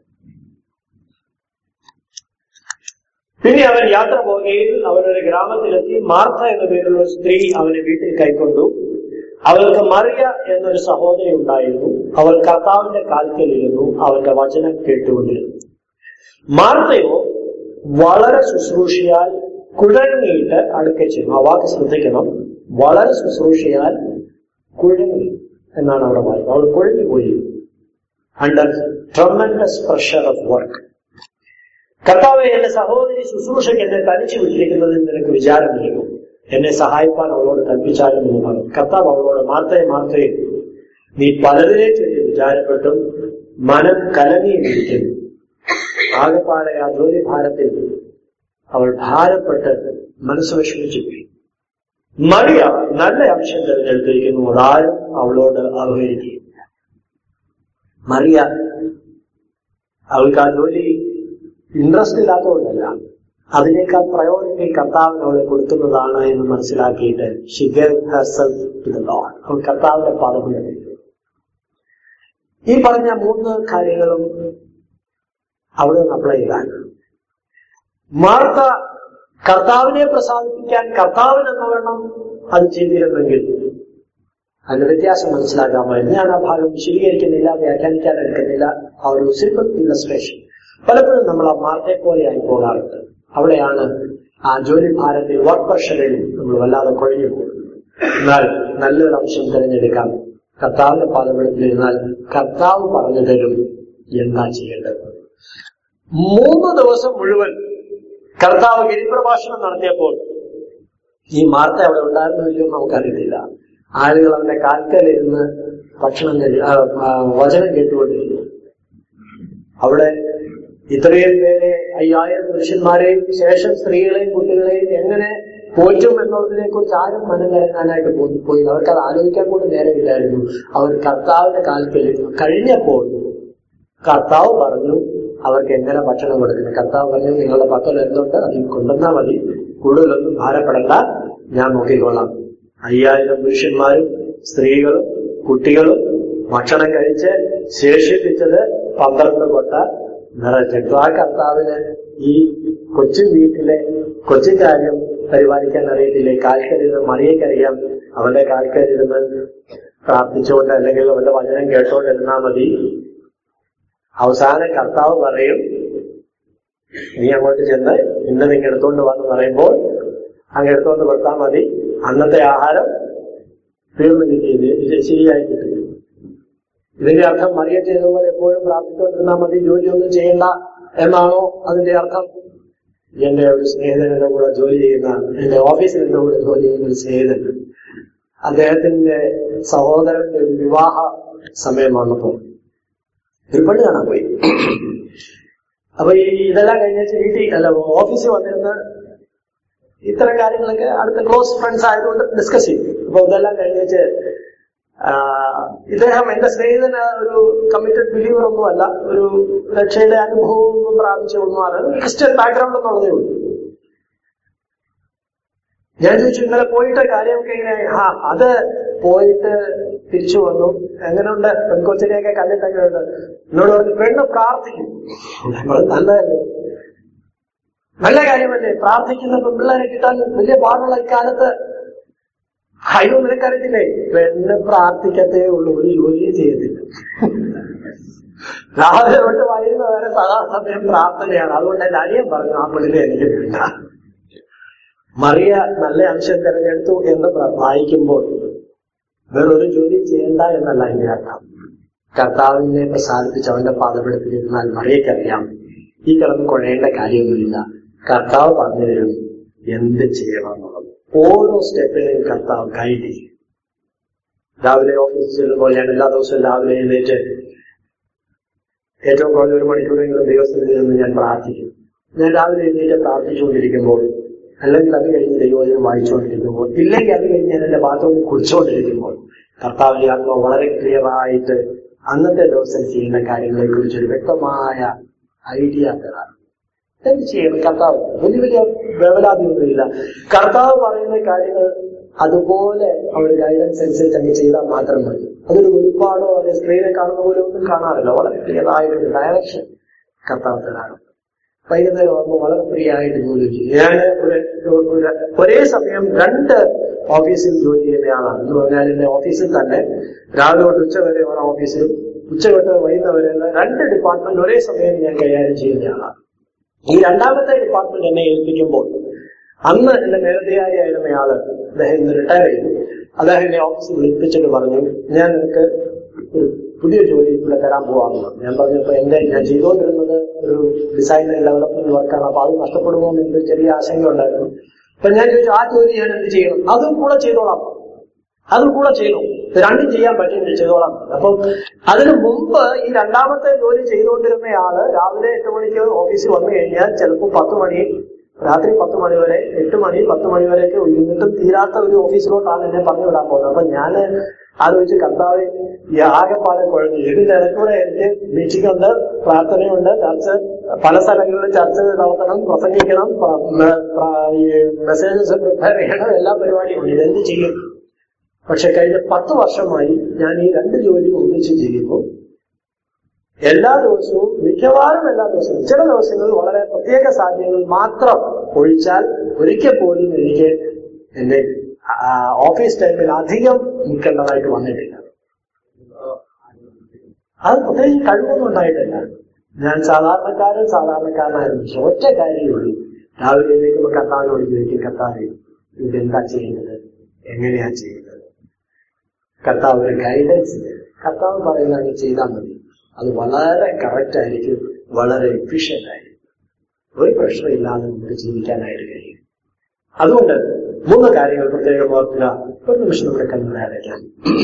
പിന്നെ അവൻ യാത്ര പോകുകയിൽ അവനൊരു ഗ്രാമത്തിലെത്തി. മാർത്ത എന്ന പേരുള്ള സ്ത്രീ അവനെ വീട്ടിൽ കൈക്കൊണ്ടു. അവൾക്ക് മറിയ എന്നൊരു സഹോദരി ഉണ്ടായിരുന്നു. അവൾ കർത്താവിന്റെ കാൽക്കലിരുന്നു അവന്റെ വചനം കേട്ടുകൊണ്ടിരുന്നു. മാർത്തയോ വളരെ ശുശ്രൂഷയാൽ കുഴങ്ങിയിട്ട് അടുക്കെ ചെന്നു. ആ വാക്ക് ശ്രദ്ധിക്കണം. വളരെ ശുശ്രൂഷയാൽ കുഴങ്ങി എന്നാണ് അവിടെ പറയുന്നത്. അവൾ കുഴങ്ങിപ്പോയി under tremendous pressure of work. കർത്താവെ, എന്റെ സഹോദരി ശുശ്രൂഷയ്ക്ക് എന്നെ തനിച്ചു വിട്ടിരിക്കുന്നതിൽ നിനക്ക് വിചാരമില്ലയോ? എന്നെ സഹായിപ്പാൻ അവളോട് കൽപ്പിച്ചാലും എന്ന് പറഞ്ഞു. കർത്താവ് അവളോട്, മാർത്തയെ മാർത്തയെ, നീ പലതിനെ ചൊല്ലി വിചാരപ്പെട്ടും മനം കലങ്ങിയിരിക്കുന്നു. ആകെപ്പാടെ ആ ജോലി ഭാരത്തിൽ അവൾ ഭാരപ്പെട്ട് മനസ്സ് വിഷമിച്ചു പോയി. മറിയ നല്ല അംശം തിരഞ്ഞെടുത്തിരിക്കുന്നു, അതാരും അവളോട് അവഹേളിക്കുകയില്ല. മറിയ അവൾക്ക് ആ ജോലി ഇൻട്രസ്റ്റ് ഇല്ലാത്തതുകൊണ്ടല്ല, അതിനേക്കാൾ പ്രയോറിറ്റി കർത്താവിന് അവളെ കൊടുക്കുന്നതാണ് എന്ന് മനസ്സിലാക്കിയിട്ട് she gave herself to the Lord. അവൾ കർത്താവിന്റെ പാദങ്ങളിൽ. ഈ പറഞ്ഞ മൂന്ന് കാര്യങ്ങളും അവിടെ നിന്ന് അപ്ലൈ ചെയ്താൽ, മാർത്ത കർത്താവിനെ പ്രസാദിപ്പിക്കാൻ കർത്താവിന് എന്ന വേണം അത് ചെയ്തിരുന്നെങ്കിൽ അതിന്റെ വ്യത്യാസം മനസ്സിലാക്കാമായിരുന്നു. ഞാൻ ആ ഭാഗം വിശദീകരിക്കുന്നില്ല, വ്യാഖ്യാനിക്കാൻ എടുക്കുന്നില്ല. ആ ഒരു സിമ്പിൾ ഇല്ലസ്ട്രേഷൻ. പലപ്പോഴും നമ്മൾ ആ മാർത്തയെ പോലെയായി പോകാറുണ്ട്. അവിടെയാണ് ആ ജോലി ഭാരത്തിൽ, വർക്ക് പ്രഷറിൽ നമ്മൾ വല്ലാതെ കുഴഞ്ഞു പോകുന്നത്. എന്നാൽ നല്ലൊരു അംശം തിരഞ്ഞെടുക്കാം. കർത്താവിന്റെ പാദപീഠത്തിലിരുന്നാൽ കർത്താവ് പറഞ്ഞു തരും എന്താ ചെയ്യേണ്ടത്. മൂന്ന് ദിവസം മുഴുവൻ കർത്താവ് ഗിരിപ്രഭാഷണം നടത്തിയപ്പോൾ ഈ മാർത്ത അവിടെ ഉണ്ടായിരുന്നില്ലോ നമുക്കറിയില്ല. ആളുകൾ അവന്റെ കാൽക്കലിരുന്ന് ഭക്ഷണം കഴി വചനം കേട്ടുകൊണ്ടിരുന്നു. അവിടെ ഇത്രയും പേരെ, അയ്യായിരം പുരുഷന്മാരെയും ശേഷം സ്ത്രീകളെയും കുട്ടികളെയും എങ്ങനെ പോറ്റും എന്നുള്ളതിനെ കുറിച്ച് ആരും മനം കലങ്ങാനായിട്ട് പോയി. അവർക്ക് അത് ആലോചിക്കാൻ കൂടി നേരമില്ലായിരുന്നു. അവർ കർത്താവിന്റെ കാൽക്കലിരുന്നു. കഴിഞ്ഞപ്പോൾ കർത്താവ് പറഞ്ഞു അവർക്ക് എങ്ങനെ ഭക്ഷണം കൊടുക്കണം. കർത്താവ് പറഞ്ഞു, നിങ്ങളുടെ പക്കൽ എന്തുണ്ട് അതിൽ കൊണ്ടുവന്നാൽ മതി, കൂടുതലൊന്നും ഭാരപ്പെടണ്ട, ഞാൻ നോക്കിക്കൊള്ളാം. അയ്യായിരം പുരുഷന്മാരും സ്ത്രീകളും കുട്ടികളും ഭക്ഷണം കഴിച്ച് ശേഷിപ്പിച്ചത് പന്ത്രണ്ട് കൊട്ട നിറച്ചിട്ടു. ആ കർത്താവിന് ഈ കൊച്ചു വീട്ടിലെ കൊച്ചു കാര്യം പരിപാലിക്കാൻ അറിയത്തില്ലേ? കാൽക്കരിരുന്ന് മറിയക്കറിയാം. അവന്റെ കാൽക്കരിരുന്ന് പ്രാർത്ഥിച്ചുകൊണ്ട് അല്ലെങ്കിൽ അവന്റെ വചനം കേട്ടോണ്ടിരുന്നാ മതി. അവസാനം കർത്താവ് പറയും, നീ അങ്ങോട്ട് ചെന്ന് ഇന്ന് നിങ്ങ എടുത്തോണ്ട് വന്ന് പറയുമ്പോൾ അങ്ങ് എടുത്തോണ്ട് കൊടുത്താൽ മതി, അന്നത്തെ ആഹാരം തീർന്നു കിട്ടിയത് ശരിയായി കിട്ടും. ഇതിന്റെ അർത്ഥം മറിയ ചെയ്തതുപോലെ എപ്പോഴും പ്രാർത്ഥിച്ചുകൊണ്ടിരുന്നാൽ മതി, ജോലിയൊന്നും ചെയ്യണ്ട എന്നാണോ അതിന്റെ അർത്ഥം? എന്റെ ഒരു സ്നേഹിതൻ എന്റെ കൂടെ ജോലി ചെയ്യുന്ന, എന്റെ ഓഫീസിൽ എന്റെ കൂടെ ജോലി ചെയ്യുന്ന ഒരു സ്നേഹിതൻ, അദ്ദേഹത്തിന്റെ സഹോദരന്റെ ഒരു വിവാഹ സമയം വന്നപ്പോൾ ഒരു പെണ്ണ് കാണാൻ പോയി. അപ്പൊ ഈ ഇതെല്ലാം കഴിഞ്ഞിട്ട് വീട്ടിൽ അല്ല ഓഫീസിൽ വന്നിരുന്ന ഇത്തരം കാര്യങ്ങളൊക്കെ അടുത്ത ക്ലോസ് ഫ്രണ്ട്സ് ആയതുകൊണ്ട് ഡിസ്കസ് ചെയ്യും. അപ്പൊ ഇതെല്ലാം കഴിഞ്ഞിട്ട് ഇദ്ദേഹം എന്റെ സ്നേഹിതന് ഒരു കമ്മിറ്റഡ് ബിലീവർ ഒന്നും അല്ല, ഒരു രക്ഷയുടെ അനുഭവം ഒന്നും പ്രാപിച്ച ഒന്നുമാണ്, ക്രിസ്ത്യൻ ബാക്ക്ഗ്രൗണ്ട് എന്നുള്ളതേ ഉള്ളൂ. ഞാൻ ചോദിച്ചു, ഇന്നലെ പോയിട്ട് കാര്യമൊക്കെ ഇങ്ങനെ, ആ അത് പോയിട്ട് തിരിച്ചു വന്നു, എങ്ങനെയുണ്ട്, പെൺകൊച്ചിനെയൊക്കെ കണ്ടിട്ടൊക്കെ ഉണ്ട്. എന്നോട് പറഞ്ഞു, പെണ്ണ് പ്രാർത്ഥിക്കും. നല്ലതല്ലേ, നല്ല കാര്യമല്ലേ, പ്രാർത്ഥിക്കുന്ന പെൺപിള്ളേരെ കിട്ടാൻ വലിയ പാടുള്ള ഇക്കാലത്ത്. അയ്യോ നിനക്കറിയത്തില്ലേ, പെണ്ണ് പ്രാർത്ഥിക്കത്തേ ഉള്ളൂ, ഒരു ജോലിയും ചെയ്യത്തില്ല. രാവിലെ തൊട്ട് വൈകുന്നേരം വരെ സദാസമയം പ്രാർത്ഥനയാണ്. അതുകൊണ്ട് എന്റെ അനിയൻ പറഞ്ഞു, ആ പെണ്ണിനെ എനിക്ക് വേണ്ട. മറിയ നല്ല അംശം തിരഞ്ഞെടുത്തു എന്ന് വായിക്കുമ്പോൾ വേറൊരു ജോലി ചെയ്യണ്ട എന്നല്ല അതിന്റെ അർത്ഥം. കർത്താവിനെ പ്രസാദിപ്പിച്ച് അവന്റെ പാദപീഠത്തിലിരുന്നാൽ മറിയക്കറിയാം ഈ കിടന്ന് കുഴയേണ്ട കാര്യമൊന്നുമില്ല. കർത്താവ് പറഞ്ഞു തരും എന്ത് ചെയ്യണം എന്നുള്ളത്. ഓരോ സ്റ്റെപ്പിനെയും കർത്താവ് ഗൈഡ് ചെയ്യും. രാവിലെ ഓഫീസിൽ ചെല്ലുമ്പോൾ ഞാൻ എല്ലാ ദിവസവും രാവിലെ എഴുന്നേറ്റ് ഏറ്റവും കുറഞ്ഞ ഒരു മണിക്കൂറെങ്കിലും ദൈവസ്ഥയിൽ നിന്ന് ഞാൻ പ്രാർത്ഥിക്കും. ഞാൻ രാവിലെ എഴുന്നേറ്റ് പ്രാർത്ഥിച്ചുകൊണ്ടിരിക്കുമ്പോൾ, അല്ലെങ്കിൽ അത് കഴിഞ്ഞ് ദൈവവചനം വായിച്ചുകൊണ്ടിരിക്കുമ്പോൾ, ഇല്ലെങ്കിൽ അത് കഴിഞ്ഞ് ഞാൻ എന്റെ ബാത്റൂമിൽ കുടിച്ചുകൊണ്ടിരിക്കുമ്പോൾ കർത്താവിന്റെ ആത്മാവ് വളരെ ക്ലിയർ ആയിട്ട് അന്നത്തെ ദിവസം ചെയ്യുന്ന കാര്യങ്ങളെ കുറിച്ചൊരു വ്യക്തമായ ഐഡിയ തരാം. എന്ത് ചെയ്യണം? കർത്താവ് വലിയ വലിയ വേവലാതിയൊന്നുമില്ല. കർത്താവ് പറയുന്ന കാര്യങ്ങൾ അതുപോലെ അവർ ഗൈഡൻസ് അനുസരിച്ച് അങ്ങ് ചെയ്താൽ മാത്രം മതി. അതൊരു ഒരുപാടോ അല്ലെ സ്ക്രീനെ കാണുന്ന പോലെ ഒന്നും കാണാറില്ല. വളരെ ക്ലിയറായൊരു ഡയറക്ഷൻ കർത്താവ് തരാറുണ്ട്. വൈകുന്നേരം ആകുമ്പോൾ വളരെ ഫ്രീ ആയിട്ട് ജോലി ചെയ്യും. ഞാൻ ഒരേ സമയം രണ്ട് ഓഫീസിൽ ജോലി ചെയ്യുന്നയാളാണ്. എന്ന് പറഞ്ഞാൽ എന്റെ ഓഫീസിൽ തന്നെ രാവിലെ തൊട്ട് ഉച്ച വരെ ഒരു ഓഫീസിലും ഉച്ച തൊട്ട് വൈകുന്നേരം വരെ രണ്ട് ഡിപ്പാർട്ട്മെന്റ് ഒരേ സമയം ഞാൻ കൈകാര്യം ചെയ്യുന്നയാളാണ്. ഈ രണ്ടാമത്തെ ഡിപ്പാർട്ട്മെന്റ് എന്നെ ഏൽപ്പിക്കുമ്പോൾ അന്ന് എന്റെ മേലധികാരിയായിരുന്നയാള് അദ്ദേഹം ഇന്ന് റിട്ടയർ ചെയ്തു. അദ്ദേഹം എന്നെ ഓഫീസിൽ വിളിപ്പിച്ചിട്ട് പറഞ്ഞു, ഞാൻ നിനക്ക് ഒരു പുതിയ ജോലി ഇവിടെ തരാൻ പോവാമെന്ന്. ഞാൻ പറഞ്ഞപ്പോ എന്റെ ഞാൻ ചെയ്തുകൊണ്ടിരുന്നത് ഒരു ഡിസൈൻ ആൻഡ് ഡെവലപ്മെന്റ് വർക്കാണ്. അപ്പൊ അത് നഷ്ടപ്പെടുമോ എന്ന് എനിക്ക് ചെറിയ ആശങ്ക ഉണ്ടായിരുന്നു. അപ്പൊ ഞാൻ ചോദിച്ചു, ആ ജോലി ഞാൻ എന്ത് ചെയ്യണം? അതും കൂടെ ചെയ്തോളാം, അതും കൂടെ ചെയ്യണം, രണ്ടും ചെയ്യാൻ പറ്റും, ചെയ്തോളാം. അപ്പം അതിനു മുമ്പ് ഈ രണ്ടാമത്തെ ജോലി ചെയ്തുകൊണ്ടിരുന്നയാള് രാവിലെ എട്ട് മണിക്ക് ഓഫീസിൽ വന്നു കഴിഞ്ഞാൽ ചിലപ്പോൾ പത്ത് മണി രാത്രി പത്ത് മണി വരെ എട്ട് മണി പത്ത് മണി വരെയൊക്കെ ഇരുന്നിട്ടും തീരാത്ത ഒരു ഓഫീസിലോട്ടാണ് എന്നെ പറഞ്ഞു വിടാൻ പോകുന്നത്. അപ്പൊ ഞാൻ ആലോചിച്ച് കർത്താവ് ഈ ആകെപ്പാടെ കുഴഞ്ഞു. ഇതിന്റെ ഇടയ്ക്കൂടെ എനിക്ക് മീറ്റിംഗ് ഉണ്ട്, പ്രാർത്ഥനയുണ്ട്, ചർച്ച, പല സ്ഥലങ്ങളിലും ചർച്ച നടത്തണം, പ്രസംഗിക്കണം, ഈ മെസ്സേജസ് പ്രിപ്പയർ ചെയ്യണം, എല്ലാ പരിപാടിയും ഇതെന്ത് ചെയ്യും? പക്ഷെ കഴിഞ്ഞ പത്ത് വർഷമായി ഞാൻ ഈ രണ്ട് ജോലി ഒന്നിച്ച് ചെയ്യുമ്പോൾ എല്ലാ ദിവസവും, മിക്കവാറും എല്ലാ ദിവസവും, ചില ദിവസങ്ങളിൽ വളരെ പ്രത്യേക സാഹചര്യങ്ങൾ മാത്രം ഒഴിച്ചാൽ ഒരിക്കൽ പോലും എനിക്ക് എന്റെ ഓഫീസ് ടൈമിൽ അധികം നിൽക്കേണ്ടതായിട്ട് വന്നിട്ടില്ല. അത് പ്രത്യേകിച്ച് കഴിവൊന്നും ഉണ്ടായിട്ടില്ല. ഞാൻ സാധാരണക്കാരൻ സാധാരണക്കാരനായിരുന്നു. ഒറ്റ കാര്യമേ ഉള്ളൂ, രാവിലെ എഴുന്നേൽക്കുമ്പോൾ കർത്താവിനോട് ചോദിക്കും, കർത്താവ് ഇതെന്താ ചെയ്യുന്നത്, എങ്ങനെയാ ചെയ്യുന്നത്? കർത്താവ് ഒരു ഗൈഡൻസ്, കർത്താവ് പറയുന്നത് ചെയ്താൽ മതി, അത് വളരെ കറക്റ്റ് ആയിരിക്കും, വളരെ എഫിഷ്യന്റ് ആയിരിക്കും, ഒരു പ്രശ്നമില്ലാതെ നമുക്ക് ജീവിക്കാനായിട്ട് കഴിയും. അതുകൊണ്ട് മൂന്ന് കാര്യങ്ങൾ പ്രത്യേകം ഓർക്കുക. ഒരു നിമിഷം നമ്മുടെ കണ്ണുകളെ അടയ്ക്കാം.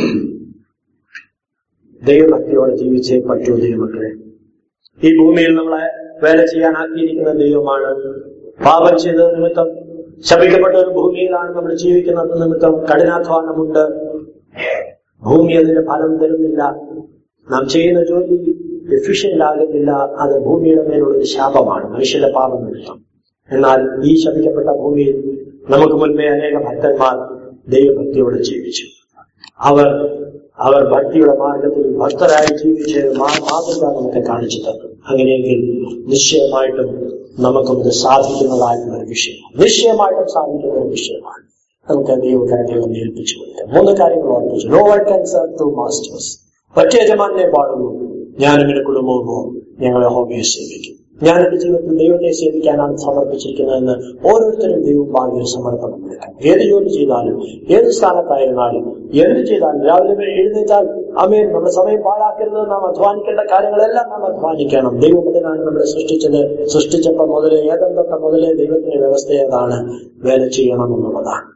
ദൈവഭക്തിയോടെ ജീവിച്ചേ പറ്റൂ ദൈവമക്കളെ. ഈ ഭൂമിയിൽ നമ്മളെ വേല ചെയ്യാനാക്കിയിരിക്കുന്ന ദൈവമാണ്. പാപം ചെയ്ത നിമിത്തം ശപിക്കപ്പെട്ട ഒരു ഭൂമിയിലാണ് നമ്മൾ ജീവിക്കുന്നത്. നിമിത്തം കഠിനാധ്വാനമുണ്ട്. ഭൂമി അതിന്റെ ഫലം തരുന്നില്ല. നാം ചെയ്യുന്ന ജോലി എഫിഷ്യന്റ് ആകുന്നില്ല. അത് ഭൂമിയുടെ മേലുള്ളൊരു ശാപമാണ്, മനുഷ്യന്റെ പാപം നിമിത്തം. എന്നാൽ ഈ ശപിക്കപ്പെട്ട ഭൂമിയിൽ നമുക്ക് മുൻപേ അനേക ഭക്തന്മാർ ദൈവഭക്തിയോടെ ജീവിച്ചു. അവർ അവർ ഭക്തിയുടെ മാർഗത്തിൽ ഭക്തരായി ജീവിച്ച് മാതൃക നമുക്ക് കാണിച്ചു തന്നു. അങ്ങനെയെങ്കിൽ നിശ്ചയമായിട്ടും നമുക്കും ഇത് സാധിക്കുന്നതായിട്ടുള്ള ഒരു വിഷയമാണ്. നിശ്ചയമായിട്ടും സാധിക്കുന്ന ഒരു വിഷയമാണ്. നമുക്ക് ദൈവകരങ്ങളെ ഏൽപ്പിച്ചു കൊടുക്കാം. മൂന്ന് കാര്യങ്ങൾ ഓർപ്പിച്ചു. No one can serve two masters. ഒറ്റ യജമാനെ പാടുന്നു. ഞാനും എന്റെ കുടുംബവുമോ ഞങ്ങളെ യഹോവയെ സേവിക്കും. ഞാൻ എന്റെ ജീവിതത്തിൽ ദൈവത്തെ സേവിക്കാനാണ് സമർപ്പിച്ചിരിക്കുന്നതെന്ന് ഓരോരുത്തരും ദൈവം ഭാഗ്യ സമർപ്പണം എടുക്കാം. ഏത് ജോലി ചെയ്താലും, ഏത് സ്ഥാനത്തായിരുന്നാലും, എന്ത് ചെയ്താലും, രാവിലെ എഴുന്നേറ്റാൽ അമേൻ, നമ്മുടെ സമയം പാഴാക്കരുത്. നാം അധ്വാനിക്കേണ്ട കാര്യങ്ങളെല്ലാം നാം അധ്വാനിക്കണം. ദൈവം അതിനാണ് നമ്മളെ സൃഷ്ടിച്ചത്. സൃഷ്ടിച്ചപ്പോൾ മുതലേ, ഏതം തൊട്ട മുതലേ ദൈവത്തിന്റെ വ്യവസ്ഥ ഏതാണ്? വേല ചെയ്യണം എന്നുള്ളതാണ്.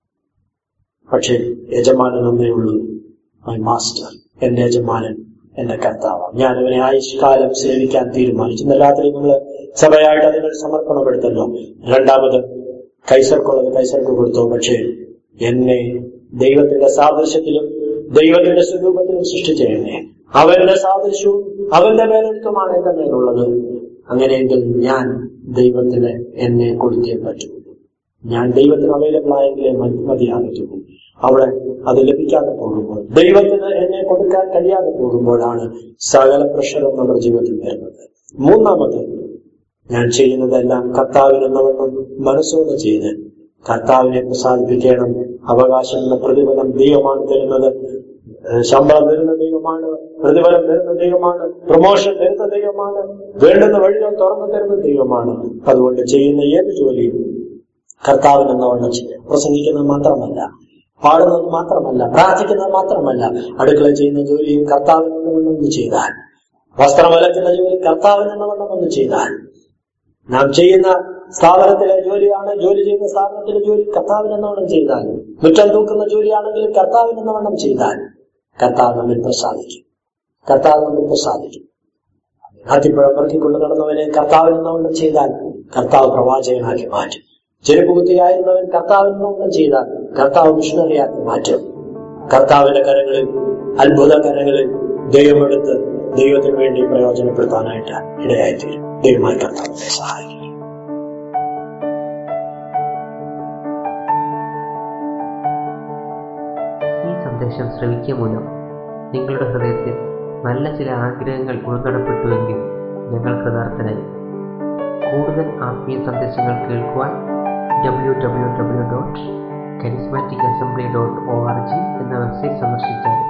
പക്ഷേ യജമാനൻ ഒന്നേ ഉള്ളൂ, മൈ മാസ്റ്റർ, എന്റെ യജമാനൻ എന്റെ കർത്താവ്. ഞാൻ ഇവനെ ആയുഷ്കാലം സേവിക്കാൻ തീരുമാനിച്ചു. ഇന്ന് രാത്രി നമ്മൾ സഭയായിട്ട് അതിനൊരു സമർപ്പണമെടുത്തല്ലോ. രണ്ടാമത് കൈസർക്കുള്ളത് കൈസർക്ക് കൊടുത്തു. പക്ഷേ എന്നെ ദൈവത്തിന്റെ സാദൃശ്യത്തിലും ദൈവത്തിന്റെ സ്വരൂപത്തിലും സൃഷ്ടിച്ച എന്നെ, അവന്റെ സാദൃശ്യവും അവന്റെ മേലെടുത്തുമാണ് എന്റെ മേലുള്ളത്. അങ്ങനെയെങ്കിൽ ഞാൻ ദൈവത്തിന് എന്നെ കൊടുത്തേ പറ്റൂ. ഞാൻ ദൈവത്തിന് അവൈലബിൾ ആയെങ്കിലേ മതിയാകത്തുള്ളൂ. അവിടെ അത് ലഭിക്കാതെ പോകുമ്പോൾ, ദൈവത്തിന് എന്നെ കൊടുക്കാൻ കഴിയാതെ പോകുമ്പോഴാണ് സകല പ്രഷറും നമ്മുടെ ജീവിതത്തിൽ വരുന്നത്. മൂന്നാമത്, ഞാൻ ചെയ്യുന്നതെല്ലാം കർത്താവിനെന്നവണ്ണം മനസ്സോടെ ചെയ്ത് കർത്താവിനെ പ്രസാദിപ്പിക്കണം. അവകാശം എന്ന പ്രതിഫലം ദൈവമാണ് തരുന്നത്. ശമ്പളം തരുന്ന ദൈവമാണ്, പ്രതിഫലം തരുന്ന ദൈവമാണ്, പ്രൊമോഷൻ തരുന്ന ദൈവമാണ്, വേണ്ടുന്ന വഴികൾ തുറന്നു തരുന്ന ദൈവമാണ്. അതുകൊണ്ട് ചെയ്യുന്ന ഏത് ജോലിയും കർത്താവിനെന്നവണ്ണം ചെയ്യണം. പ്രസംഗിക്കുന്നത് മാത്രമല്ല, പാടുന്നത് മാത്രമല്ല, പ്രാർത്ഥിക്കുന്നത് മാത്രമല്ല, അടുക്കള ചെയ്യുന്ന ജോലിയും കർത്താവിനെന്നവണ്ണം ഒന്ന് ചെയ്താൽ, വസ്ത്രം അലക്കുന്ന ജോലി കർത്താവിനെന്നവണ്ണം ഒന്ന് ചെയ്താൽ, നാം ചെയ്യുന്ന സ്ഥാപനത്തിലെ ജോലിയാണ്, ജോലി ചെയ്യുന്ന സ്ഥാപനത്തിലെ ജോലി കർത്താവിനെന്നവണ്ണം ചെയ്താൽ, മുറ്റം തൂക്കുന്ന ജോലിയാണെങ്കിൽ കർത്താവിനെന്നവണ്ണം ചെയ്താൽ, കർത്താവ് നമ്മിൽ പ്രസാദിക്കും. കർത്താവ് നമ്മിൽ പ്രസാദിക്കും. ആദ്യപ്പഴം പെറുക്കിക്കൊണ്ട് നടന്നവനെ കർത്താവിനെന്നവണ്ണം ചെയ്താൽ കർത്താവ് പ്രവാചകനാക്കി മാറ്റും. ചെരുപ്പുകുത്തിയായിരുന്നവൻ കർത്താവിനൊന്നും ചെയ്താൽ കർത്താവ് മിഷണറിയാക്കി മാറ്റും. കർത്താവിന്റെ കരങ്ങളിൽ, അത്ഭുത കരങ്ങളിൽ ദൈവമെടുത്ത് ദൈവത്തിന് വേണ്ടി പ്രയോജനപ്പെടുത്താനായിട്ട് ഇടയായിത്തീരും. ദൈവമായ കർത്താവിനെ സഹായിക്കും. ഈ സന്ദേശം ശ്രവിക്കുക മൂലം നിങ്ങളുടെ ഹൃദയത്തിൽ നല്ല ചില ആഗ്രഹങ്ങൾ ഉൾനടപ്പെട്ടുവെങ്കിൽ ഞങ്ങൾ കൃതാർത്ഥരായി. കൂടുതൽ ആത്മീയ സന്ദേശങ്ങൾ കേൾക്കുവാൻ W W W dot charismatic assembly dot O R G എന്ന വെബ്സൈറ്റ് സന്ദർശിച്ചാൽ